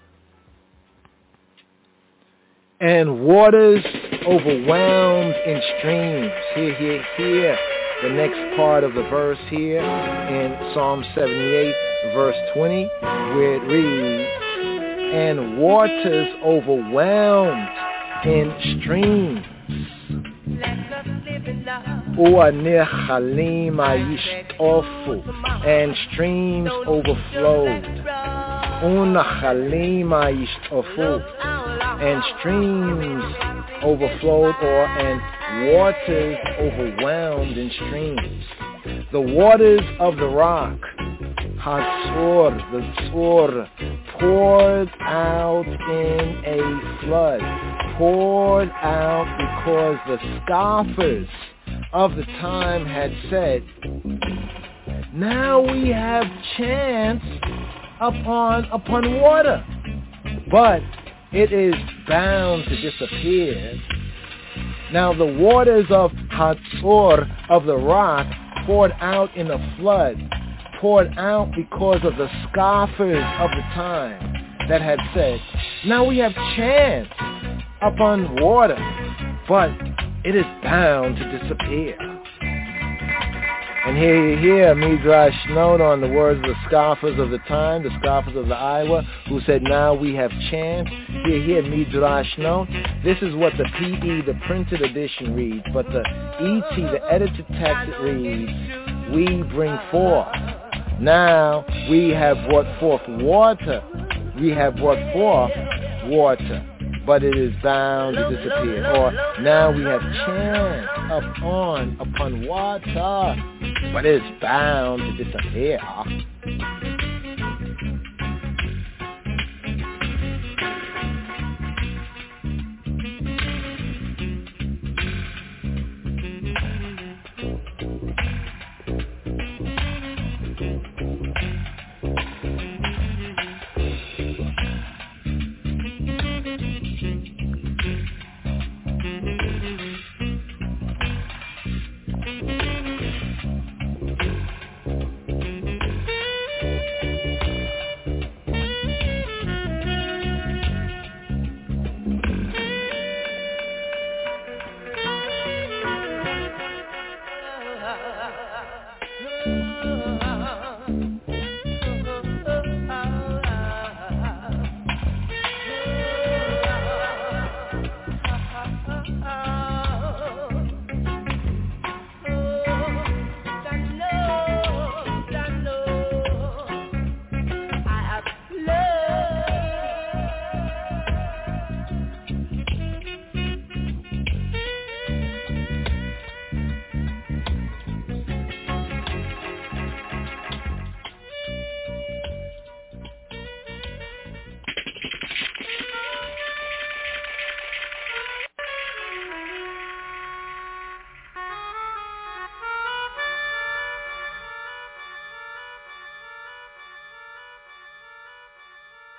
Speaker 1: and waters overwhelmed in streams. Here, here, here. The next part of the verse here in Psalm seventy-eight, verse twenty, where it reads, and waters overwhelmed in streams. And streams overflowed. And streams overflowed, or and waters overwhelmed in streams. The waters of the rock, Hatzor, the Tzor, poured out in a flood, poured out because the scoffers of the time had said, now we have chance upon upon water, but it is bound to disappear. Now the waters of Hatzor, of the rock, poured out in a flood, poured out because of the scoffers of the time that had said, now we have chance upon water, but it is bound to disappear. And here you hear Midrash note on the words of the scoffers of the time, the scoffers of the Iowa, who said, now we have chance. Here, here, Midrash note. This is what the P E, the printed edition, reads, but the E T, the edited text, it reads, we bring forth. Now we have brought forth water. We have brought forth water, but it is bound to disappear. Or now we have chance upon upon water, but it is bound to disappear.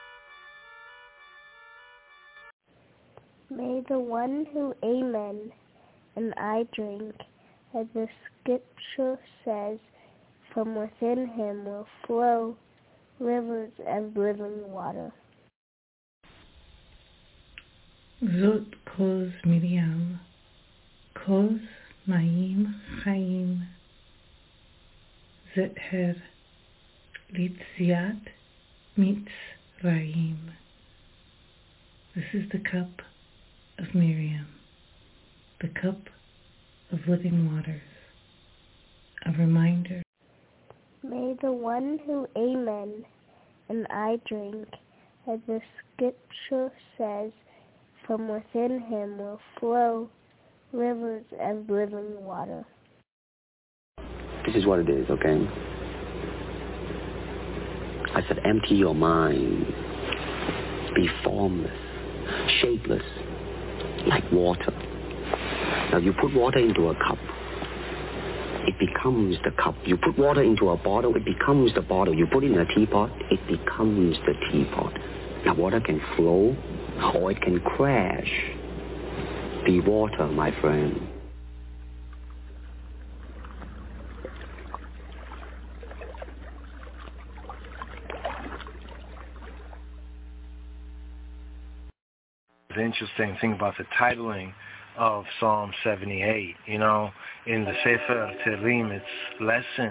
Speaker 6: May the one who, amen, and I drink. As the scripture says, from within him will flow rivers of living water.
Speaker 7: Zot koz Miriam, koz Maim Chaim, Zether Litziat Mitzrayim. This is the cup of Miriam, the cup of living waters, a reminder.
Speaker 6: May the one who amen and I drink, as the scripture says, from within him will flow rivers of living water.
Speaker 8: This is what it is, okay? I said, empty your mind. Be formless, shapeless, like water. Now you put water into a cup, it becomes the cup. You put water into a bottle, it becomes the bottle. You put it in a teapot, it becomes the teapot. Now water can flow or it can crash. Be water, my friend.
Speaker 1: The interesting thing about the titling of Psalm seventy-eight, you know, in the Sefer Tehillim, it's lesson,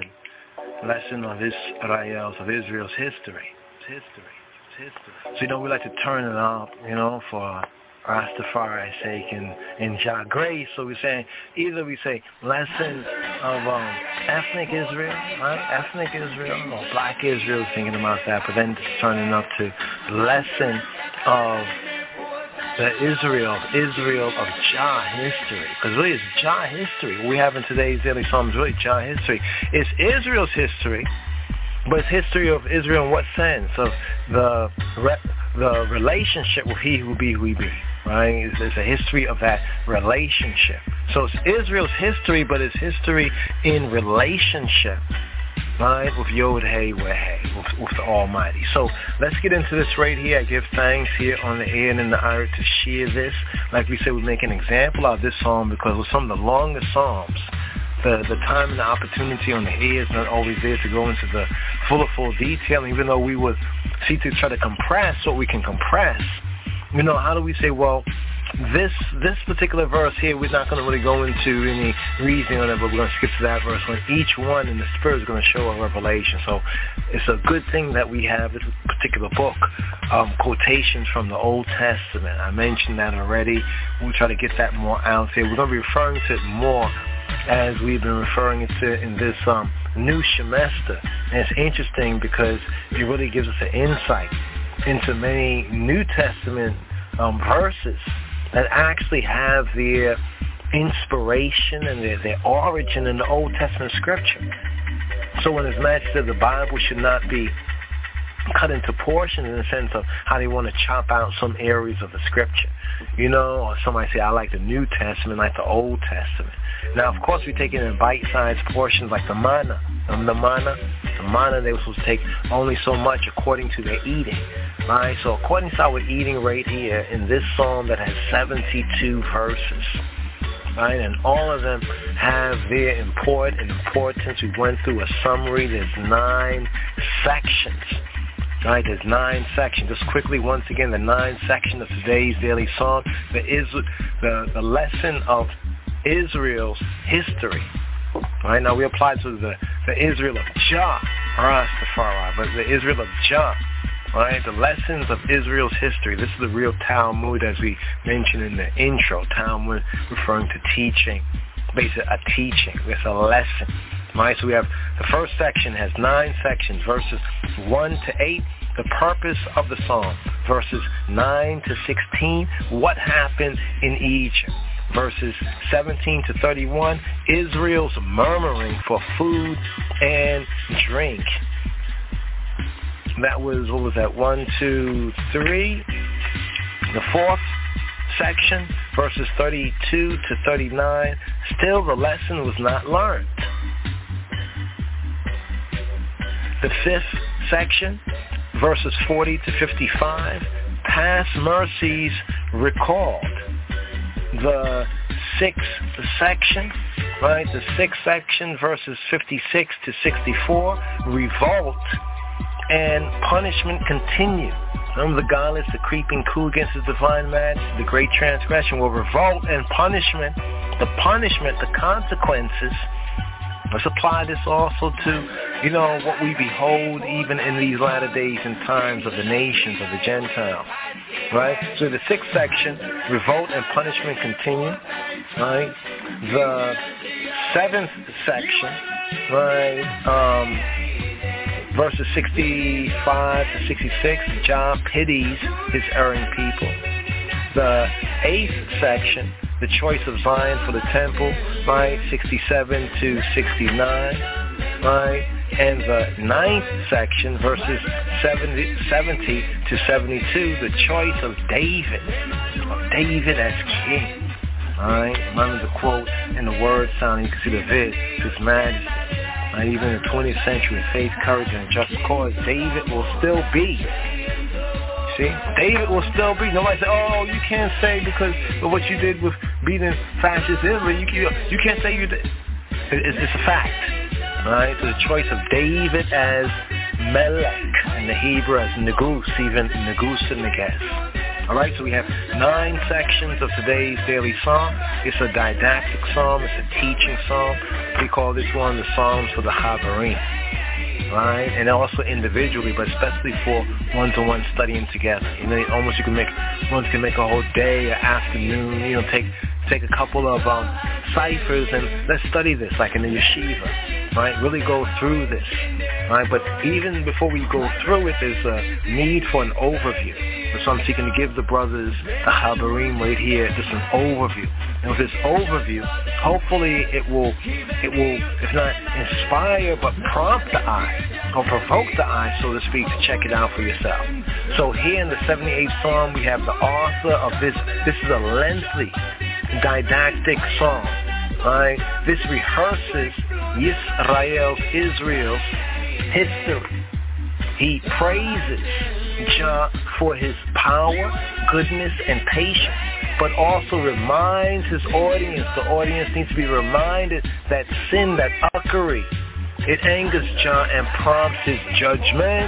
Speaker 1: lesson of Israel's, of Israel's history. It's history. It's history. So, you know, we like to turn it up, you know, for Rastafari's sake and, and Jah grace. So we say, either we say lesson of um, ethnic Israel, right? Ethnic Israel, or black Israel, thinking about that, but then just turning up to lesson of the Israel, Israel of Jah history. Because really it's Jah history. What we have in today's Daily Psalm is really Jah history. It's Israel's history, but it's history of Israel in what sense? Of the re- the relationship with he who be who he be. Right? It's, it's a history of that relationship. So it's Israel's history, but it's history in relationship. Right, with Yod Hey Weh Hey, with, with the Almighty. So let's get into this right here. I give thanks here on the air and in the hour to share this. Like we said, we make an example of this psalm because it was some of the longest psalms. The the time and the opportunity on the air is not always there to go into the full of full detail. Even though we would seek to try to compress what we can compress, you know, how do we say, well, This this particular verse here, we're not going to really go into any reasoning on it, but we're going to skip to that verse when each one in the Spirit is going to show a revelation. So it's a good thing that we have this particular book, um, quotations from the Old Testament. I mentioned that already. We'll try to get that more out there. We're going to be referring to it more as we've been referring it to in this um, new semester. And it's interesting because it really gives us an insight into many New Testament um, verses that actually have their inspiration and their, their origin in the Old Testament scripture. So when His Majesty said the Bible should not be cut into portions in the sense of how they want to chop out some areas of the scripture, you know, or somebody say, I like the New Testament, like the Old Testament. Now, of course, we take it in bite-sized portions like the manna. Um, the manna, the manna, they were supposed to take only so much according to their eating. Right? So according to our eating right here in this psalm that has seventy-two verses, right? And all of them have their import and importance. We went through a summary. There's nine sections. Right? There's nine sections. Just quickly, once again, the nine section of today's daily psalm, the, is, the, the lesson of Israel's history. Right? Now we apply to the, the Israel of Jah, Rastafari, but the Israel of Jah. Right, the lessons of Israel's history. This is the real Talmud, as we mentioned in the intro. Talmud referring to teaching, basically a teaching. It's a lesson. Right, so we have the first section has nine sections, verses one to eight. The purpose of the psalm, verses nine to sixteen. What happened in Egypt? Verses seventeen to thirty-one. Israel's murmuring for food and drink. That was, what was that, one, two, three. The fourth section, verses thirty-two to thirty-nine, still the lesson was not learned. The fifth section, verses forty to fifty-five, past mercies recalled. The sixth section, right? The sixth section, verses fifty-six to sixty-four, revolt and punishment continue. Remember the godless, the creeping coup against his divine majesty, the great transgression. Well, revolt and punishment, the punishment, the consequences. Let's apply this also to, you know, what we behold even in these latter days and times of the nations, of the Gentiles, right? So the sixth section, revolt and punishment continue, right? The seventh section, right, um, verses sixty-five to sixty-six, Jah pities his erring people. The eighth section, the choice of Zion for the temple, right, sixty-seven to sixty-nine, right, and the ninth section, verses seventy, seventy to seventy-two, the choice of David, of David as king, all right. Remember the quote in the word sound, you can see the vid, His Majesty. Right, even in the twentieth century, faith, courage, and just cause, David will still be. See, David will still be. Nobody say, oh, you can't say because of what you did with beating fascist Israel. You, you, you can't say you did. It, it's, it's a fact. All right, so the choice of David as Melech, in the Hebrew as Negus, even Negus and Neges. All right, so we have nine sections of today's daily psalm. It's a didactic psalm. It's a teaching psalm. We call this one the Psalms for the Habarim. Right, and also individually, but especially for one-to-one studying together. You know, almost you can make one can make a whole day, an afternoon. You know, take take a couple of um, ciphers and let's study this, like in the yeshiva. Right, really go through this. Right, but even before we go through it, there's a need for an overview. So I'm seeking to give the brothers the Habarim right here, just an overview. And with this overview, hopefully it will, it will, if not inspire, but prompt the eye, or provoke the eye, so to speak, to check it out for yourself. So here in the seventy-eighth Psalm, we have the author of this. This is a lengthy, didactic psalm. Right? This rehearses Yisrael's, Israel's history. He praises Jah for his power, goodness, and patience, but also reminds his audience, the audience needs to be reminded that sin, that uckery, it angers Jah and prompts his judgment.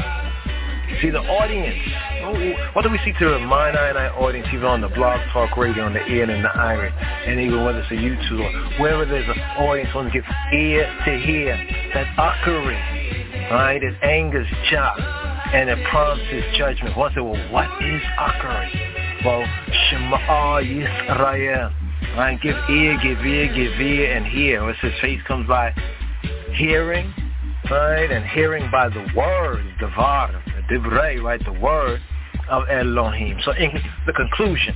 Speaker 1: See, the audience, what do we seek to remind I and I audience, even on the Blog Talk Radio, on the ear and in the iron, and even whether it's a YouTube or wherever there's an audience wants to give ear to hear, that uckery, right, it angers Jah. And it prompts his judgment. One said, well, what is uckery? Well, Shema Yisrael. Right? Give ear, give ear, give ear, and hear. It says faith comes by hearing, right? And hearing by the word, Devar, Divrei, right? The word of Elohim. So in the conclusion,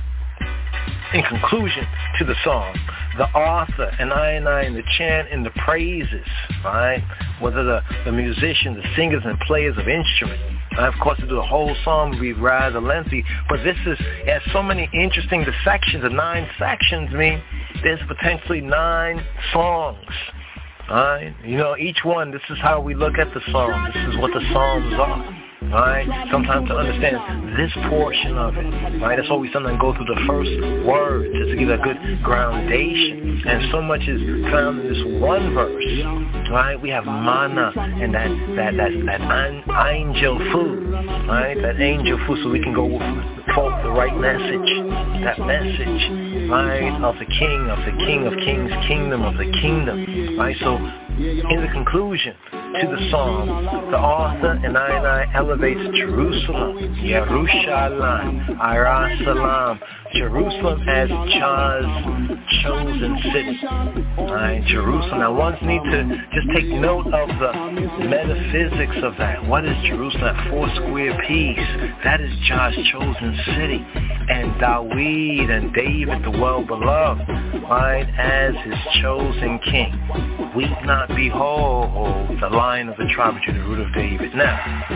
Speaker 1: in conclusion to the psalm, the author and I and I in the chant and the praises, right? Whether the, the musicians, the singers and players of instruments. And of course, to do the whole song would be rather lengthy, but this is, it has so many interesting, the sections, the nine sections mean there's potentially nine songs. Right? You know, each one, this is how we look at the psalm. This is what the psalms are. Right? Sometimes to understand this portion of it. Right? That's why we sometimes go through the first word, just to give a good groundation. And so much is found in this one verse. Right? We have manna and that that that that angel food. Right? That angel food, so we can go forth the right message. That message, right, of the King, of the King of Kings, kingdom of the kingdom. Right? So in the conclusion to the psalm, the author and I and I elevates Jerusalem, Yerushalayim, Ira Salam, Jerusalem as Jah's chosen city. Right, Jerusalem. Now, one needs to just take note of the metaphysics of that. What is Jerusalem? That four square piece. That is Jah's chosen city. And Dawid and David, the well-beloved, right, as his chosen king. Weep not, behold, the Lion of the tribe of Judah, the root of David. Now,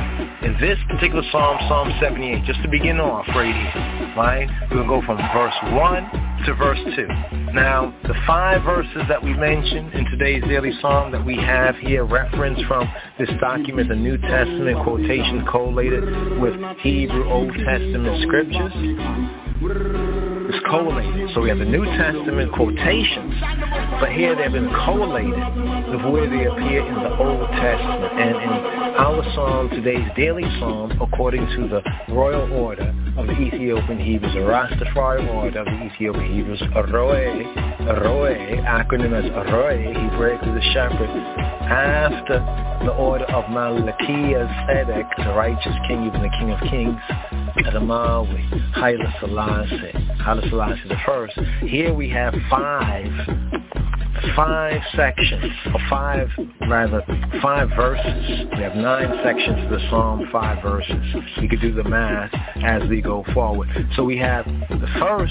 Speaker 1: In this particular Psalm, Psalm seventy-eight, just to begin off right here, right? We're going to go from verse one to verse two. Now, the five verses that we mentioned in today's daily Psalm that we have here reference from this document, the New Testament quotation collated with Hebrew Old Testament scriptures, is collated. So we have the New Testament quotations, but here they've been collated with where they appear in the Old Testament. And in our Psalm, today's daily Psalm, according to the royal order of the Ethiopian Hebrews, the Rastafari order of the Ethiopian Hebrews, Aroe, Aroe, acronym as Aroe, Hebraically the shepherd, after the order of Malachiah Zedek, the righteous king, even the King of Kings, Adamawi, Haile Selassie, Haile Selassie the first. Here we have five, five sections, or five, rather, five verses. We have nine sections of the Psalm, five verses. We could do the math as we go forward. So we have the first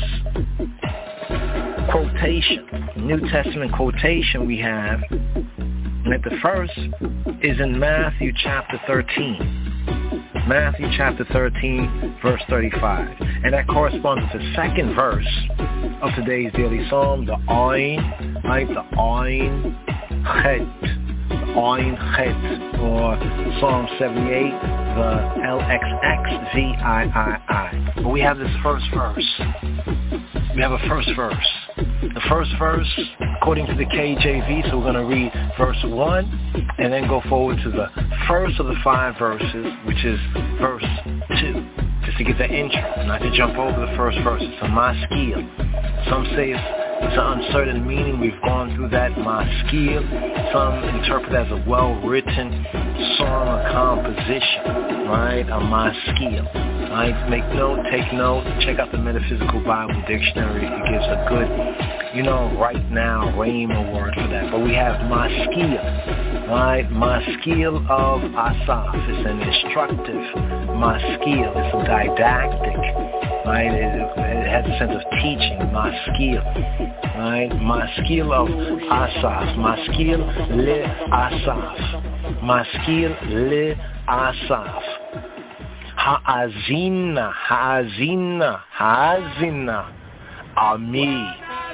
Speaker 1: quotation, New Testament quotation we have, and at the first is in Matthew chapter thirteen. Matthew chapter thirteen, verse thirty-five. And that corresponds to the second verse of today's daily Psalm, the Ayin, right? The Ayin Chet. The Ayin Chet, or Psalm seventy-eight, the L X X Z I I I. But we have this first verse. We have a first verse. The first verse, according to the K J V, so we're going to read verse one and then go forward to the first of the five verses, which is verse two, just to get the intro, not to jump over the first verse. It's a maskil. Some say it's, it's an uncertain meaning. We've gone through that maskil. Some interpret it as a well-written song or composition, right? A maskil. Right? Make note, take note, check out the Metaphysical Bible Dictionary. It gives a good, you know, right now, rhema word for that. But we have maskil, right? Maskil of Asaph. It's an instructive maskil. It's a didactic, right? It, it has a sense of teaching, maskil, right? Maskil of Asaph. Maskil le Asaph. Maskil le Asaph. Ha'azina, ha'azina, ha'azina, ami,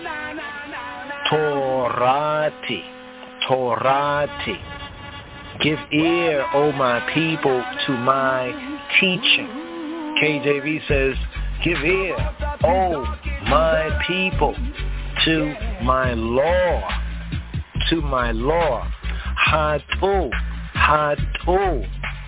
Speaker 1: Torati, Torati. Give ear, O my people, to my teaching. K J V says, give ear, O my people, to my law, to my law. Hatu, hatu.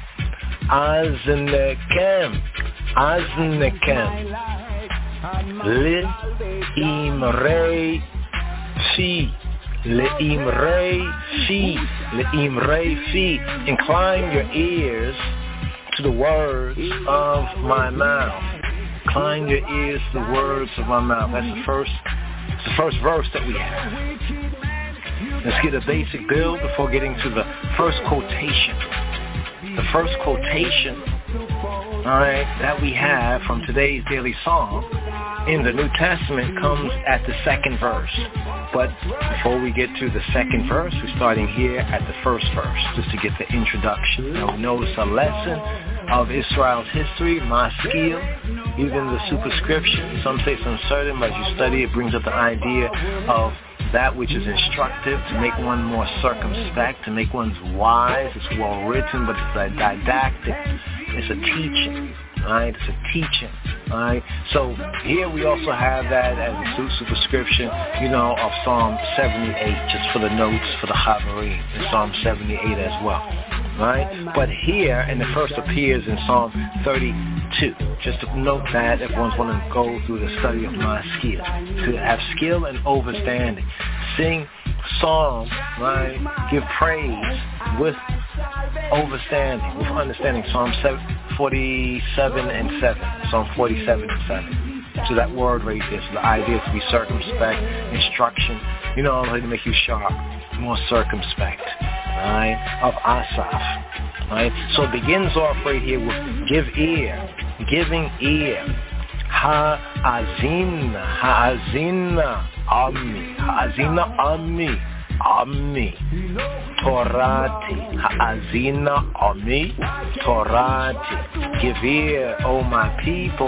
Speaker 1: Aznekem, Aznekem, Le Imrei Fi, Le Imrei Fi, Le Imrei Fi. Incline your ears to the words of my mouth. Incline your ears to the words of my mouth. That's the first, it's the first verse that we have. Let's get a basic build before getting to the first quotation. The first quotation, all right, that we have from today's daily Psalm in the New Testament comes at the second verse. But before we get to the second verse, we're starting here at the first verse, just to get the introduction. Now we notice a lesson of Israel's history, maskil, even the superscription. Some say it's uncertain, but as you study, it brings up the idea of that which is instructive, to make one more circumspect, to make one wise. It's well written, but it's a didactic. It's a teaching, right? It's a teaching, right? So here we also have that as a superscription, you know, of Psalm seventy-eight, just for the notes for the Havarim, in Psalm seventy-eight as well, right? But here, and it first appears in Psalm thirty-two. Just to note that everyone's want to go through the study of my skill, to have skill and understanding, sing psalms, right? Give praise with understanding, with understanding. Psalm forty-seven and seven. Psalm forty-seven and seven. So that word right there. So the idea is to be circumspect, instruction, you know, to make you sharp, more circumspect, right? Of Asaph, right? So it begins off right here with give ear. Giving ear. Ha'azina, ha'azina, ami, ha'azina, ami, Ami, Torati, Ha'azina, Ami, Torati. Give ear, O my people.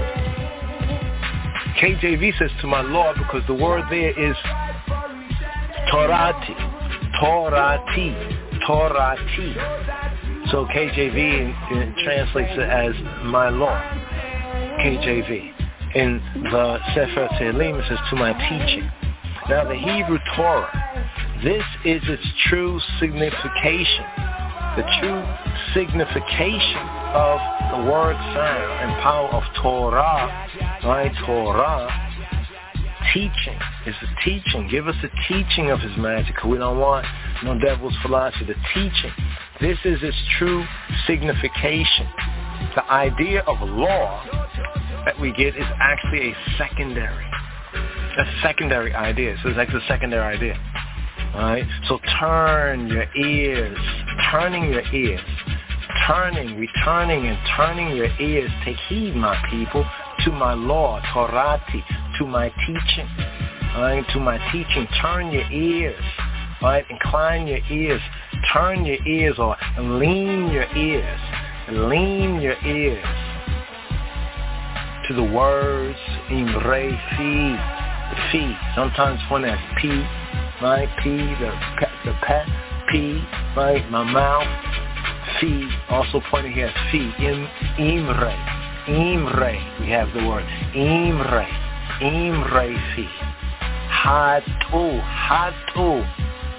Speaker 1: K J V says to my Lord, because the word there is Torati, Torati, Torati. So K J V translates it as my Lord. K J V. In the Sefer Tehillim, it says to my teaching. Now the Hebrew Torah, this is its true signification. The true signification of the word sound and power of Torah, right? Torah, teaching is the teaching. Give us the teaching of his magic. We don't want no devil's philosophy. The teaching. This is its true signification. The idea of law that we get is actually a secondary, a secondary idea. So it's like a secondary idea. All right? So turn your ears, turning your ears, turning, returning and turning your ears. Take heed, my people, to my law, Torati, to my teaching. All right? To my teaching. Turn your ears. All right? Incline your ears. Turn your ears or lean your ears. Lean your ears to the words Imre Fi, Fi. Sometimes when that's P, right? P, the the pet, P, right? My mouth, Fi. Also pointed here as Fi. Im, Imre, Imre. We have the word Imre, Imre Fi. Hatu, Hatu.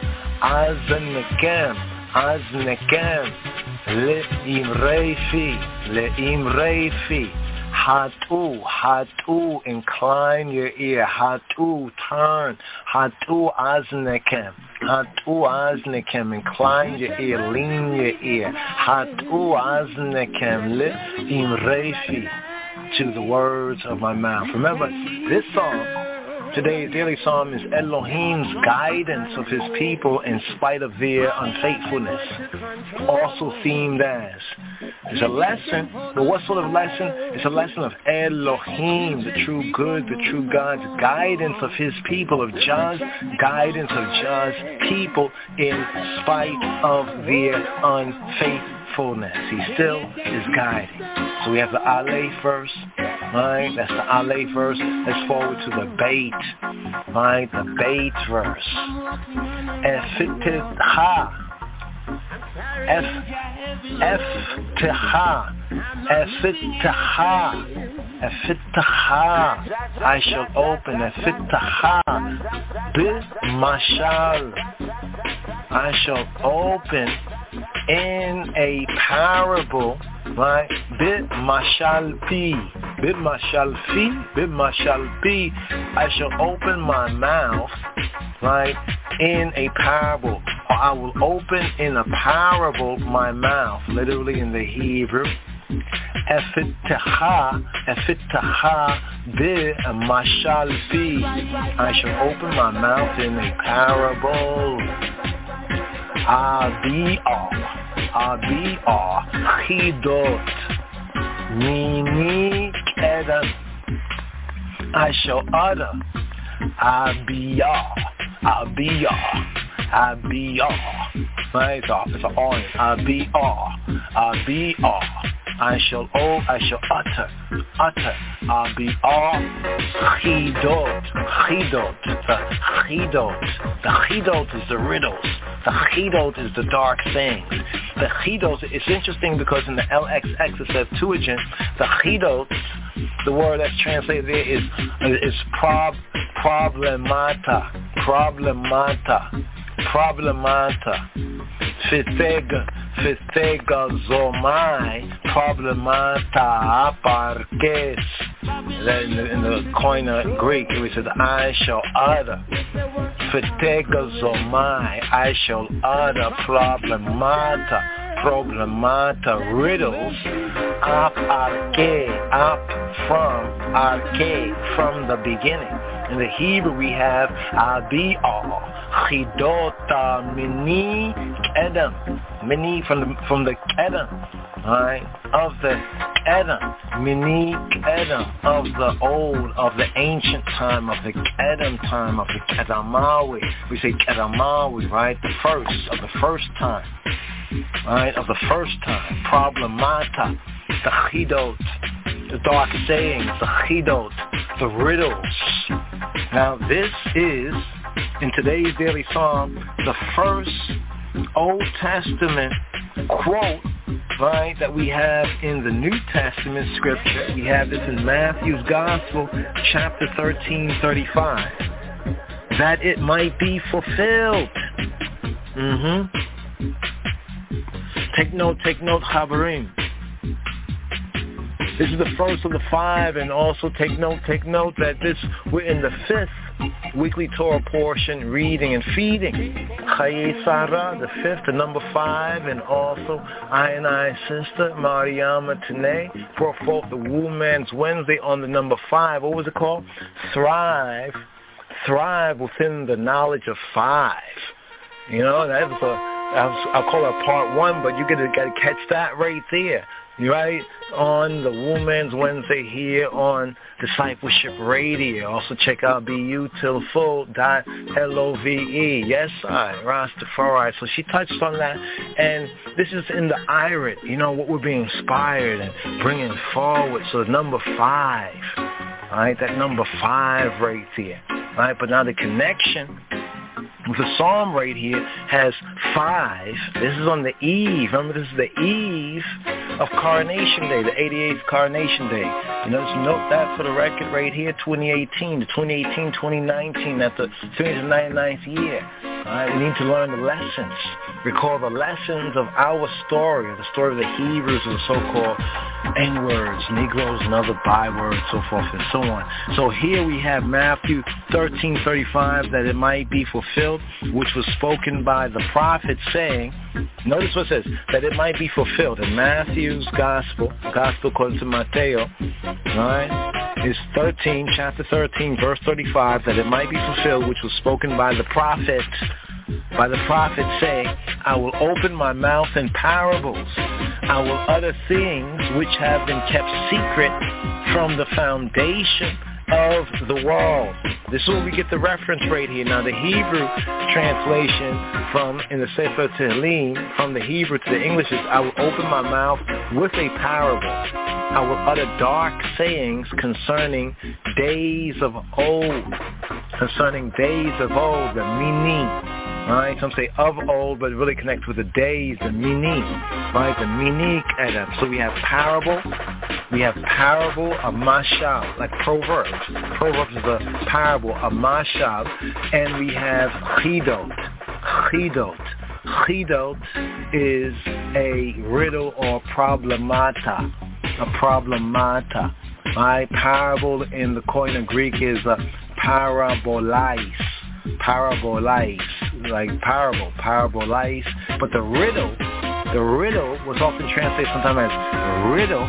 Speaker 1: Aznekem, Aznekem. Le Imre Fi, Le Imre Fi. Hatu, hatu, incline your ear. Hatu, turn. Hatu aznekem. Hatu aznekem, incline your ear, lean your ear. Hatu aznekem, li imrefi, to the words of my mouth. Remember, this song, today's daily psalm, is Elohim's guidance of his people in spite of their unfaithfulness. Also themed as, it's a lesson, but what sort of lesson? It's a lesson of Elohim, the true good, the true God's guidance of his people, of Jah's guidance of Jah's people in spite of their unfaithfulness. He still is guiding. So we have the Aleph verse, right? That's the Aleph verse. Let's forward to the Beit, right? The Beit verse. Efititha. F, F-Tiha, F-Tiha, F-Tiha, I shall open, F-Tiha, B-Mashal, I shall open in a parable, right, B-Mashal Pi, B-Mashal Fi, B-Mashal Pi, I shall open my mouth, right, in a parable. Or I will open in a parable my mouth, literally in the Hebrew. Efitaha, Efitaha bi mashal pi. I shall open my mouth in a parable. Abia, Abia, Chidot, Mini Kedem. I shall utter. Abia, Abia. Abiyah, right? It's an R. Abiyah, Abiyah. I shall, oh, I shall utter, utter. Abiyah, Chidot, Chidot, the Chidot. The Chidot is the riddles. The Chidot is the dark things. The Chidot, it's interesting because in the L X X, the Septuagint, the Chidot, the word that's translated there is, is prob, problemata, problemata. Problemata, fitega, fitega zomai, problemata aparkes. In the, in the Koine Greek, we said, I shall utter. Fitega zomai, I shall utter problemata, problemata, riddles, Ap Arke, Ap from, Arke from the beginning. In the Hebrew we have Abi'ah, Chidota, Mini, Kedem, Mini from the, from the Kedem, alright, of the Kedem, Mini Kedem, of the old, of the ancient time, of the Kedem time, of the Kedamawi. We say Kedamawi, right, the first, of the first time, right, of the first time, Problemata, the Chidot, the dark sayings, the Chidot, the riddles. Now this is, in today's Daily Psalm, the first Old Testament quote, right, that we have in the New Testament scripture. We have this in Matthew's Gospel, chapter thirteen, thirty-five. That it might be fulfilled. Mm-hmm. Take note, take note, Chaverim. This is the first of the five, and also take note, take note that this, we're in the fifth weekly Torah portion, reading and feeding. Chaye Sarah, the fifth, the number five, and also I and I sister, Mariama Tene, brought forth the Woman's Wednesday on the number five. What was it called? Thrive. Thrive within the knowledge of five. You know, that's a, I'll, I'll call it part one, but you gotta, gotta catch that right there. Right on the Woman's Wednesday here on Discipleship Radio. Also check out B U till full dot L O V E. Yes, I, Rastafari. So she touched on that, and this is in the Irit, you know, what we're being inspired and bringing forward. So number five, all right, that number five right there. All right, but now the connection with the psalm right here has five. This is on the eve. Remember, this is the eve of Coronation Day, the eighty-eighth Coronation Day. You know, just note that for the record right here, twenty eighteen, the twenty eighteen twenty nineteen, at the three hundred ninety-ninth year. All right, we need to learn the lessons. Recall the lessons of our story, the story of the Hebrews, of the so-called N-words, Negroes, and other bywords, so forth and so on. So here we have Matthew thirteen thirty-five, that it might be fulfilled, which was spoken by the prophet, saying, notice what it says, that it might be fulfilled. In Matthew's Gospel, Gospel according to Matthew, right, is thirteen, chapter thirteen, verse thirty-five, that it might be fulfilled, which was spoken by the prophet, by the prophet saying, I will open my mouth in parables. I will utter things which have been kept secret from the foundation of the world. This is where we get the reference right here. Now the Hebrew translation from, in the Sefer Tehillim, from the Hebrew to the English is, I will open my mouth with a parable. I will utter dark sayings concerning days of old. Concerning days of old, the mini. Right, some say of old, but it really connects with the days, the mini, right, the mini Adam. So we have parable, we have parable, a mashal, like Proverbs. Proverbs is a parable, a mashal, and we have chidot. Chidot. Chidot is a riddle or problemata, a problemata. My parable in the Koine Greek is a parabolais, parabolais. Like parable, parabolais, but the riddle, the riddle was often translated sometimes as riddle.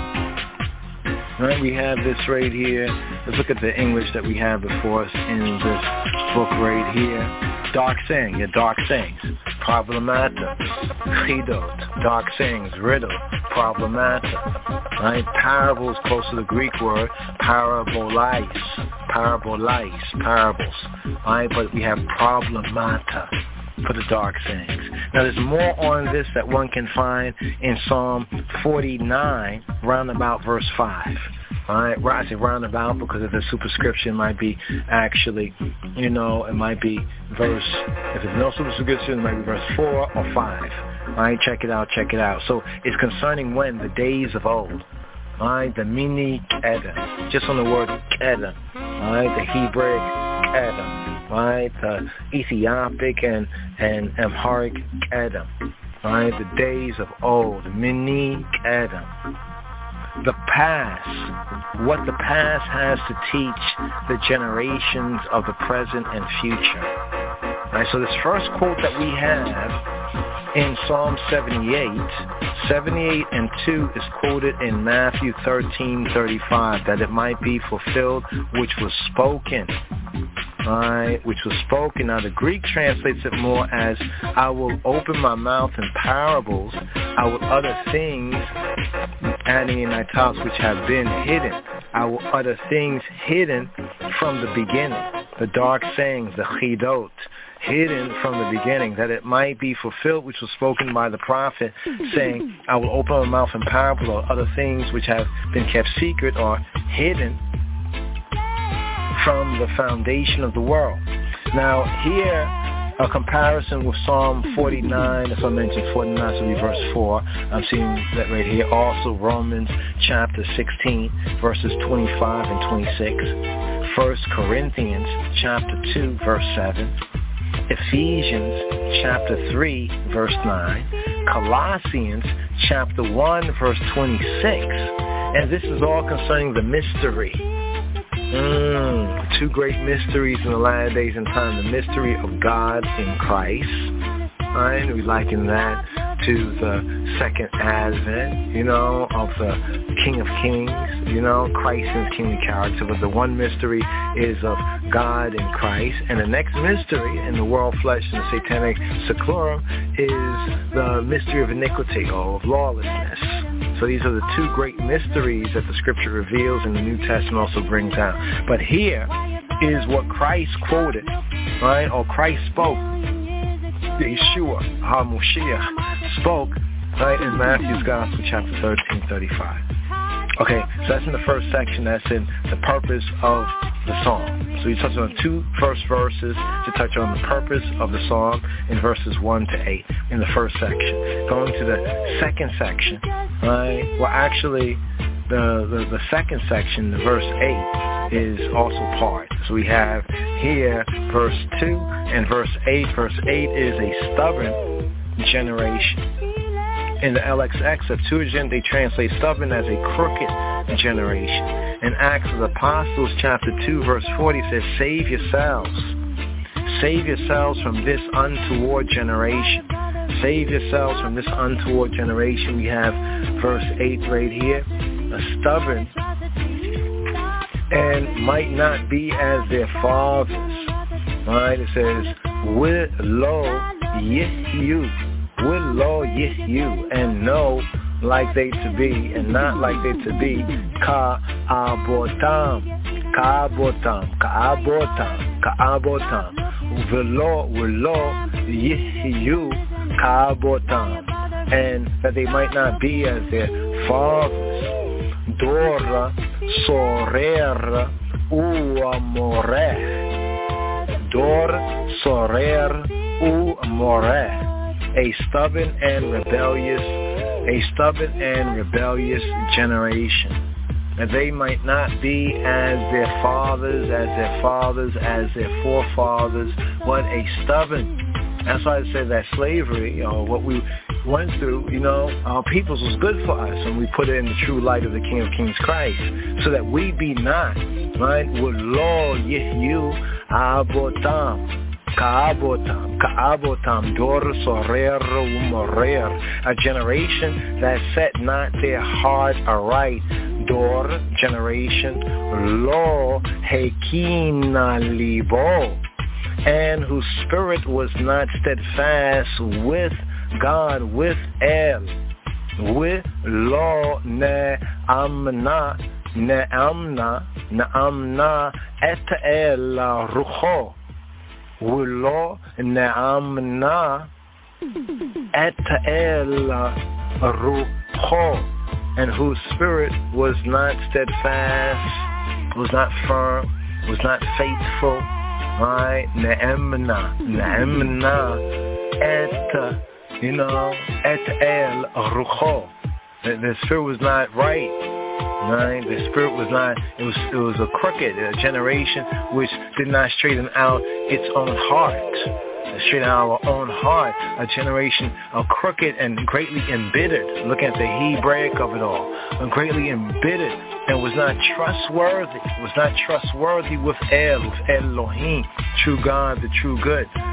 Speaker 1: Right, we have this right here. Let's look at the English that we have before us in this book right here. Dark saying, yeah, dark sayings, problemata, chidot, dark sayings, riddle, problemata. Right, parables close to the Greek word parabolais, parabolais, parables. Right, but we have problemata for the dark sayings. Now there's more on this that one can find in Psalm forty-nine, roundabout verse five. Alright, I say roundabout because if the superscription might be actually, you know, it might be verse, if there's no superscription, it might be verse four or five. Alright, check it out, check it out. So it's concerning when? The days of old. Alright, the mini kedem. Just on the word kedem. Alright, the Hebraic kedem. Right, the Ethiopic and, and Amharic kedem. Right, the days of old, mini kedem. The past, what the past has to teach the generations of the present and future. Right, so this first quote that we have in Psalm seventy-eight. seventy-eight and two is quoted in Matthew thirteen thirty-five, that it might be fulfilled which was spoken. Right, which was spoken. Now the Greek translates it more as, I will open my mouth in parables, I will utter things, adding in italics, which have been hidden. I will utter things hidden from the beginning. The dark sayings, the chidot, hidden from the beginning, that it might be fulfilled which was spoken by the prophet, saying, I will open my mouth in parables, or other things which have been kept secret or hidden from the foundation of the world. Now here, a comparison with Psalm forty-nine, as I mentioned, forty-nine, so be verse four. I'm seeing that right here. Also Romans chapter sixteen, verses twenty-five and twenty-six. First Corinthians chapter two, verse seven. Ephesians chapter three, verse nine. Colossians chapter one, verse twenty-six. And this is all concerning the mystery. Mm, two great mysteries in the latter days and time. The mystery of God in Christ. Right? We liken that to the second advent, you know, of the King of Kings, you know, Christ in his kingly character. But the one mystery is of God in Christ. And the next mystery in the world flesh and the satanic seclorum is the mystery of iniquity or of lawlessness. So these are the two great mysteries that the scripture reveals and the New Testament also brings out. But here is what Christ quoted, right? Or Christ spoke. Yeshua HaMoshiach spoke, right, in Matthew's Gospel, chapter thirteen, thirty-five. Okay, so that's in the first section. That's in the purpose of the psalm. So he touched on two first verses to touch on the purpose of the psalm in verses one to eight in the first section. Going to the second section, right? Well, actually, the, the, the second section, the verse eight, is also part. So we have here verse two and verse eight. Verse eight is a stubborn generation. In the L X X Septuagint, they translate stubborn as a crooked generation. In Acts of the Apostles, chapter two, verse forty, says, save yourselves. Save yourselves from this untoward generation. Save yourselves from this untoward generation. We have verse eight right here. A stubborn and might not be as their fathers. Right? It says, with lo yihyu. Will lo yihyu, and know like they to be, and not like they to be, ka abotam, ka abotam, ka abotam, ka abotam, velo, velo yihyu, ka abotam, and that they might not be as their fathers. Dora sorer uamoreh. Dor sorer uamoreh. A stubborn and rebellious, a stubborn and rebellious generation. That they might not be as their fathers, as their fathers, as their forefathers. What a stubborn. That's why I said that slavery, or what we went through, you know, our peoples was good for us when we put it in the true light of the King of Kings Christ. So that we be not, right, with law yihyu abotam. Ka'abotam, ka'abotam, dor sorer umorer, a generation that set not their heart aright. Dor, generation, lo hekina libo, and whose spirit was not steadfast with God, with El, with lo ne'amna, ne'amna, ne'amna et El rucho. Willo ne'amna et el rucho, and whose spirit was not steadfast, was not firm, was not faithful, right? Ne'amna, ne'amna et, you know, et el rucho. The, the spirit was not right. Right? The spirit was not, it was it was a crooked a generation which did not straighten out its own heart. Straighten out our own heart. A generation of crooked and greatly embittered. Look at the Hebraic of it all. Greatly embittered and was not trustworthy. Was not trustworthy with El, with Elohim, true God, the true good.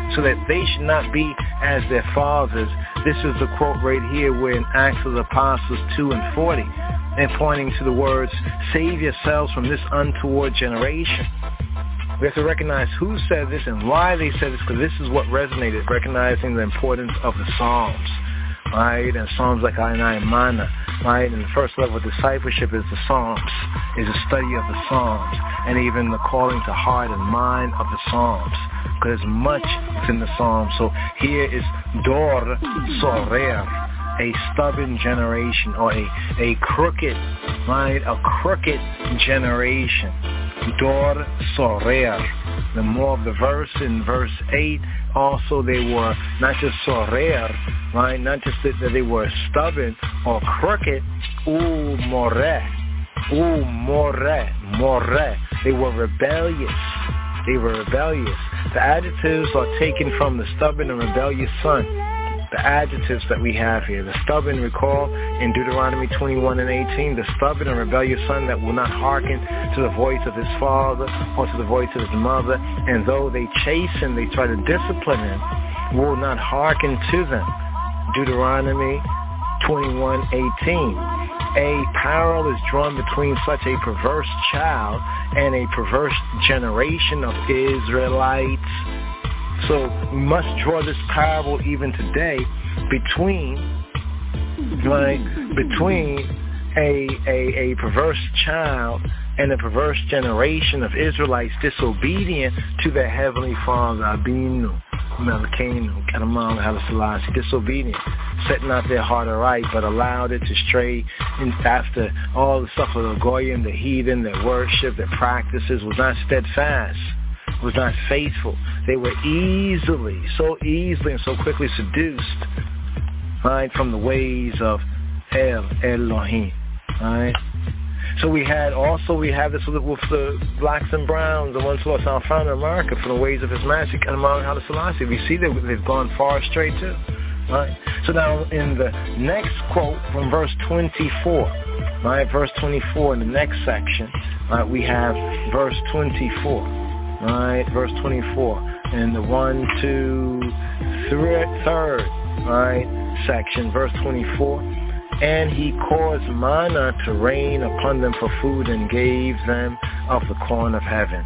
Speaker 1: so that they should not be as their fathers. This is the quote right here where in Acts of the Apostles two and forty, and pointing to the words, save yourselves from this untoward generation. We have to recognize who said this and why they said this, because this is what resonated, recognizing the importance of the Psalms, right? And Psalms like Ainai Mana, right? And the first level of discipleship is the Psalms, is a study of the Psalms, and even the calling to heart and mind of the Psalms, because there's much within the Psalms. So here is Dor Sorer, a stubborn generation, or a, a crooked, right? A crooked generation. Dor Sorer. The more of the verse in verse eight, also they were not just Sorer, right? Not just that, that they were stubborn or crooked. U More. U More. More. They were rebellious. They were rebellious. The adjectives are taken from the stubborn and rebellious son. The adjectives that we have here. The stubborn, recall in Deuteronomy twenty-one and eighteen, the stubborn and rebellious son that will not hearken to the voice of his father or to the voice of his mother, and though they chasten, they try to discipline him, will not hearken to them. Deuteronomy twenty-one eighteen. A parallel is drawn between such a perverse child and a perverse generation of Israelites. So we must draw this parable even today between, like, between a, a, a perverse child and a perverse generation of Israelites disobedient to their heavenly Father, Abinu, Melkeinu, Kadamam, Haile Selassie, disobedient, setting out their heart aright, but allowed it to stray in after all the stuff of the Goyim, the heathen, their worship, their practices, was not steadfast, was not faithful. They were easily, so easily and so quickly seduced, right, from the ways of El Elohim, right? So we had also, we have this with, with the blacks and browns, the ones who are now found in America from the ways of his master, Haile Selassie. We see that they've gone far astray too, right? So now in the next quote from verse twenty-four, right, verse twenty-four in the next section, right, we have verse twenty-four, right, verse twenty-four. In the one, two, three, third, right, section, verse twenty-four. And he caused manna to rain upon them for food and gave them of the corn of heaven.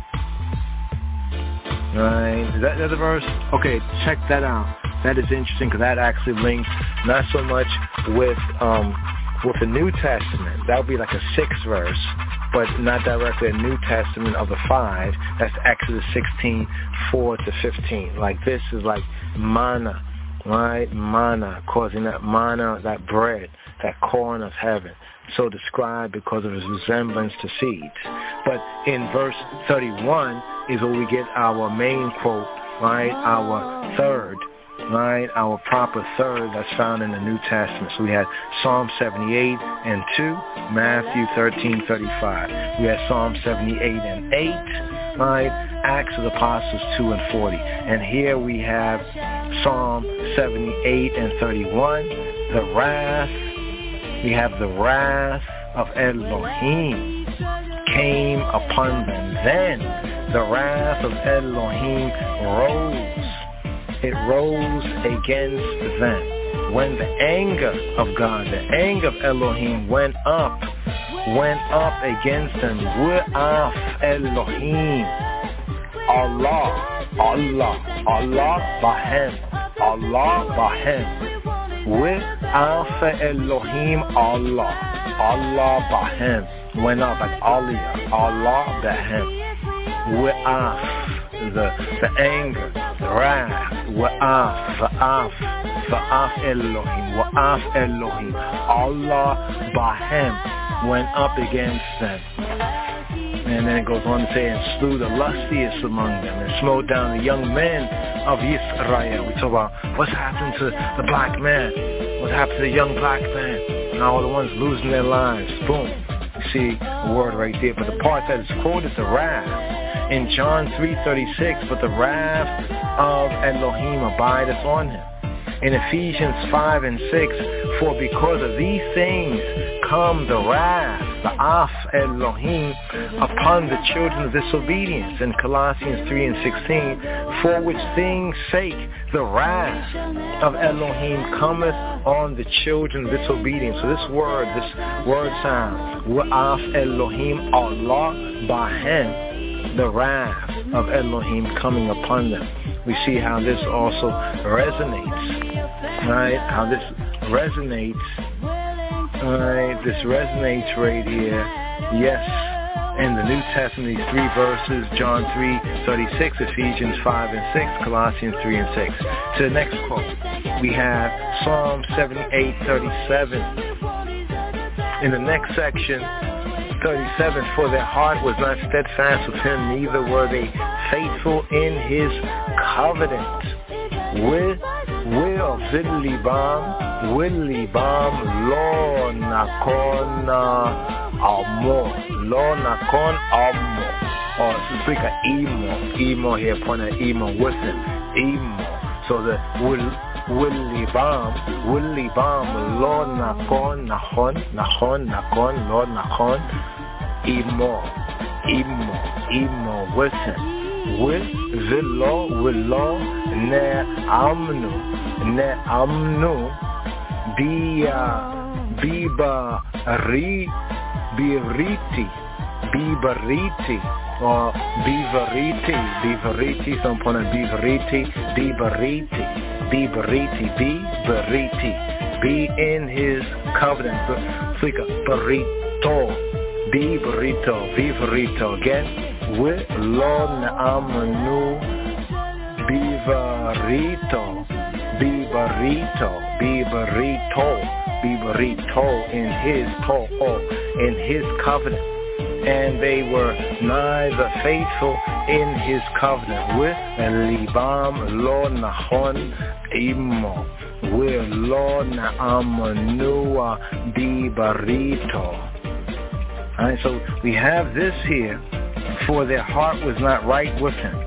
Speaker 1: Right? Is that, that the verse? Okay, check that out. That is interesting because that actually links not so much with um, with the New Testament. That would be like a sixth verse, but not directly a New Testament of the five. That's Exodus sixteen, four to fifteen. Like this is like manna, right? Manna, causing that manna, that bread, that corn of heaven. So described because of his resemblance to seeds. But in verse thirty-one is where we get our main quote, right? Our third, right? Our proper third that's found in the New Testament. So we had Psalm seventy-eight and two, Matthew thirteen thirty-five. We had Psalm seventy-eight and eight, right? Acts of the Apostles two and forty. And here we have Psalm seventy-eight and thirty-one, the wrath. We have the wrath of Elohim came upon them. Then the wrath of Elohim rose. It rose against them. When the anger of God, the anger of Elohim went up, went up against them. Wa'af Elohim. Allah, Allah, Allah Bahem, Allah Bahem. Wa'af Elohim Allah, Allah Bahem. Went up like Aliyah, Allah Bahem. Wa'af, the, the anger, the wrath. Wa'af, Va'af, Va'af Elohim, Wa'af Elohim. Allah Bahem went up against them. And then it goes on to say, and slew the lustiest among them, and smote down the young men of Yisrael. We talk about what's happened to the black man, what happened to the young black man, and all the ones losing their lives. Boom. You see the word right there. But the part that is quoted is the wrath. In John three thirty-six, but the wrath of Elohim abideth on him. In Ephesians five and six, for because of these things come the wrath Ba'af Elohim, upon the children of disobedience. In Colossians three and sixteen, for which things sake the wrath of Elohim cometh on the children of disobedience. So this word, this word sound, Wa'af Elohim, Allah, Bahem, the wrath of Elohim coming upon them. We see how this also resonates, right? How this resonates, right? This resonates right here. Yes, in the New Testament, these three verses, John three thirty-six, Ephesians five and six, Colossians three and six. To the next quote, we have Psalm seventy-eight thirty-seven. In the next section, thirty-seven, for their heart was not steadfast with him, neither were they faithful in his covenant. With will Vidlibam, Willibam, Lo Nakon Amo, Lo Nakon Amo, or it's like an emo, emo here, point at emo with him, emo. So the will. Willibam, Willibam, Lord Nakon, Nahon, Nahon, Nakon, Lord Nakon, Imo, Imo, Imo, with him, with Vilo, Willo, Ne Amnu, Ne Amnu, Bia, Biba, Ri, Biriti, Bibariti, or Bivariti, Bivariti, some point of Bivariti, Bibariti. Be bariti, be bariti, be in his covenant. Flika, barito, be barito, be barito. Again, with Lord Naamanu, be barito, be barito, be barito, be barito in his to, in his covenant. And they were neither faithful in his covenant with Libam lo Nahon Imo, with lo Naamanua Di Barito. Alright, so we have this here, for their heart was not right with him.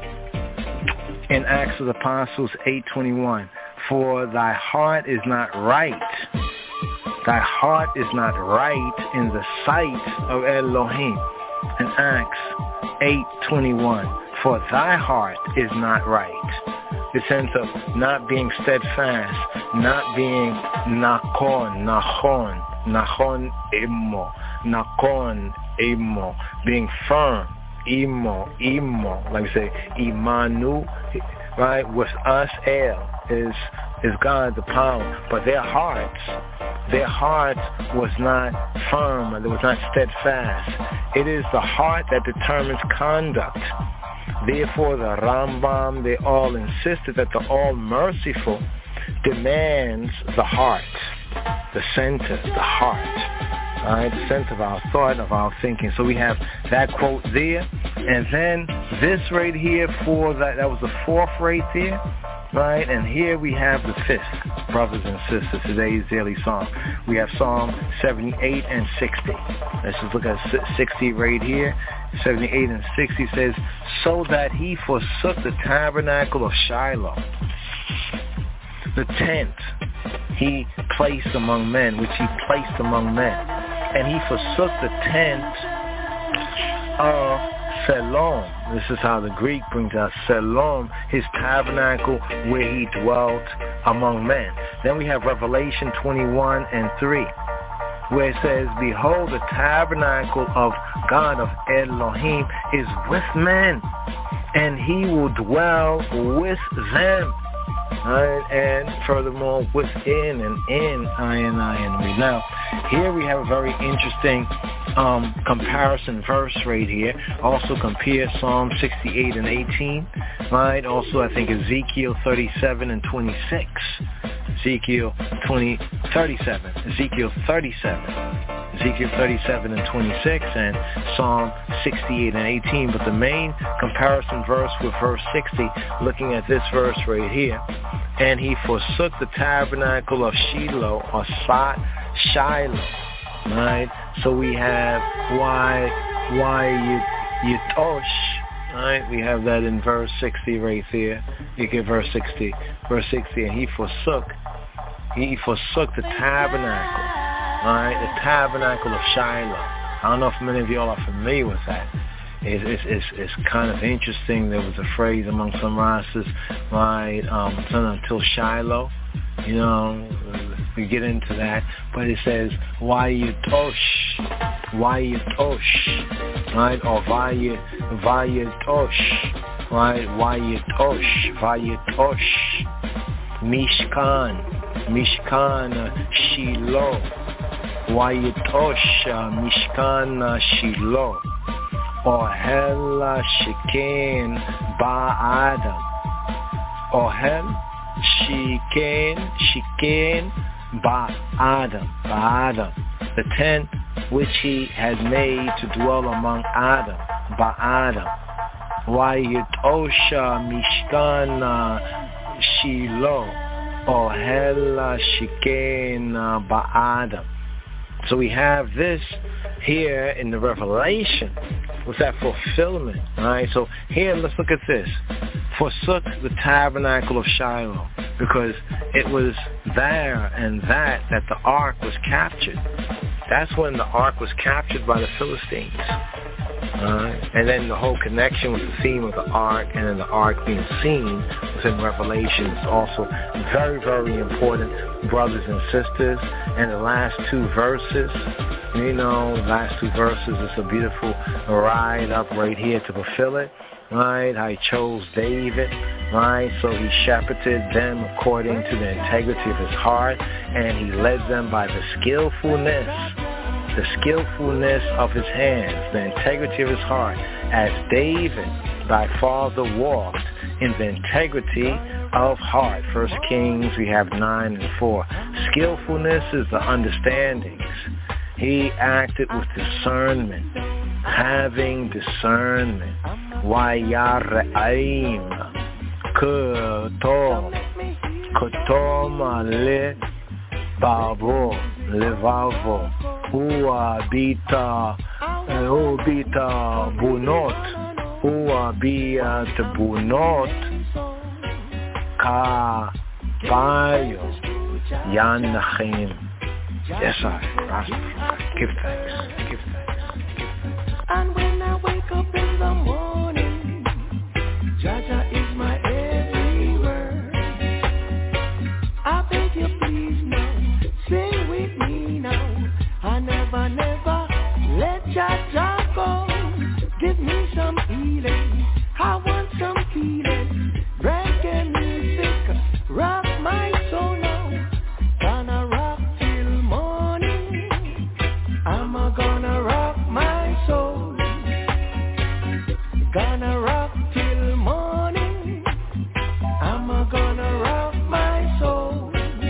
Speaker 1: In Acts of the Apostles eight twenty-one, for thy heart is not right. Thy heart is not right in the sight of Elohim. In Acts eight twenty-one, for thy heart is not right. The sense of not being steadfast, not being nakon, nahon, nahon imo, nakon imo, being firm, imo, imo, like we say, imanu, right, with us, El, is is God the power, but their hearts, their heart was not firm, it was not steadfast. It is the heart that determines conduct. Therefore, the Rambam, they all insisted that the all-merciful demands the heart, the center, the heart, all right, the center of our thought, of our thinking. So we have that quote there, and then this right here for that, that was the fourth right there. Right, and here we have the fifth, brothers and sisters, today's daily psalm. We have Psalm seventy-eight and sixty. Let's just look at sixty right here. seventy-eight and sixty says, so that he forsook the tabernacle of Shiloh, the tent he placed among men, which he placed among men. And he forsook the tent of Selom. This is how the Greek brings out Selom, his tabernacle where he dwelt among men. Then we have Revelation twenty-one and three, where it says, behold, the tabernacle of God of Elohim is with men, and he will dwell with them. Right? And furthermore, within and in I and I and we. Now, here we have a very interesting um, comparison verse right here. Also compare Psalm sixty-eight and eighteen. Right? Also, I think Ezekiel thirty-seven and twenty-six. Ezekiel twenty, thirty-seven. Ezekiel thirty-seven. Ezekiel thirty-seven and twenty-six, and Psalm sixty-eight and eighteen. But the main comparison verse with verse sixty, looking at this verse right here, and he forsook the tabernacle of Shiloh, or Shiloh, right? So we have why, why Yitosh, right? We have that in verse sixty right there. You get verse sixty, verse sixty, and he forsook, he forsook the tabernacle. Alright, the tabernacle of Shiloh. I don't know if many of y'all are familiar with that. It's, it's, it's, it's kind of interesting. There was a phrase among some Rastas, right, um, until Shiloh. You know, we get into that. But it says, why you tosh? Why you tosh? Right? Or why you, why you tosh? Right? Why you tosh? Why you tosh? Mishkan. Mishkan Shiloh. Why you tosh? Mishkan Shiloh. Ohel Shiken Ba'adam. Ohel Shiken Shiken Ba'adam. Ba'adam. The tent which he has made to dwell among Adam. Ba'adam. Why Yitosha Mishkan Shiloh. Ohel Shiken Ba'adam. So we have this here in the Revelation. What's that fulfillment? All right, so here, let's look at this. Forsook the tabernacle of Shiloh, because it was there and that that the ark was captured. That's when the ark was captured by the Philistines. All right, and then the whole connection with the theme of the ark and then the ark being seen within Revelation is also very, very important, brothers and sisters. And the last two verses, you know, the last two verses is a beautiful ride up right here to fulfill it, right? How he chose David, right? So he shepherded them according to the integrity of his heart, and he led them by the skillfulness, the skillfulness of his hands, the integrity of his heart, as David, thy father, walked in the integrity of heart. First Kings, we have nine and four. Skillfulness is the understandings. He acted with discernment, having discernment. Wayar'aim Kutom Kutom le Bavo Levavo Uabita Uabita Bunot Uabita Bunot Ka Bayo Yanachim. Yes, I. Give thanks. Give thanks. Give thanks.
Speaker 5: And when I wake up in the morning, Jaja is my every word. I beg you please now, sing with me now. I never, never let Jaja go. Give me some healing. I want some healing. Reggae music, rock my soul now. Gonna rock till morning. I'm gonna rock my soul. Gonna rock till morning. I'm gonna rock my soul.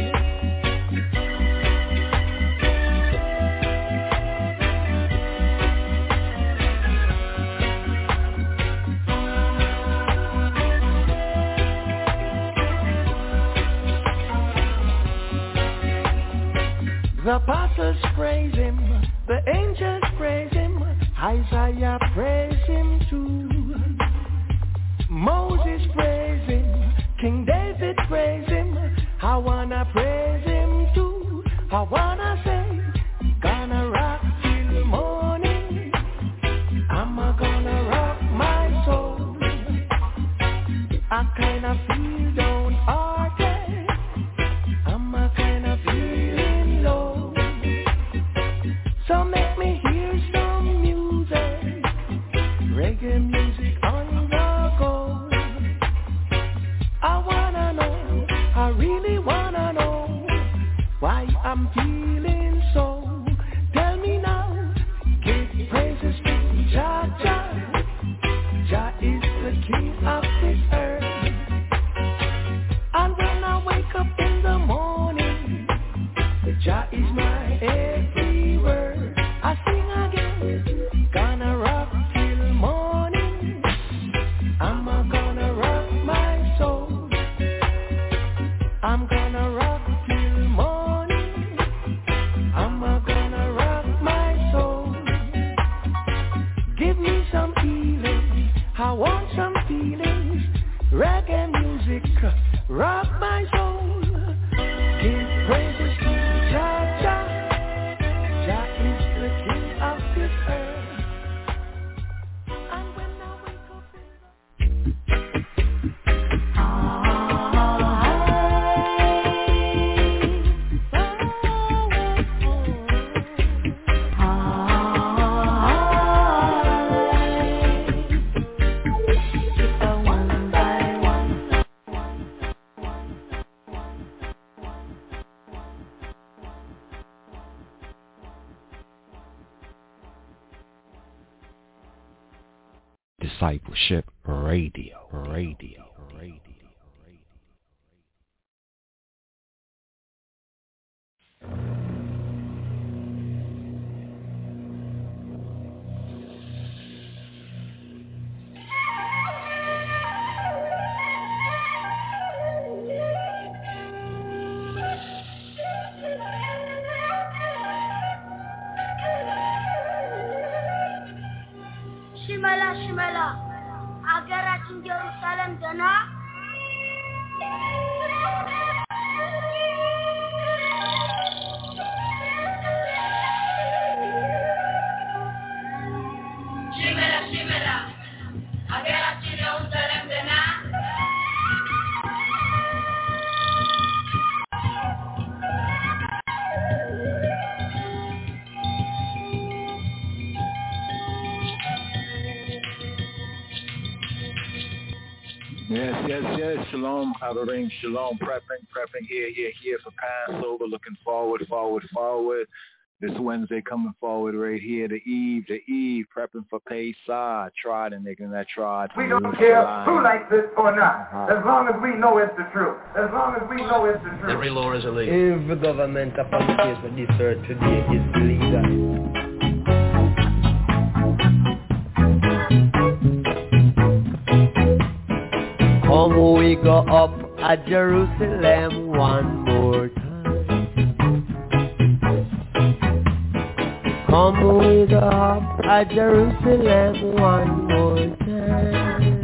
Speaker 5: The apostles praise him, the angels praise him, Isaiah praise him too. Moses praise him, King David praise him, I wanna praise him too. I wanna say, gonna rock till morning, I'm gonna rock my soul. I kinda feel downhearted, I'm a kinda feeling low. So make me hear some music, reggae music on the go. I wanna know, I really wanna know, why I'm feeling so. Tell me now, give praises to Jah Jah. Jah is the king of this earth. And when I wake up in the morning, Jah is my every word. I sing again, gonna rock till morning. I'm gonna rock my soul. I'm gonna rock till morning. I'm gonna rock my soul. Give me some healing, I want some feelings. Reggae music, rock my soul. Give praises to Jah Jah.
Speaker 9: Discipleship Radio, Radio, Radio.
Speaker 13: Shimala, Shimala, agar in Jerusalem dana. Shimala, Shimala, agar in Jerusalem dana.
Speaker 2: Yes, yes, yes. Shalom, Habarim, shalom. Prepping, prepping here, here, here for Passover. Looking forward, forward, forward. This Wednesday coming forward right here, the Eve, the Eve. Prepping for Pesach. Tried and making that tried.
Speaker 14: We don't care who likes it or not, as long as we know it's the truth. As long as we know it's the truth.
Speaker 24: Every law is illegal.
Speaker 4: Every government upon the face of this earth today is illegal. Come we go up at Jerusalem one more time. Come we go up at Jerusalem one more time.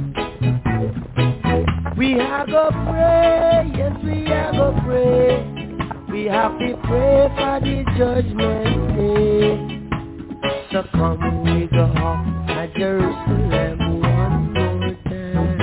Speaker 4: We have to pray, yes we have to pray. We have to pray for the judgment day. So come we go up at Jerusalem one more time.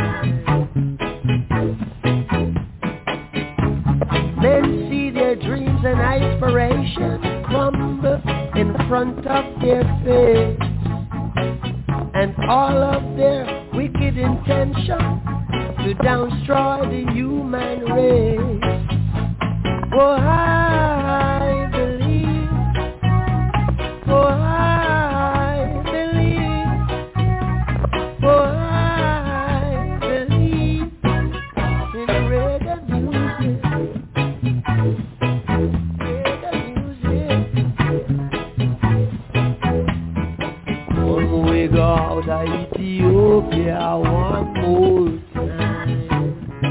Speaker 4: Men see their dreams and aspirations crumble in front of their face, and all of their wicked intention to destroy the human race. Oh, I believe, oh, I believe, oh, I believe in reggae music. We go out of Ethiopia one more time.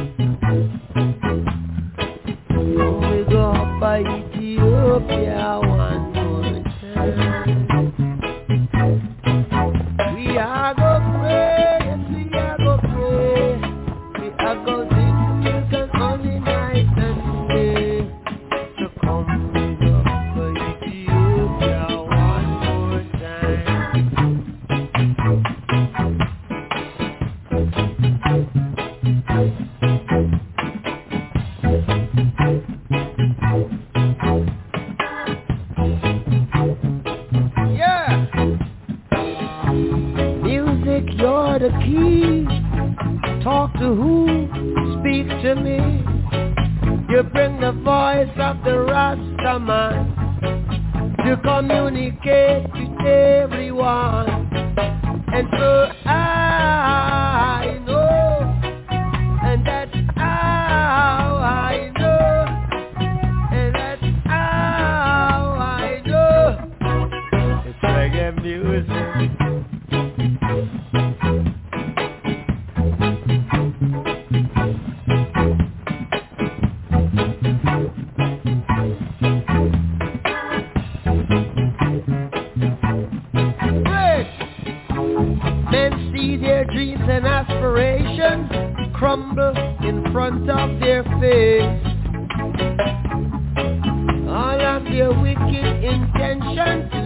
Speaker 4: We go up by Ethiopia one more time. We are go pray, yes we are go pray. We are go sing music only night and day. So come we go up by Ethiopia one more time. Yeah. Music, you're the key. Talk to who? Speak to me. You bring the voice of the Rasta man to communicate with everyone. And so I know, and that's how I know, and that's how I know. It's reggae music. Men see their dreams and aspirations crumble in front of their face. All of their wicked intentions